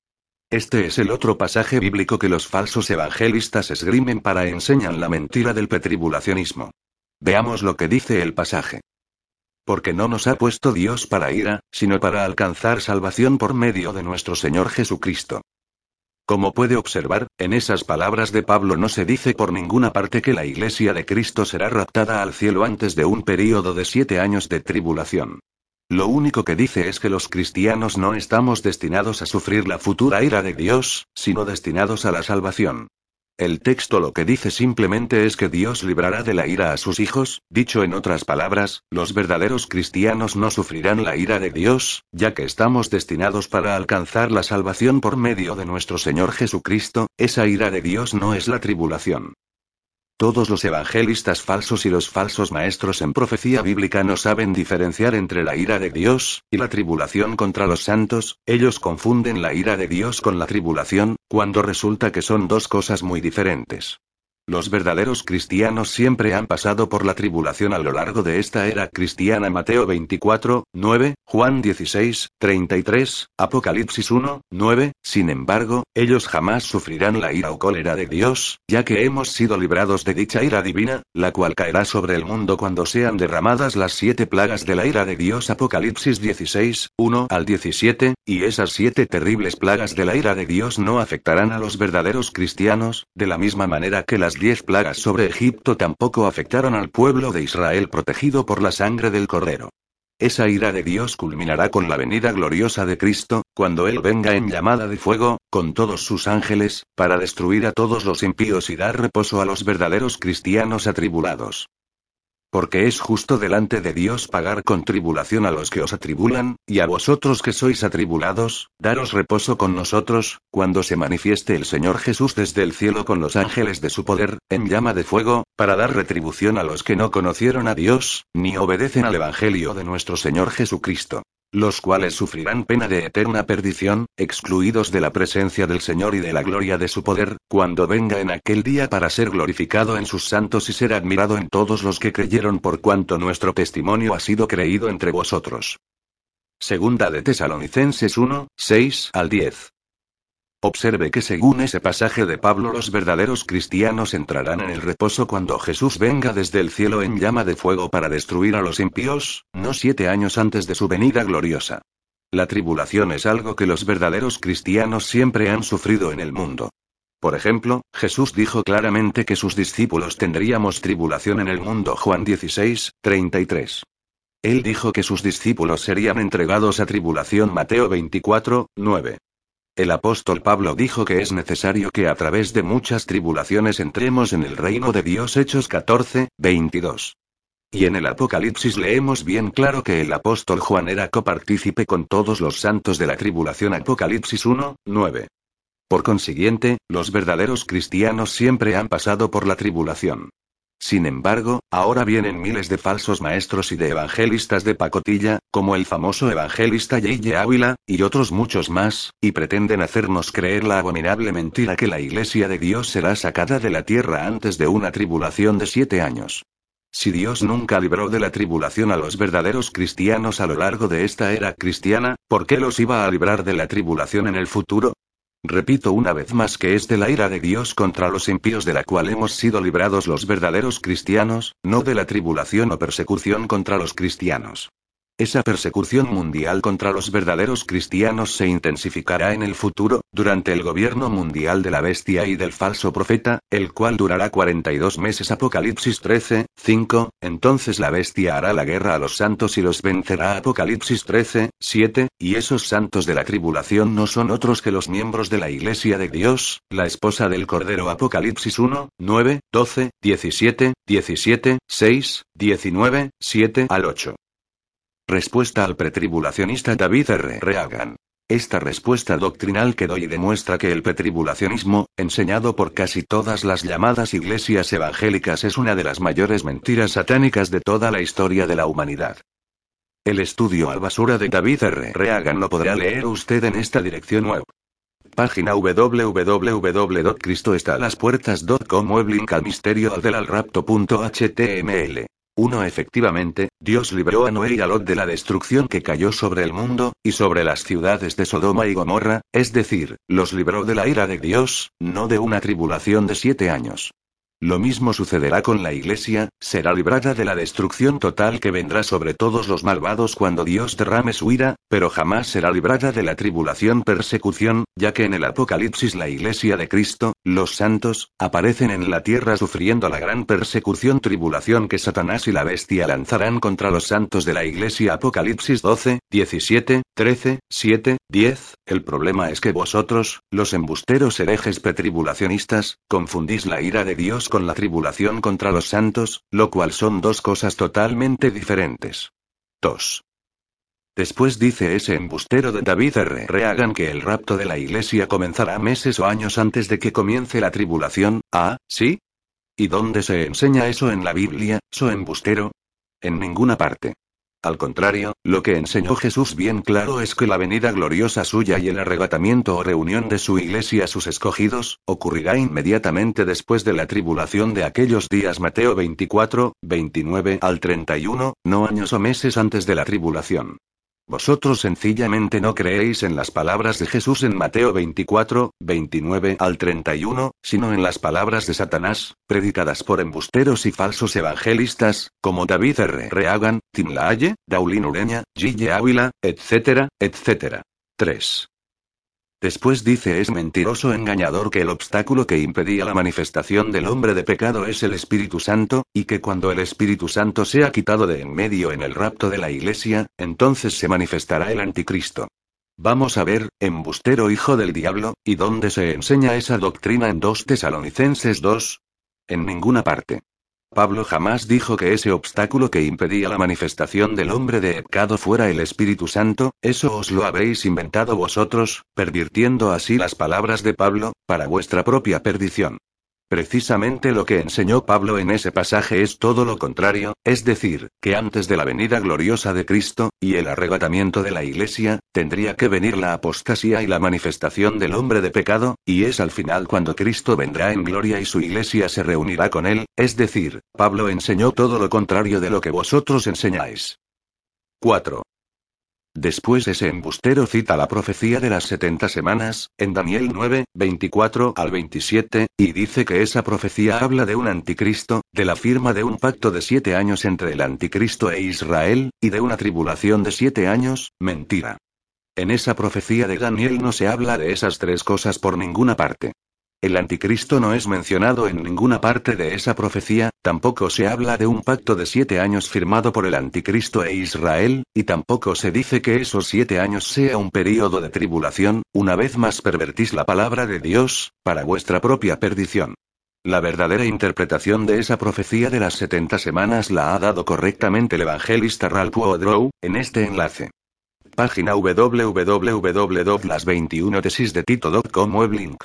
Este es el otro pasaje bíblico que los falsos evangelistas esgrimen para enseñar la mentira del pretribulacionismo. Veamos lo que dice el pasaje. Porque no nos ha puesto Dios para ira, sino para alcanzar salvación por medio de nuestro Señor Jesucristo. Como puede observar, en esas palabras de Pablo no se dice por ninguna parte que la iglesia de Cristo será raptada al cielo antes de un período de siete años de tribulación. Lo único que dice es que los cristianos no estamos destinados a sufrir la futura ira de Dios, sino destinados a la salvación. El texto lo que dice simplemente es que Dios librará de la ira a sus hijos. Dicho en otras palabras, los verdaderos cristianos no sufrirán la ira de Dios, ya que estamos destinados para alcanzar la salvación por medio de nuestro Señor Jesucristo. Esa ira de Dios no es la tribulación. Todos los evangelistas falsos y los falsos maestros en profecía bíblica no saben diferenciar entre la ira de Dios y la tribulación contra los santos. Ellos confunden la ira de Dios con la tribulación, cuando resulta que son dos cosas muy diferentes. Los verdaderos cristianos siempre han pasado por la tribulación a lo largo de esta era cristiana. Mateo veinticuatro, nueve, Juan dieciséis, treinta y tres, Apocalipsis uno, nueve. Sin embargo, ellos jamás sufrirán la ira o cólera de Dios, ya que hemos sido librados de dicha ira divina, la cual caerá sobre el mundo cuando sean derramadas las siete plagas de la ira de Dios. Apocalipsis dieciséis, uno al diecisiete, y esas siete terribles plagas de la ira de Dios no afectarán a los verdaderos cristianos, de la misma manera que las diez plagas sobre Egipto tampoco afectaron al pueblo de Israel protegido por la sangre del Cordero. Esa ira de Dios culminará con la venida gloriosa de Cristo, cuando Él venga en llamada de fuego, con todos sus ángeles, para destruir a todos los impíos y dar reposo a los verdaderos cristianos atribulados. Porque es justo delante de Dios pagar con tribulación a los que os atribulan, y a vosotros que sois atribulados, daros reposo con nosotros, cuando se manifieste el Señor Jesús desde el cielo con los ángeles de su poder, en llama de fuego, para dar retribución a los que no conocieron a Dios, ni obedecen al Evangelio de nuestro Señor Jesucristo. Los cuales sufrirán pena de eterna perdición, excluidos de la presencia del Señor y de la gloria de su poder, cuando venga en aquel día para ser glorificado en sus santos y ser admirado en todos los que creyeron, por cuanto nuestro testimonio ha sido creído entre vosotros. Segunda de Tesalonicenses uno, seis al diez. Observe que según ese pasaje de Pablo los verdaderos cristianos entrarán en el reposo cuando Jesús venga desde el cielo en llama de fuego para destruir a los impíos, no siete años antes de su venida gloriosa. La tribulación es algo que los verdaderos cristianos siempre han sufrido en el mundo. Por ejemplo, Jesús dijo claramente que sus discípulos tendríamos tribulación en el mundo. Juan dieciséis, treinta y tres. Él dijo que sus discípulos serían entregados a tribulación. Mateo veinticuatro, nueve. El apóstol Pablo dijo que es necesario que a través de muchas tribulaciones entremos en el reino de Dios. Hechos catorce, veintidós. Y en el Apocalipsis leemos bien claro que el apóstol Juan era copartícipe con todos los santos de la tribulación. Apocalipsis uno, nueve. Por consiguiente, los verdaderos cristianos siempre han pasado por la tribulación. Sin embargo, ahora vienen miles de falsos maestros y de evangelistas de pacotilla, como el famoso evangelista J J Ávila, y otros muchos más, y pretenden hacernos creer la abominable mentira que la Iglesia de Dios será sacada de la tierra antes de una tribulación de siete años. Si Dios nunca libró de la tribulación a los verdaderos cristianos a lo largo de esta era cristiana, ¿por qué los iba a librar de la tribulación en el futuro? Repito una vez más que es de la ira de Dios contra los impíos de la cual hemos sido librados los verdaderos cristianos, no de la tribulación o persecución contra los cristianos. Esa persecución mundial contra los verdaderos cristianos se intensificará en el futuro, durante el gobierno mundial de la bestia y del falso profeta, el cual durará cuarenta y dos meses. Apocalipsis trece, cinco, entonces la bestia hará la guerra a los santos y los vencerá. Apocalipsis trece, siete, y esos santos de la tribulación no son otros que los miembros de la Iglesia de Dios, la esposa del Cordero. Apocalipsis uno, nueve, doce, diecisiete, diecisiete, seis, diecinueve, siete al ocho. Respuesta al pretribulacionista David R. Reagan. Esta respuesta doctrinal que doy demuestra que el pretribulacionismo, enseñado por casi todas las llamadas iglesias evangélicas, es una de las mayores mentiras satánicas de toda la historia de la humanidad. El estudio al basura de David R. Reagan lo podrá leer usted en esta dirección web. Página w w w punto cristo está a las puertas punto com. Web link al misterio del al rapto punto h t m l. uno Efectivamente, Dios libró a Noé y a Lot de la destrucción que cayó sobre el mundo, y sobre las ciudades de Sodoma y Gomorra, es decir, los libró de la ira de Dios, no de una tribulación de siete años. Lo mismo sucederá con la Iglesia, será librada de la destrucción total que vendrá sobre todos los malvados cuando Dios derrame su ira, pero jamás será librada de la tribulación persecución, ya que en el Apocalipsis la Iglesia de Cristo, los santos, aparecen en la tierra sufriendo la gran persecución tribulación que Satanás y la bestia lanzarán contra los santos de la Iglesia. Apocalipsis doce, diecisiete, trece, siete, diez. El problema es que vosotros, los embusteros herejes pretribulacionistas, confundís la ira de Dios con la tribulación contra los santos, lo cual son dos cosas totalmente diferentes. dos. Después dice ese embustero de David R. Reagan que el rapto de la Iglesia comenzará meses o años antes de que comience la tribulación. ¿Ah, sí? ¿Y dónde se enseña eso en la Biblia, so embustero? En ninguna parte. Al contrario, lo que enseñó Jesús bien claro es que la venida gloriosa suya y el arrebatamiento o reunión de su iglesia, sus escogidos, ocurrirá inmediatamente después de la tribulación de aquellos días. Mateo veinticuatro, veintinueve al treinta y uno, no años o meses antes de la tribulación. Vosotros sencillamente no creéis en las palabras de Jesús en Mateo veinticuatro, veintinueve al treinta y uno, sino en las palabras de Satanás, predicadas por embusteros y falsos evangelistas, como David R. Reagan, Tim LaHaye, Daulín Ureña, J J Ávila, etcétera, etcétera. tres. Después dice es mentiroso engañador que el obstáculo que impedía la manifestación del hombre de pecado es el Espíritu Santo, y que cuando el Espíritu Santo sea quitado de en medio en el rapto de la Iglesia, entonces se manifestará el anticristo. Vamos a ver, embustero hijo del diablo, ¿y dónde se enseña esa doctrina en dos Tesalonicenses dos? En ninguna parte. Pablo jamás dijo que ese obstáculo que impedía la manifestación del hombre de pecado fuera el Espíritu Santo, eso os lo habréis inventado vosotros, pervirtiendo así las palabras de Pablo, para vuestra propia perdición. Precisamente lo que enseñó Pablo en ese pasaje es todo lo contrario, es decir, que antes de la venida gloriosa de Cristo, y el arrebatamiento de la Iglesia, tendría que venir la apostasía y la manifestación del hombre de pecado, y es al final cuando Cristo vendrá en gloria y su Iglesia se reunirá con él, es decir, Pablo enseñó todo lo contrario de lo que vosotros enseñáis. cuatro. Después ese embustero cita la profecía de las setenta semanas, en Daniel nueve, veinticuatro al veintisiete, y dice que esa profecía habla de un anticristo, de la firma de un pacto de siete años entre el anticristo e Israel, y de una tribulación de siete años. Mentira. En esa profecía de Daniel no se habla de esas tres cosas por ninguna parte. El anticristo no es mencionado en ninguna parte de esa profecía, tampoco se habla de un pacto de siete años firmado por el anticristo e Israel, y tampoco se dice que esos siete años sea un período de tribulación. Una vez más pervertís la palabra de Dios, para vuestra propia perdición. La verdadera interpretación de esa profecía de las setenta semanas la ha dado correctamente el evangelista Ralph Woodrow, en este enlace. Página www punto las veintiuna tesis de tito punto com web link.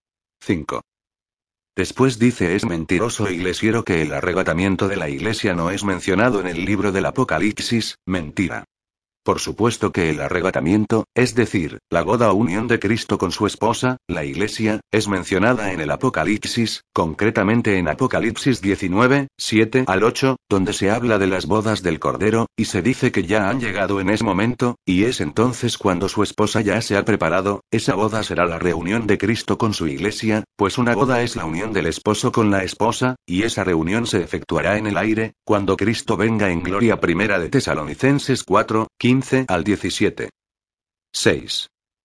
cinco. Después dice es mentiroso e iglesiero que el arrebatamiento de la iglesia no es mencionado en el libro del Apocalipsis, mentira. Por supuesto que el arrebatamiento, es decir, la boda o unión de Cristo con su esposa, la iglesia, es mencionada en el Apocalipsis, concretamente en Apocalipsis diecinueve, siete al ocho, donde se habla de las bodas del Cordero, y se dice que ya han llegado en ese momento, y es entonces cuando su esposa ya se ha preparado. Esa boda será la reunión de Cristo con su iglesia, pues una boda es la unión del esposo con la esposa, y esa reunión se efectuará en el aire, cuando Cristo venga en gloria. Primera de Tesalonicenses cuatro, quince al diecisiete. seis.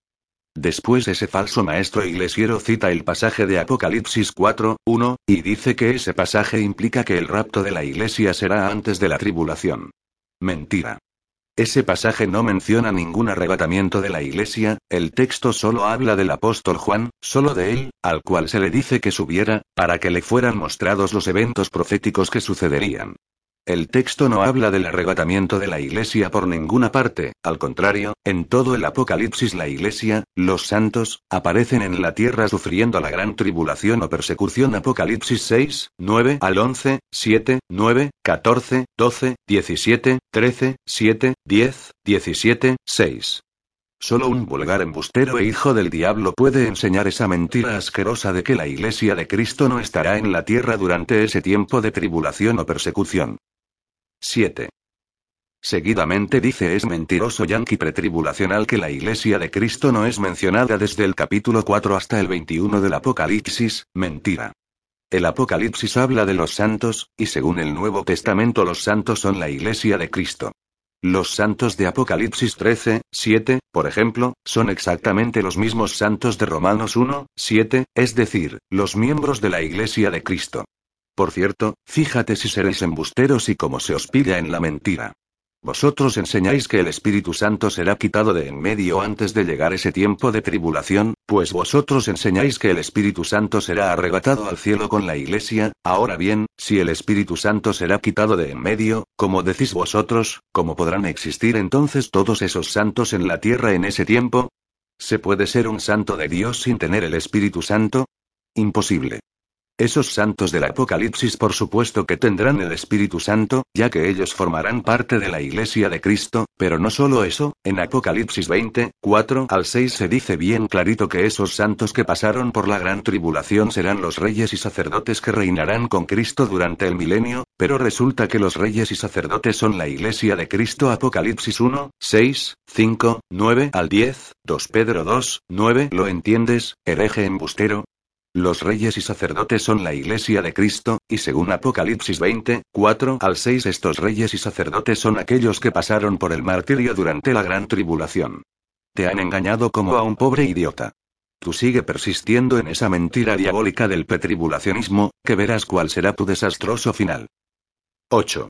Después ese falso maestro iglesiero cita el pasaje de Apocalipsis cuatro, uno, y dice que ese pasaje implica que el rapto de la iglesia será antes de la tribulación. Mentira. Ese pasaje no menciona ningún arrebatamiento de la iglesia, el texto solo habla del apóstol Juan, solo de él, al cual se le dice que subiera, para que le fueran mostrados los eventos proféticos que sucederían. El texto no habla del arrebatamiento de la iglesia por ninguna parte, al contrario, en todo el Apocalipsis la iglesia, los santos, aparecen en la tierra sufriendo la gran tribulación o persecución. Apocalipsis seis, nueve al once, siete, nueve, catorce, doce, diecisiete, trece, siete, diez, diecisiete, seis. Solo un vulgar embustero e hijo del diablo puede enseñar esa mentira asquerosa de que la iglesia de Cristo no estará en la tierra durante ese tiempo de tribulación o persecución. siete. Seguidamente dice es mentiroso yanqui pretribulacional que la iglesia de Cristo no es mencionada desde el capítulo cuatro hasta el veintiuno del Apocalipsis, mentira. El Apocalipsis habla de los santos, y según el Nuevo Testamento los santos son la iglesia de Cristo. Los santos de Apocalipsis trece, siete, por ejemplo, son exactamente los mismos santos de Romanos uno, siete, es decir, los miembros de la iglesia de Cristo. Por cierto, fíjate si seréis embusteros y cómo se os pilla en la mentira. Vosotros enseñáis que el Espíritu Santo será quitado de en medio antes de llegar ese tiempo de tribulación, pues vosotros enseñáis que el Espíritu Santo será arrebatado al cielo con la iglesia. Ahora bien, si el Espíritu Santo será quitado de en medio, como decís vosotros, ¿cómo podrán existir entonces todos esos santos en la tierra en ese tiempo? ¿Se puede ser un santo de Dios sin tener el Espíritu Santo? Imposible. Esos santos del Apocalipsis por supuesto que tendrán el Espíritu Santo, ya que ellos formarán parte de la iglesia de Cristo, pero no solo eso, en Apocalipsis veinte, cuatro al seis se dice bien clarito que esos santos que pasaron por la gran tribulación serán los reyes y sacerdotes que reinarán con Cristo durante el milenio, pero resulta que los reyes y sacerdotes son la iglesia de Cristo. Apocalipsis uno, seis, cinco, nueve al diez, dos Pedro dos, nueve. ¿Lo entiendes, hereje embustero? Los reyes y sacerdotes son la iglesia de Cristo, y según Apocalipsis veinte, cuatro al seis estos reyes y sacerdotes son aquellos que pasaron por el martirio durante la gran tribulación. Te han engañado como a un pobre idiota. Tú sigue persistiendo en esa mentira diabólica del pretribulacionismo, que verás cuál será tu desastroso final. ocho.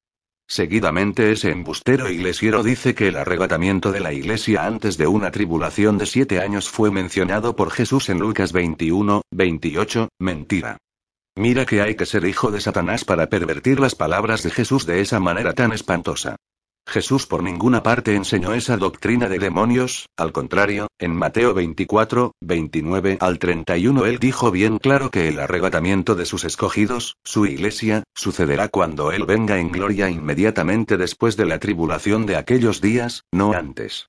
Seguidamente ese embustero iglesiero dice que el arrebatamiento de la iglesia antes de una tribulación de siete años fue mencionado por Jesús en Lucas veintiuno, veintiocho, mentira. Mira que hay que ser hijo de Satanás para pervertir las palabras de Jesús de esa manera tan espantosa. Jesús por ninguna parte enseñó esa doctrina de demonios, al contrario, en Mateo veinticuatro, veintinueve al treinta y uno él dijo bien claro que el arrebatamiento de sus escogidos, su iglesia, sucederá cuando él venga en gloria inmediatamente después de la tribulación de aquellos días, no antes.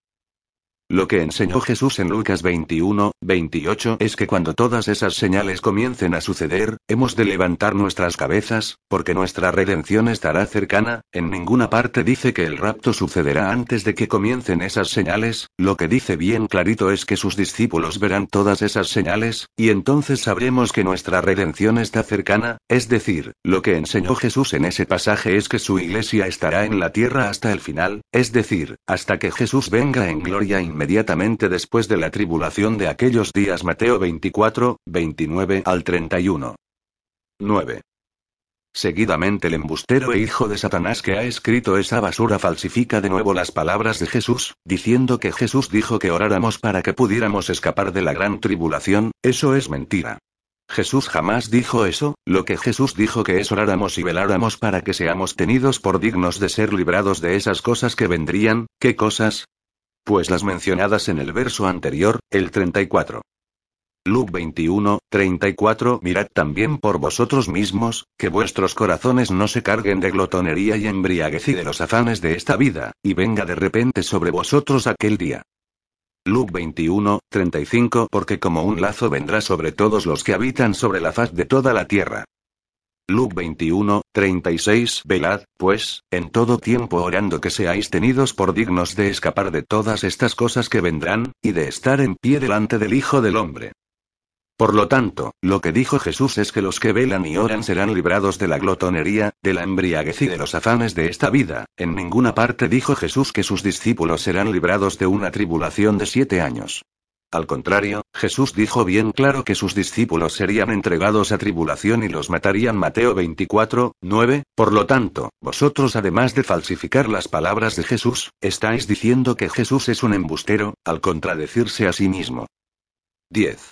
Lo que enseñó Jesús en Lucas veintiuno, veintiocho es que cuando todas esas señales comiencen a suceder, hemos de levantar nuestras cabezas, porque nuestra redención estará cercana. En ninguna parte dice que el rapto sucederá antes de que comiencen esas señales, lo que dice bien clarito es que sus discípulos verán todas esas señales, y entonces sabremos que nuestra redención está cercana, es decir, lo que enseñó Jesús en ese pasaje es que su iglesia estará en la tierra hasta el final, es decir, hasta que Jesús venga en gloria inmediata. inmediatamente después de la tribulación de aquellos días. Mateo veinticuatro, veintinueve al treinta y uno. nueve. Seguidamente el embustero e hijo de Satanás que ha escrito esa basura falsifica de nuevo las palabras de Jesús, diciendo que Jesús dijo que oráramos para que pudiéramos escapar de la gran tribulación. Eso es mentira. Jesús jamás dijo eso. Lo que Jesús dijo que es oráramos y veláramos para que seamos tenidos por dignos de ser librados de esas cosas que vendrían. ¿Qué cosas? Pues las mencionadas en el verso anterior, el treinta y cuatro. Lucas veintiuno, treinta y cuatro. Mirad también por vosotros mismos, que vuestros corazones no se carguen de glotonería y embriaguez y de los afanes de esta vida, y venga de repente sobre vosotros aquel día. Lucas veintiuno, treinta y cinco. Porque como un lazo vendrá sobre todos los que habitan sobre la faz de toda la tierra. Lucas veintiuno, treinta y seis. Velad, pues, en todo tiempo orando que seáis tenidos por dignos de escapar de todas estas cosas que vendrán, y de estar en pie delante del Hijo del Hombre. Por lo tanto, lo que dijo Jesús es que los que velan y oran serán librados de la glotonería, de la embriaguez y de los afanes de esta vida. En ninguna parte dijo Jesús que sus discípulos serán librados de una tribulación de siete años. Al contrario, Jesús dijo bien claro que sus discípulos serían entregados a tribulación y los matarían. Mateo veinticuatro, nueve. Por lo tanto, vosotros además de falsificar las palabras de Jesús, estáis diciendo que Jesús es un embustero, al contradecirse a sí mismo. diez.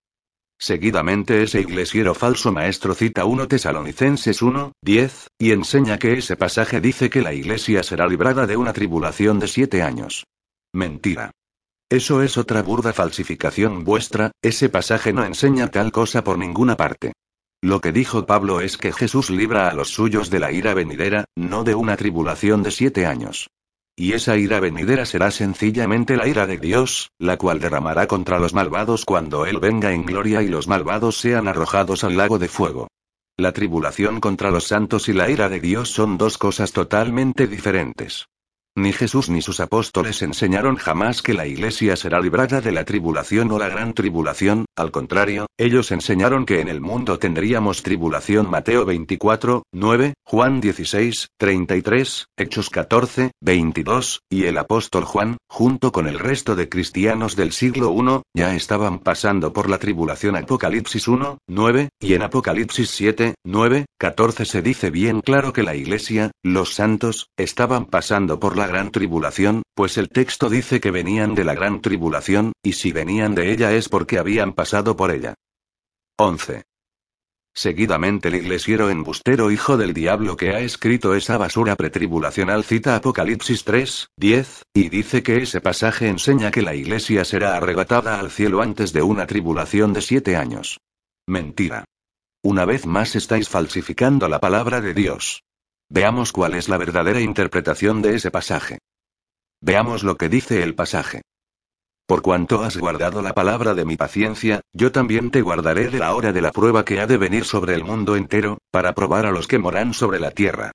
Seguidamente ese iglesiero falso maestro cita primera Tesalonicenses uno, diez, y enseña que ese pasaje dice que la iglesia será librada de una tribulación de siete años. Mentira. Eso es otra burda falsificación vuestra. Ese pasaje no enseña tal cosa por ninguna parte. Lo que dijo Pablo es que Jesús libra a los suyos de la ira venidera, no de una tribulación de siete años. Y esa ira venidera será sencillamente la ira de Dios, la cual derramará contra los malvados cuando Él venga en gloria y los malvados sean arrojados al lago de fuego. La tribulación contra los santos y la ira de Dios son dos cosas totalmente diferentes. Ni Jesús ni sus apóstoles enseñaron jamás que la iglesia será librada de la tribulación o la gran tribulación. Al contrario, ellos enseñaron que en el mundo tendríamos tribulación. Mateo veinticuatro, nueve, Juan dieciséis, treinta y tres, Hechos catorce, veintidós, y el apóstol Juan, junto con el resto de cristianos del siglo primero, ya estaban pasando por la tribulación. Apocalipsis uno, nueve, y en Apocalipsis siete, nueve, catorce se dice bien claro que la iglesia, los santos, estaban pasando por la gran tribulación, pues el texto dice que venían de la gran tribulación, y si venían de ella es porque habían pasado por ella. once. Seguidamente el iglesiero embustero hijo del diablo que ha escrito esa basura pretribulacional cita Apocalipsis tres, diez, y dice que ese pasaje enseña que la iglesia será arrebatada al cielo antes de una tribulación de siete años. Mentira. Una vez más estáis falsificando la palabra de Dios. Veamos cuál es la verdadera interpretación de ese pasaje. Veamos lo que dice el pasaje. Por cuanto has guardado la palabra de mi paciencia, yo también te guardaré de la hora de la prueba que ha de venir sobre el mundo entero, para probar a los que moran sobre la tierra.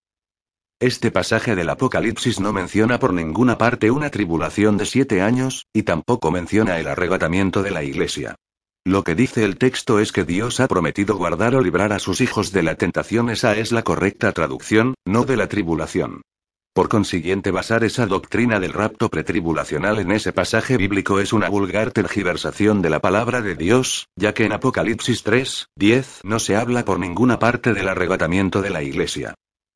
Este pasaje del Apocalipsis no menciona por ninguna parte una tribulación de siete años, y tampoco menciona el arrebatamiento de la iglesia. Lo que dice el texto es que Dios ha prometido guardar o librar a sus hijos de la tentación. Esa es la correcta traducción, no de la tribulación. Por consiguiente, basar esa doctrina del rapto pretribulacional en ese pasaje bíblico es una vulgar tergiversación de la palabra de Dios, ya que en Apocalipsis tres, diez no se habla por ninguna parte del arrebatamiento de la iglesia.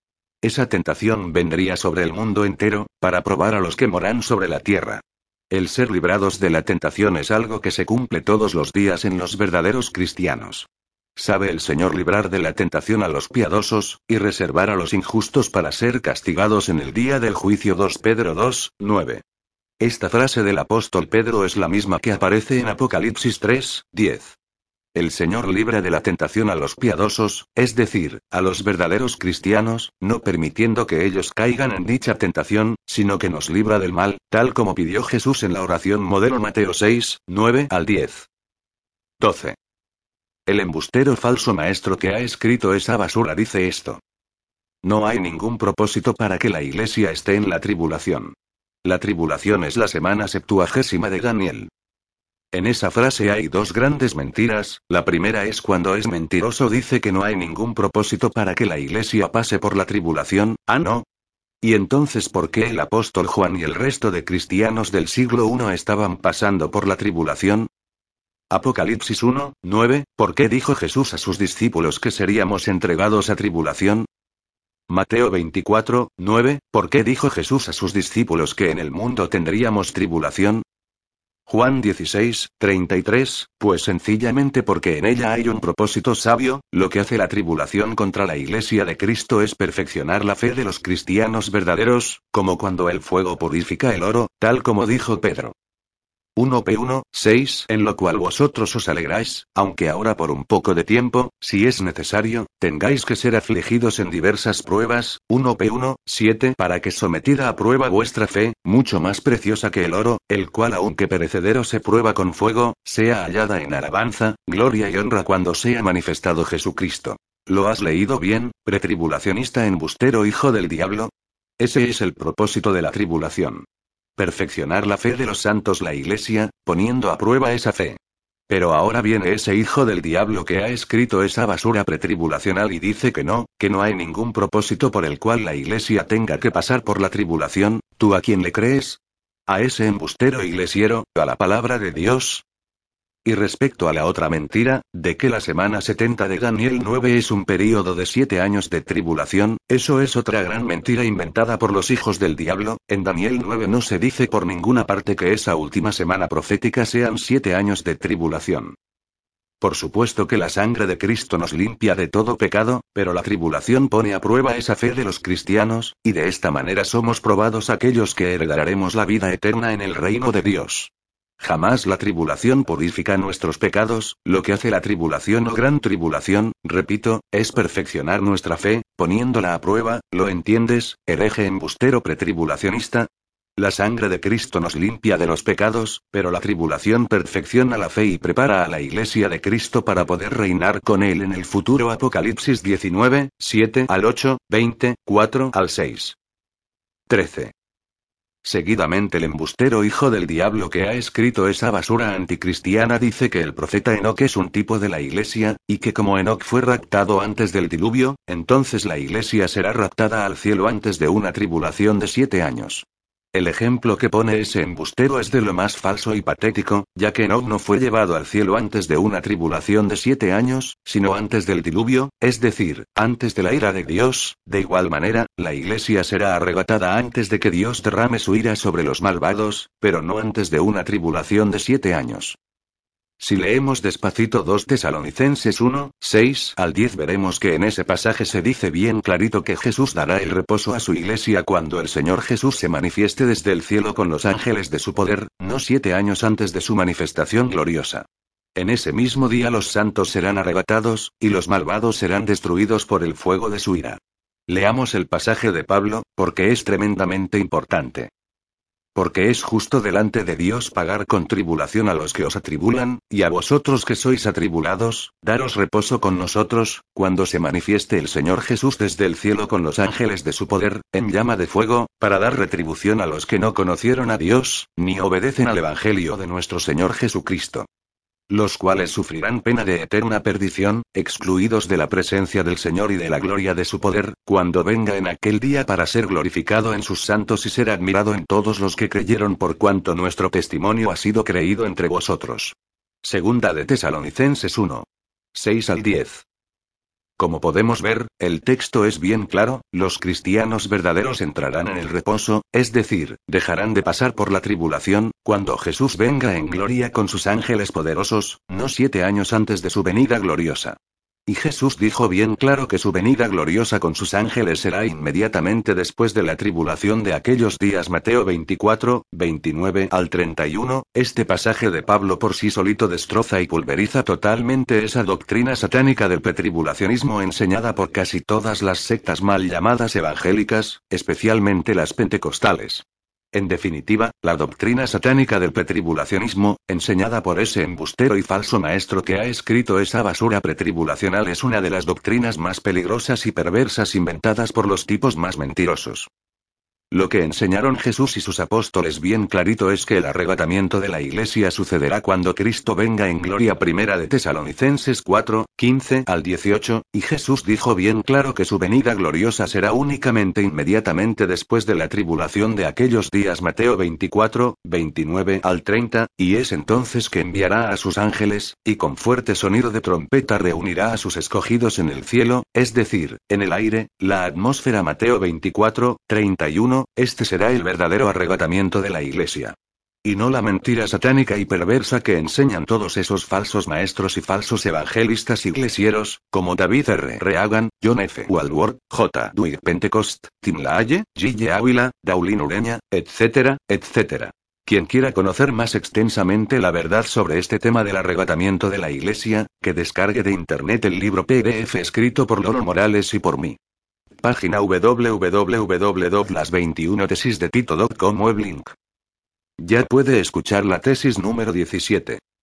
Esa tentación vendría sobre el mundo entero, para probar a los que moran sobre la tierra. El ser librados de la tentación es algo que se cumple todos los días en los verdaderos cristianos. Sabe el Señor librar de la tentación a los piadosos, y reservar a los injustos para ser castigados en el día del juicio. dos Pedro dos, nueve. Esta frase del apóstol Pedro es la misma que aparece en Apocalipsis tres, diez. El Señor libra de la tentación a los piadosos, es decir, a los verdaderos cristianos, no permitiendo que ellos caigan en dicha tentación, sino que nos libra del mal, tal como pidió Jesús en la oración modelo Mateo seis, nueve al diez. doce. El embustero falso maestro que ha escrito esa basura dice esto. No hay ningún propósito para que la iglesia esté en la tribulación. La tribulación es la semana septuagésima de Daniel. En esa frase hay dos grandes mentiras. La primera es cuando es mentiroso dice que no hay ningún propósito para que la iglesia pase por la tribulación. Ah, no. ¿Y entonces por qué el apóstol Juan y el resto de cristianos del siglo primero estaban pasando por la tribulación? Apocalipsis uno, nueve, ¿por qué dijo Jesús a sus discípulos que seríamos entregados a tribulación? Mateo veinticuatro, nueve, ¿por qué dijo Jesús a sus discípulos que en el mundo tendríamos tribulación? Juan dieciséis, treinta y tres, pues sencillamente porque en ella hay un propósito sabio, lo que hace la tribulación contra la Iglesia de Cristo es perfeccionar la fe de los cristianos verdaderos, como cuando el fuego purifica el oro, tal como dijo Pedro. uno P uno, seis, en lo cual vosotros os alegráis, aunque ahora por un poco de tiempo, si es necesario, tengáis que ser afligidos en diversas pruebas, uno P uno, siete, para que sometida a prueba vuestra fe, mucho más preciosa que el oro, el cual aunque perecedero se prueba con fuego, sea hallada en alabanza, gloria y honra cuando sea manifestado Jesucristo. ¿Lo has leído bien, pretribulacionista embustero hijo del diablo? Ese es el propósito de la tribulación. Perfeccionar la fe de los santos, la Iglesia, poniendo a prueba esa fe. Pero ahora viene ese hijo del diablo que ha escrito esa basura pretribulacional y dice que no, que no hay ningún propósito por el cual la Iglesia tenga que pasar por la tribulación. ¿Tú a quién le crees? ¿A ese embustero iglesiero, a la palabra de Dios? Y respecto a la otra mentira, de que la semana setenta de Daniel nueve es un período de siete años de tribulación, eso es otra gran mentira inventada por los hijos del diablo. En Daniel nueve no se dice por ninguna parte que esa última semana profética sean siete años de tribulación. Por supuesto que la sangre de Cristo nos limpia de todo pecado, pero la tribulación pone a prueba esa fe de los cristianos, y de esta manera somos probados aquellos que heredaremos la vida eterna en el reino de Dios. Jamás la tribulación purifica nuestros pecados, lo que hace la tribulación o gran tribulación, repito, es perfeccionar nuestra fe, poniéndola a prueba. ¿Lo entiendes, hereje embustero pretribulacionista? La sangre de Cristo nos limpia de los pecados, pero la tribulación perfecciona la fe y prepara a la Iglesia de Cristo para poder reinar con Él en el futuro. Apocalipsis diecinueve, siete al ocho, veinte, cuatro al seis. trece. Seguidamente el embustero hijo del diablo que ha escrito esa basura anticristiana dice que el profeta Enoc es un tipo de la Iglesia, y que como Enoc fue raptado antes del diluvio, entonces la Iglesia será raptada al cielo antes de una tribulación de siete años. El ejemplo que pone ese embustero es de lo más falso y patético, ya que Enoc no fue llevado al cielo antes de una tribulación de siete años, sino antes del diluvio, es decir, antes de la ira de Dios. De igual manera, la Iglesia será arrebatada antes de que Dios derrame su ira sobre los malvados, pero no antes de una tribulación de siete años. Si leemos despacito dos Tesalonicenses uno, seis al diez veremos que en ese pasaje se dice bien clarito que Jesús dará el reposo a su Iglesia cuando el Señor Jesús se manifieste desde el cielo con los ángeles de su poder, no siete años antes de su manifestación gloriosa. En ese mismo día los santos serán arrebatados, y los malvados serán destruidos por el fuego de su ira. Leamos el pasaje de Pablo, porque es tremendamente importante. Porque es justo delante de Dios pagar con tribulación a los que os atribulan, y a vosotros que sois atribulados, daros reposo con nosotros, cuando se manifieste el Señor Jesús desde el cielo con los ángeles de su poder, en llama de fuego, para dar retribución a los que no conocieron a Dios, ni obedecen al Evangelio de nuestro Señor Jesucristo. Los cuales sufrirán pena de eterna perdición, excluidos de la presencia del Señor y de la gloria de su poder, cuando venga en aquel día para ser glorificado en sus santos y ser admirado en todos los que creyeron por cuanto nuestro testimonio ha sido creído entre vosotros. Segunda de Tesalonicenses uno. seis al diez. Como podemos ver, el texto es bien claro, los cristianos verdaderos entrarán en el reposo, es decir, dejarán de pasar por la tribulación, cuando Jesús venga en gloria con sus ángeles poderosos, no siete años antes de su venida gloriosa. Y Jesús dijo bien claro que su venida gloriosa con sus ángeles será inmediatamente después de la tribulación de aquellos días. Mateo veinticuatro, veintinueve al treinta y uno, este pasaje de Pablo por sí solito destroza y pulveriza totalmente esa doctrina satánica del pretribulacionismo enseñada por casi todas las sectas mal llamadas evangélicas, especialmente las pentecostales. En definitiva, la doctrina satánica del pretribulacionismo, enseñada por ese embustero y falso maestro que ha escrito esa basura pretribulacional, es una de las doctrinas más peligrosas y perversas inventadas por los tipos más mentirosos. Lo que enseñaron Jesús y sus apóstoles bien clarito es que el arrebatamiento de la iglesia sucederá cuando Cristo venga en gloria. Primera de Tesalonicenses cuatro, quince al dieciocho, y Jesús dijo bien claro que su venida gloriosa será únicamente inmediatamente después de la tribulación de aquellos días. Mateo veinticuatro, veintinueve al treinta, y es entonces que enviará a sus ángeles, y con fuerte sonido de trompeta reunirá a sus escogidos en el cielo, es decir, en el aire, la atmósfera. Mateo veinticuatro, treinta y uno. Este será el verdadero arrebatamiento de la iglesia. Y no la mentira satánica y perversa que enseñan todos esos falsos maestros y falsos evangelistas iglesieros, como David R. Reagan, John F. Waldworth, J. Dwight Pentecost, Tim LaHaye, G. G. Ávila, Daulín Ureña, etcétera, etcétera. Quien quiera conocer más extensamente la verdad sobre este tema del arrebatamiento de la iglesia, que descargue de internet el libro P D F escrito por Lolo Morales y por mí. Página www. las veintiuna tesis de tito punto com web link. Ya puede escuchar la tesis número diecisiete.